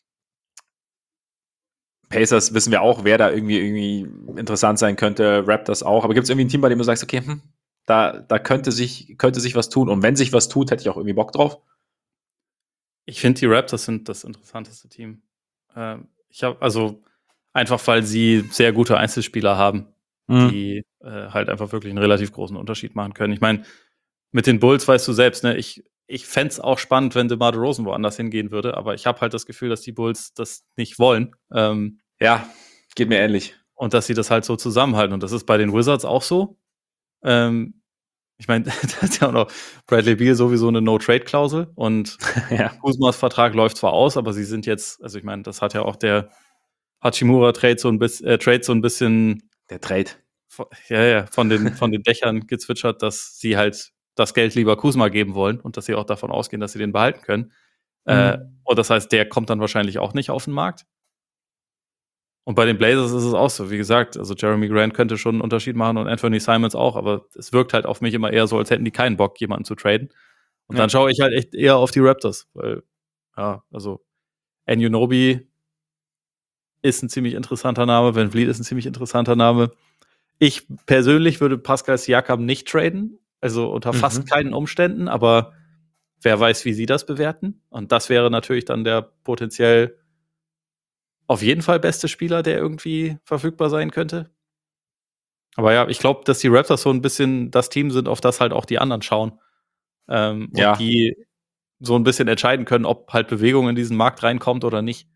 Pacers wissen wir auch, wer da irgendwie, irgendwie interessant sein könnte, Raptors auch. Aber gibt es irgendwie ein Team, bei dem du sagst, okay, hm, da, da könnte, sich, könnte sich was tun. Und wenn sich was tut, hätte ich auch irgendwie Bock drauf. Ich finde, die Raptors sind das interessanteste Team. Ähm, ich habe also einfach, weil sie sehr gute Einzelspieler haben, Mhm. die äh, halt einfach wirklich einen relativ großen Unterschied machen können. Ich meine, mit den Bulls weißt du selbst, ne, ich, ich fände es auch spannend, wenn DeMar DeRozan woanders hingehen würde, aber ich habe halt das Gefühl, dass die Bulls das nicht wollen. Ähm, Ja, geht mir ähnlich. und dass sie das halt so zusammenhalten. Und das ist bei den Wizards auch so. Ähm, ich meine, da ist ja auch noch Bradley Beal sowieso eine No-Trade-Klausel und Ja. Kuzmas Vertrag läuft zwar aus, aber sie sind jetzt, also ich meine, das hat ja auch der Hachimura-Trade so ein bisschen, äh, Trade so ein bisschen, Der Trade. von, ja, ja, von den, von den Dächern gezwitschert, dass sie halt das Geld lieber Kuzma geben wollen und dass sie auch davon ausgehen, dass sie den behalten können. Äh, Mhm. und das heißt, der kommt dann wahrscheinlich auch nicht auf den Markt. Und bei den Blazers ist es auch so, wie gesagt, also Jeremy Grant könnte schon einen Unterschied machen und Anthony Simons auch, aber es wirkt halt auf mich immer eher so, als hätten die keinen Bock, jemanden zu traden. Und Ja. dann schaue ich halt echt eher auf die Raptors, weil, ja, also Anunoby ist ein ziemlich interessanter Name, Van Vliet ist ein ziemlich interessanter Name. Ich persönlich würde Pascal Siakam nicht traden, also unter Mhm. fast keinen Umständen, aber wer weiß, wie sie das bewerten. Und das wäre natürlich dann der potenziell auf jeden Fall beste Spieler, der irgendwie verfügbar sein könnte. Aber ja, ich glaube, dass die Raptors so ein bisschen das Team sind, auf das halt auch die anderen schauen. Ähm, Ja. Und die so ein bisschen entscheiden können, ob halt Bewegung in diesen Markt reinkommt oder nicht.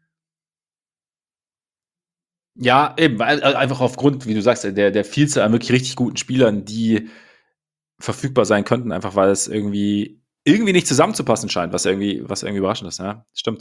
Ja, eben, weil, äh, einfach aufgrund, wie du sagst, der, der Vielzahl an wirklich richtig guten Spielern, die verfügbar sein könnten, einfach weil es irgendwie, irgendwie nicht zusammenzupassen scheint, was irgendwie, was irgendwie überraschend ist. Ja, stimmt.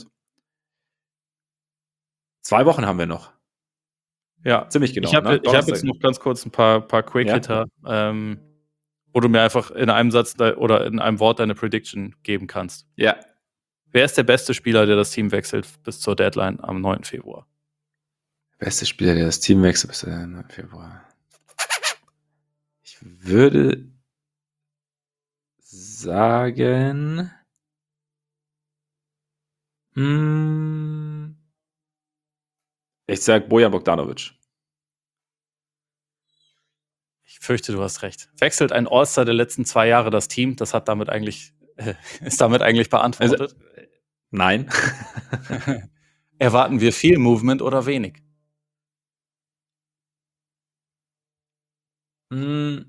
Zwei Wochen haben wir noch. Ja, Ziemlich ich genau, habe ne? ich hab Donnerstag. jetzt noch ganz kurz ein paar, paar Ja. Quick-Hitter, ähm, wo du mir einfach in einem Satz de- oder in einem Wort deine Prediction geben kannst. Ja. Wer ist der beste Spieler, der das Team wechselt bis zur Deadline am neunten Februar? Beste Spieler, der das Team wechselt bis äh, Februar. Ich würde sagen. Hm, ich sag Bojan Bogdanovic. Ich fürchte, du hast recht. Wechselt ein All-Star der letzten zwei Jahre das Team? Das hat damit eigentlich, äh, ist damit eigentlich beantwortet. Also, nein. Erwarten wir viel Movement oder wenig? Hm,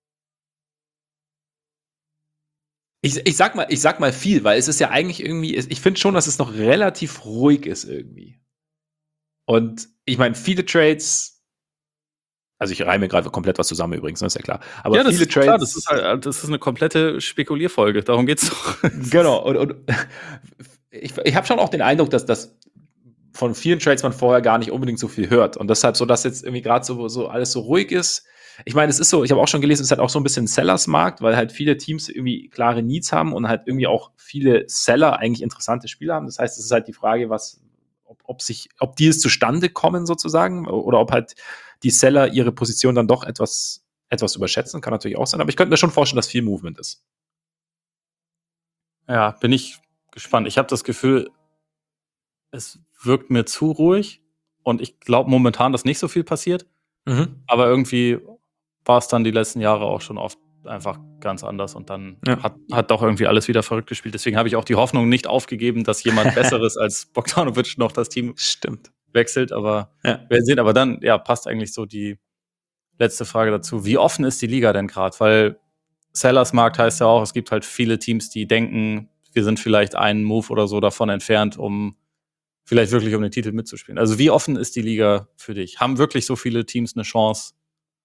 ich, ich, sag mal, ich sag mal viel, weil es ist ja eigentlich irgendwie, ich finde schon, dass es noch relativ ruhig ist irgendwie. Und ich meine, viele Trades, also ich reime gerade komplett was zusammen übrigens, das ist ja klar. Aber Ja, das viele ist klar, das Trades. ist halt, das ist eine komplette Spekulierfolge. Darum geht's doch. Genau, und, und ich, ich habe schon auch den Eindruck, dass das von vielen Trades man vorher gar nicht unbedingt so viel hört. Und deshalb so, dass jetzt irgendwie gerade so, so alles so ruhig ist. Ich meine, es ist so, ich habe auch schon gelesen, es ist halt auch so ein bisschen Sellers-Markt, weil halt viele Teams irgendwie klare Needs haben und halt irgendwie auch viele Seller eigentlich interessante Spieler haben. Das heißt, es ist halt die Frage, was, ob, ob sich, ob die es zustande kommen sozusagen oder ob halt die Seller ihre Position dann doch etwas, etwas überschätzen, kann natürlich auch sein. Aber ich könnte mir schon vorstellen, dass viel Movement ist. Ja, bin ich gespannt. Ich habe das Gefühl, es wirkt mir zu ruhig und ich glaube momentan, dass nicht so viel passiert. Mhm. Aber irgendwie war es dann die letzten Jahre auch schon oft einfach ganz anders und dann Ja. hat, hat doch irgendwie alles wieder verrückt gespielt. Deswegen habe ich auch die Hoffnung nicht aufgegeben, dass jemand Besseres als Bogdanovic noch das Team Stimmt. wechselt. Aber Ja. wir werden sehen. Aber dann, ja, passt eigentlich so die letzte Frage dazu. Wie offen ist die Liga denn gerade? Weil Sellers Markt heißt ja auch, es gibt halt viele Teams, die denken, wir sind vielleicht einen Move oder so davon entfernt, um vielleicht wirklich um den Titel mitzuspielen. Also wie offen ist die Liga für dich? Haben wirklich so viele Teams eine Chance,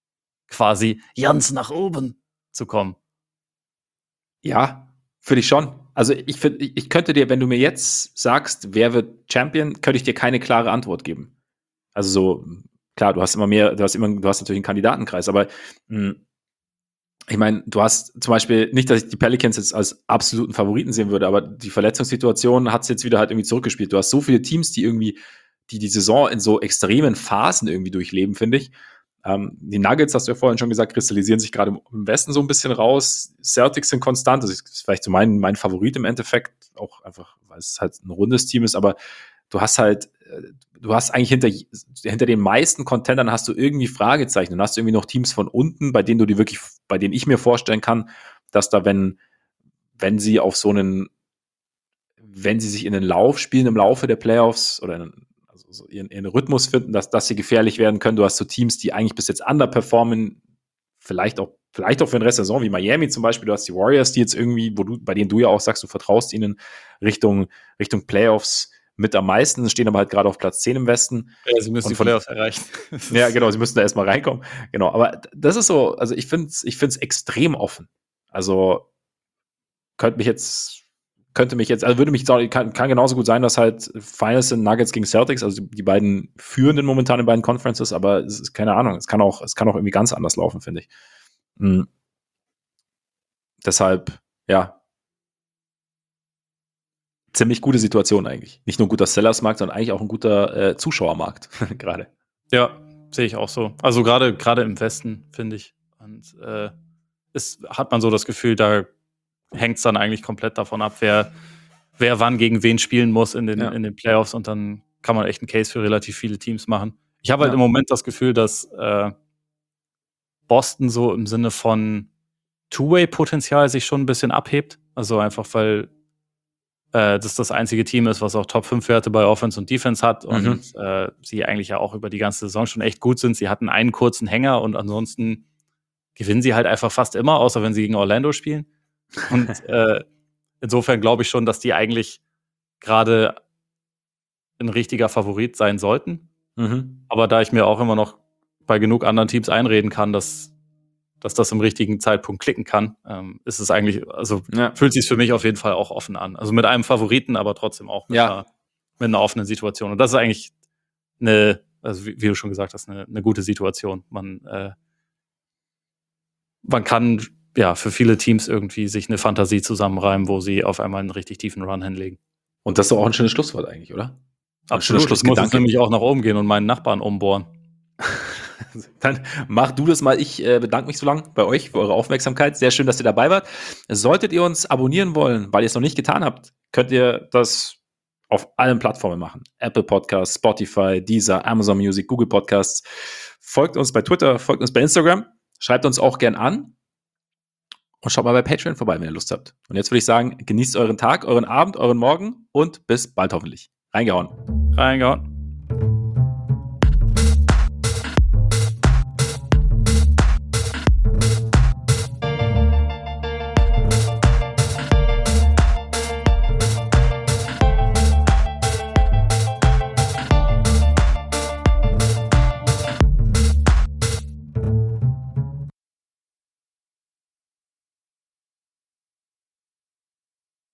quasi ganz nach oben zu kommen. Ja, finde ich schon. Also ich finde, ich könnte dir, wenn du mir jetzt sagst, wer wird Champion, könnte ich dir keine klare Antwort geben. Also so, klar, du hast immer mehr, du hast immer, du hast natürlich einen Kandidatenkreis, aber mh, ich meine, du hast zum Beispiel, nicht, dass ich die Pelicans jetzt als absoluten Favoriten sehen würde, aber die Verletzungssituation hat es jetzt wieder halt irgendwie zurückgespielt. Du hast so viele Teams, die irgendwie, die die Saison in so extremen Phasen irgendwie durchleben, finde ich. Ähm, die Nuggets, hast du ja vorhin schon gesagt, kristallisieren sich gerade im Westen so ein bisschen raus. Celtics sind konstant, das ist vielleicht so mein, mein Favorit im Endeffekt, auch einfach, weil es halt ein rundes Team ist, aber du hast halt, du hast eigentlich hinter, hinter den meisten Contendern hast du irgendwie Fragezeichen und hast irgendwie noch Teams von unten, bei denen du die wirklich, bei denen ich mir vorstellen kann, dass da, wenn, wenn sie auf so einen, wenn sie sich in den Lauf spielen im Laufe der Playoffs oder in, also so ihren, ihren Rhythmus finden, dass, dass sie gefährlich werden können. Du hast so Teams, die eigentlich bis jetzt underperformen, vielleicht auch, vielleicht auch für den Rest der Saison, wie Miami zum Beispiel. Du hast die Warriors, die jetzt irgendwie, wo du, bei denen du ja auch sagst, du vertraust ihnen Richtung, Richtung Playoffs mit am meisten, stehen aber halt gerade auf Platz zehn im Westen. Ja, sie müssen Und die von- Playoffs erreichen. Ja, genau, sie müssen da erstmal reinkommen. Genau, aber das ist so, also ich finde es ich find's extrem offen. Also könnte mich jetzt, könnte mich jetzt, also würde mich, kann, kann genauso gut sein, dass halt Finals sind Nuggets gegen Celtics, also die, die beiden führenden momentan in beiden Conferences, aber es ist keine Ahnung, es kann auch, es kann auch irgendwie ganz anders laufen, finde ich. Mhm. Deshalb, ja, ziemlich gute Situation eigentlich. Nicht nur ein guter Sellersmarkt, sondern eigentlich auch ein guter äh, Zuschauermarkt gerade. Ja, sehe ich auch so. Also gerade gerade im Westen, finde ich. Und äh, ist, hat man so das Gefühl, da hängt es dann eigentlich komplett davon ab, wer, wer wann gegen wen spielen muss in den, Ja. in den Playoffs und dann kann man echt einen Case für relativ viele Teams machen. Ich habe halt Ja. im Moment das Gefühl, dass äh, Boston so im Sinne von Two-Way-Potenzial sich schon ein bisschen abhebt. Also einfach, weil äh, das das einzige Team ist, was auch Top fünf Werte bei Offense und Defense hat und Mhm. äh, sie eigentlich ja auch über die ganze Saison schon echt gut sind. Sie hatten einen kurzen Hänger und ansonsten gewinnen sie halt einfach fast immer, außer wenn sie gegen Orlando spielen. Und äh, insofern glaube ich schon, dass die eigentlich gerade ein richtiger Favorit sein sollten. Mhm. Aber da ich mir auch immer noch bei genug anderen Teams einreden kann, dass, dass das im richtigen Zeitpunkt klicken kann, ähm, ist es eigentlich, also Ja. fühlt sich für mich auf jeden Fall auch offen an. Also mit einem Favoriten, aber trotzdem auch mit, Ja. einer, mit einer offenen Situation. Und das ist eigentlich eine, also wie, wie du schon gesagt hast, eine, eine gute Situation. Man, äh, man kann ja für viele Teams irgendwie sich eine Fantasie zusammenreimen, wo sie auf einmal einen richtig tiefen Run hinlegen. Und das ist doch auch ein schönes Schlusswort eigentlich, oder? Ein schöner Absolut. Ich muss jetzt Schlussgedanke. nämlich auch nach oben gehen und meinen Nachbarn umbohren. Dann mach du das mal. Ich äh, bedanke mich so lang bei euch für eure Aufmerksamkeit. Sehr schön, dass ihr dabei wart. Solltet ihr uns abonnieren wollen, weil ihr es noch nicht getan habt, könnt ihr das auf allen Plattformen machen. Apple Podcasts, Spotify, Deezer, Amazon Music, Google Podcasts. Folgt uns bei Twitter, folgt uns bei Instagram. Schreibt uns auch gern an. Und schaut mal bei Patreon vorbei, wenn ihr Lust habt. Und jetzt würde ich sagen, genießt euren Tag, euren Abend, euren Morgen und bis bald hoffentlich. Reingehauen. Reingehauen.